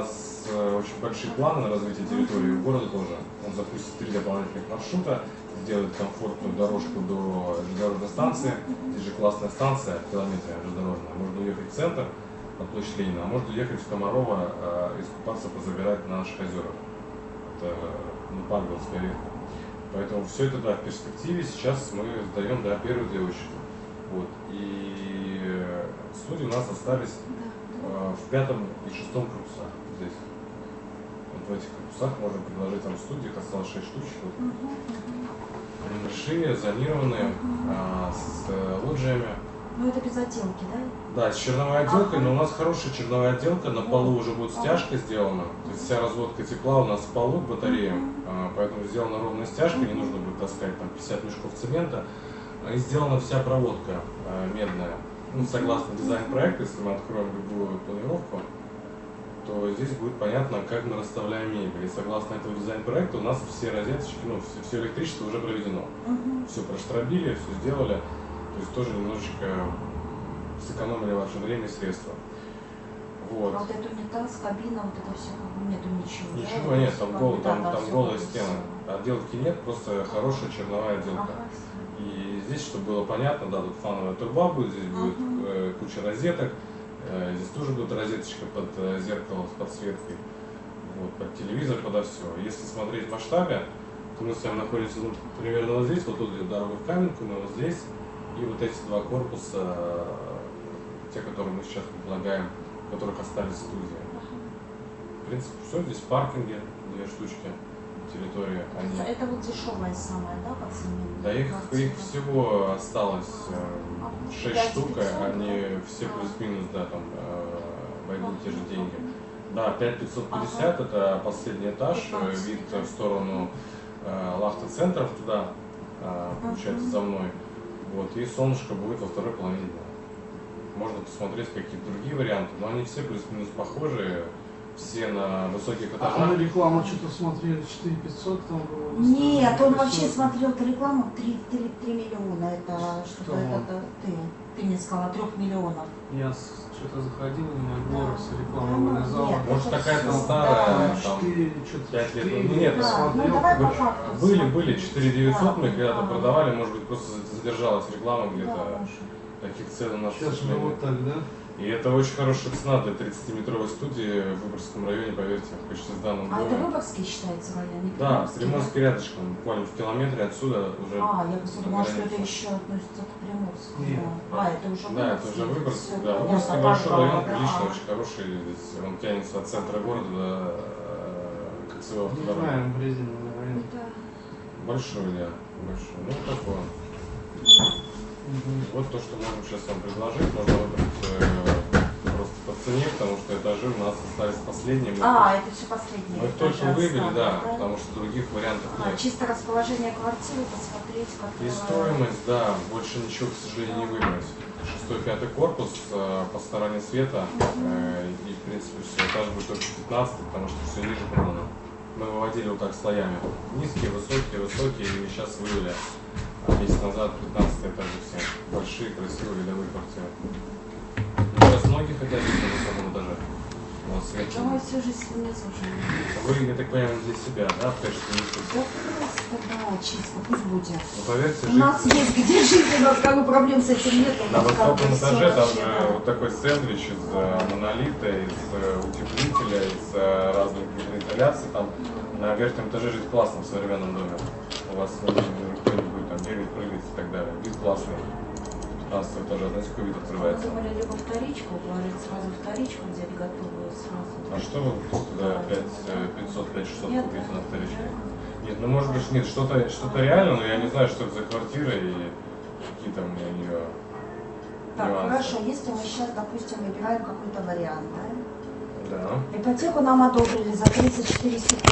Speaker 4: очень большие планы на развитие территории, у города тоже. Он запустит 3 дополнительных маршрута, сделает комфортную дорожку до железнодорожной станции. Здесь же классная станция в километре железнодорожная. Можно уехать в центр на площадь Ленина, а можно уехать в Комарова, искупаться, позабирать на наших озерах. Это Панговская ветка. Поэтому все это, да, в перспективе сейчас мы сдаем, да, первые 2 очереди. Вот. И студии у нас остались в 5-м и 6-м корпусах здесь. Вот в этих корпусах можно предложить там студиях, осталось 6 штучек. Вот. Они большие, зонированные, с лоджиями.
Speaker 7: Ну это без отделки, да?
Speaker 4: Да, с черновой отделкой, но у нас хорошая черновая отделка, на полу уже будет стяжка сделана. То есть вся разводка тепла у нас в полу к батареям, поэтому сделана ровная стяжка, не нужно будет таскать там 50 мешков цемента. И сделана вся проводка медная. Ну, согласно дизайн-проекту, если мы откроем любую планировку, то здесь будет понятно, как мы расставляем мебель. И согласно этого дизайн-проекта у нас все розеточки, ну, все электричество уже проведено. Все проштробили, все сделали. То есть тоже немножечко сэкономили ваше время и средства. Вот.
Speaker 7: А вот это унитаз, кабина, вот это все, нету ничего.
Speaker 4: Ничего
Speaker 7: да?
Speaker 4: нет, там голая
Speaker 7: всё.
Speaker 4: стена. Отделки нет, просто хорошая черновая отделка. И здесь, чтобы было понятно, да, тут фановая труба будет, здесь будет куча розеток. Здесь тоже будет розеточка под зеркало с подсветкой, вот, под телевизор, подо все. Если смотреть в масштабе, то мы с вами находимся, ну, примерно вот здесь, вот тут где дорога в Каменку, мы вот здесь. И вот эти 2 корпуса, те, которые мы сейчас предлагаем, в которых остались студии. В принципе, все, здесь паркинги, 2 штучки, территория.
Speaker 7: Это вот дешевая самая, да, по цене?
Speaker 4: Да, их всего осталось 6 штук, они все плюс-минус, да, там войдут те же деньги. Да, 5550 это последний этаж, вид в сторону Лахта-центров туда, получается, за мной. Вот, и солнышко будет во второй половине дня. Можно посмотреть какие-то другие варианты, но они все плюс-минус похожие, все на высоких этажах.
Speaker 8: А рекламу что-то смотрели, 4500 там было?
Speaker 7: Нет, он вообще смотрел рекламу 3 миллиона, это что-то, это ты мне сказала, 3 миллионов.
Speaker 8: Я что-то заходил, у меня Глорекс реклама вылезала.
Speaker 7: Нет,
Speaker 4: Может,
Speaker 7: это
Speaker 4: какая-то
Speaker 7: всё,
Speaker 4: старая,
Speaker 7: да.
Speaker 4: там,
Speaker 8: 4, что-то
Speaker 4: 5 лет,
Speaker 8: 4,
Speaker 4: ну, нет,
Speaker 7: Да, ну давай по факту.
Speaker 4: были 4900, мы когда-то
Speaker 7: Да.
Speaker 4: продавали, может быть, просто задержалась реклама где-то.
Speaker 7: Да, может.
Speaker 4: Таких цен у нас, к
Speaker 8: Сейчас мы
Speaker 4: сожалению.
Speaker 8: вот так, да?
Speaker 4: И это очень хорошая цена для 30-метровой студии в Выборгском районе, поверьте, в почти сданном
Speaker 7: А это
Speaker 4: доме.
Speaker 7: Выборгский считается район? не
Speaker 4: Да,
Speaker 7: Приморский,
Speaker 4: Приморский рядышком, буквально в километре отсюда уже.
Speaker 7: Я просто думала, что это
Speaker 4: граница.
Speaker 7: еще относится к Приморску.
Speaker 8: Нет.
Speaker 7: Да. Это уже
Speaker 4: Да, это уже Выборгский,
Speaker 7: Всё,
Speaker 4: да,
Speaker 7: понятно,
Speaker 4: Выборгский
Speaker 7: так,
Speaker 4: большой район,
Speaker 7: да.
Speaker 4: прилично, очень хороший, здесь он тянется от центра города до Кольцевого
Speaker 8: Не
Speaker 4: автодороги.
Speaker 8: знаем, резиновый район.
Speaker 7: Да.
Speaker 4: Большой, да, большой, ну такой. Вот то, что можем сейчас вам предложить, можно выбрать просто по цене, потому что этажи у нас остались последними.
Speaker 7: Это все последнее.
Speaker 4: Мы их только выбили, да, потому что других вариантов нет.
Speaker 7: Чисто расположение квартиры, посмотреть, как...
Speaker 4: И стоимость, да, больше ничего, к сожалению, не выбрать. 6-5 корпус по стороне света, и, в принципе, все, этаж будет только 15, потому что все ниже продано. Мы выводили вот так слоями. Низкие, высокие, и сейчас вывели. А месяц назад 15 этажи все. Большие, красивые, рядовые квартиры. Сейчас многие хотят жить на высоком этаже. У нас
Speaker 7: Давай
Speaker 4: вечером.
Speaker 7: всю жизнь вниз уже.
Speaker 4: Вы, я так понимаю, для себя, да, в качестве
Speaker 7: Да
Speaker 4: инвестиции?
Speaker 7: просто, да, чисто, пусть будет.
Speaker 4: Ну, поверьте,
Speaker 7: У нас
Speaker 4: жить
Speaker 7: есть где жить, у нас как бы проблем с этим нет. у
Speaker 4: на
Speaker 7: нас как бы
Speaker 4: высоком
Speaker 7: всё
Speaker 4: этаже там
Speaker 7: вообще,
Speaker 4: же
Speaker 7: да.
Speaker 4: вот такой сэндвич из монолита, из утеплителя, из разных гидроизоляций. Там на верхнем этаже жить классно в современном доме. У вас никто не будет там бегать, прыгать и так далее. Вид классный. 15 этажа, знаете, какой вид
Speaker 7: Мы
Speaker 4: открывается.
Speaker 7: думали либо вторичку, говорит, сразу вторичку взять готовую сразу.
Speaker 4: А что вы туда 500-600
Speaker 7: Нет.
Speaker 4: купите на вторичке? Нет, ну может быть нет, что-то реально, но я не знаю, что это за квартира и какие там у нее
Speaker 7: Так,
Speaker 4: нюансы.
Speaker 7: хорошо, если мы сейчас, допустим, выбираем какой-то вариант, да?
Speaker 4: Да.
Speaker 7: Ипотеку нам одобрили за 34 секунды.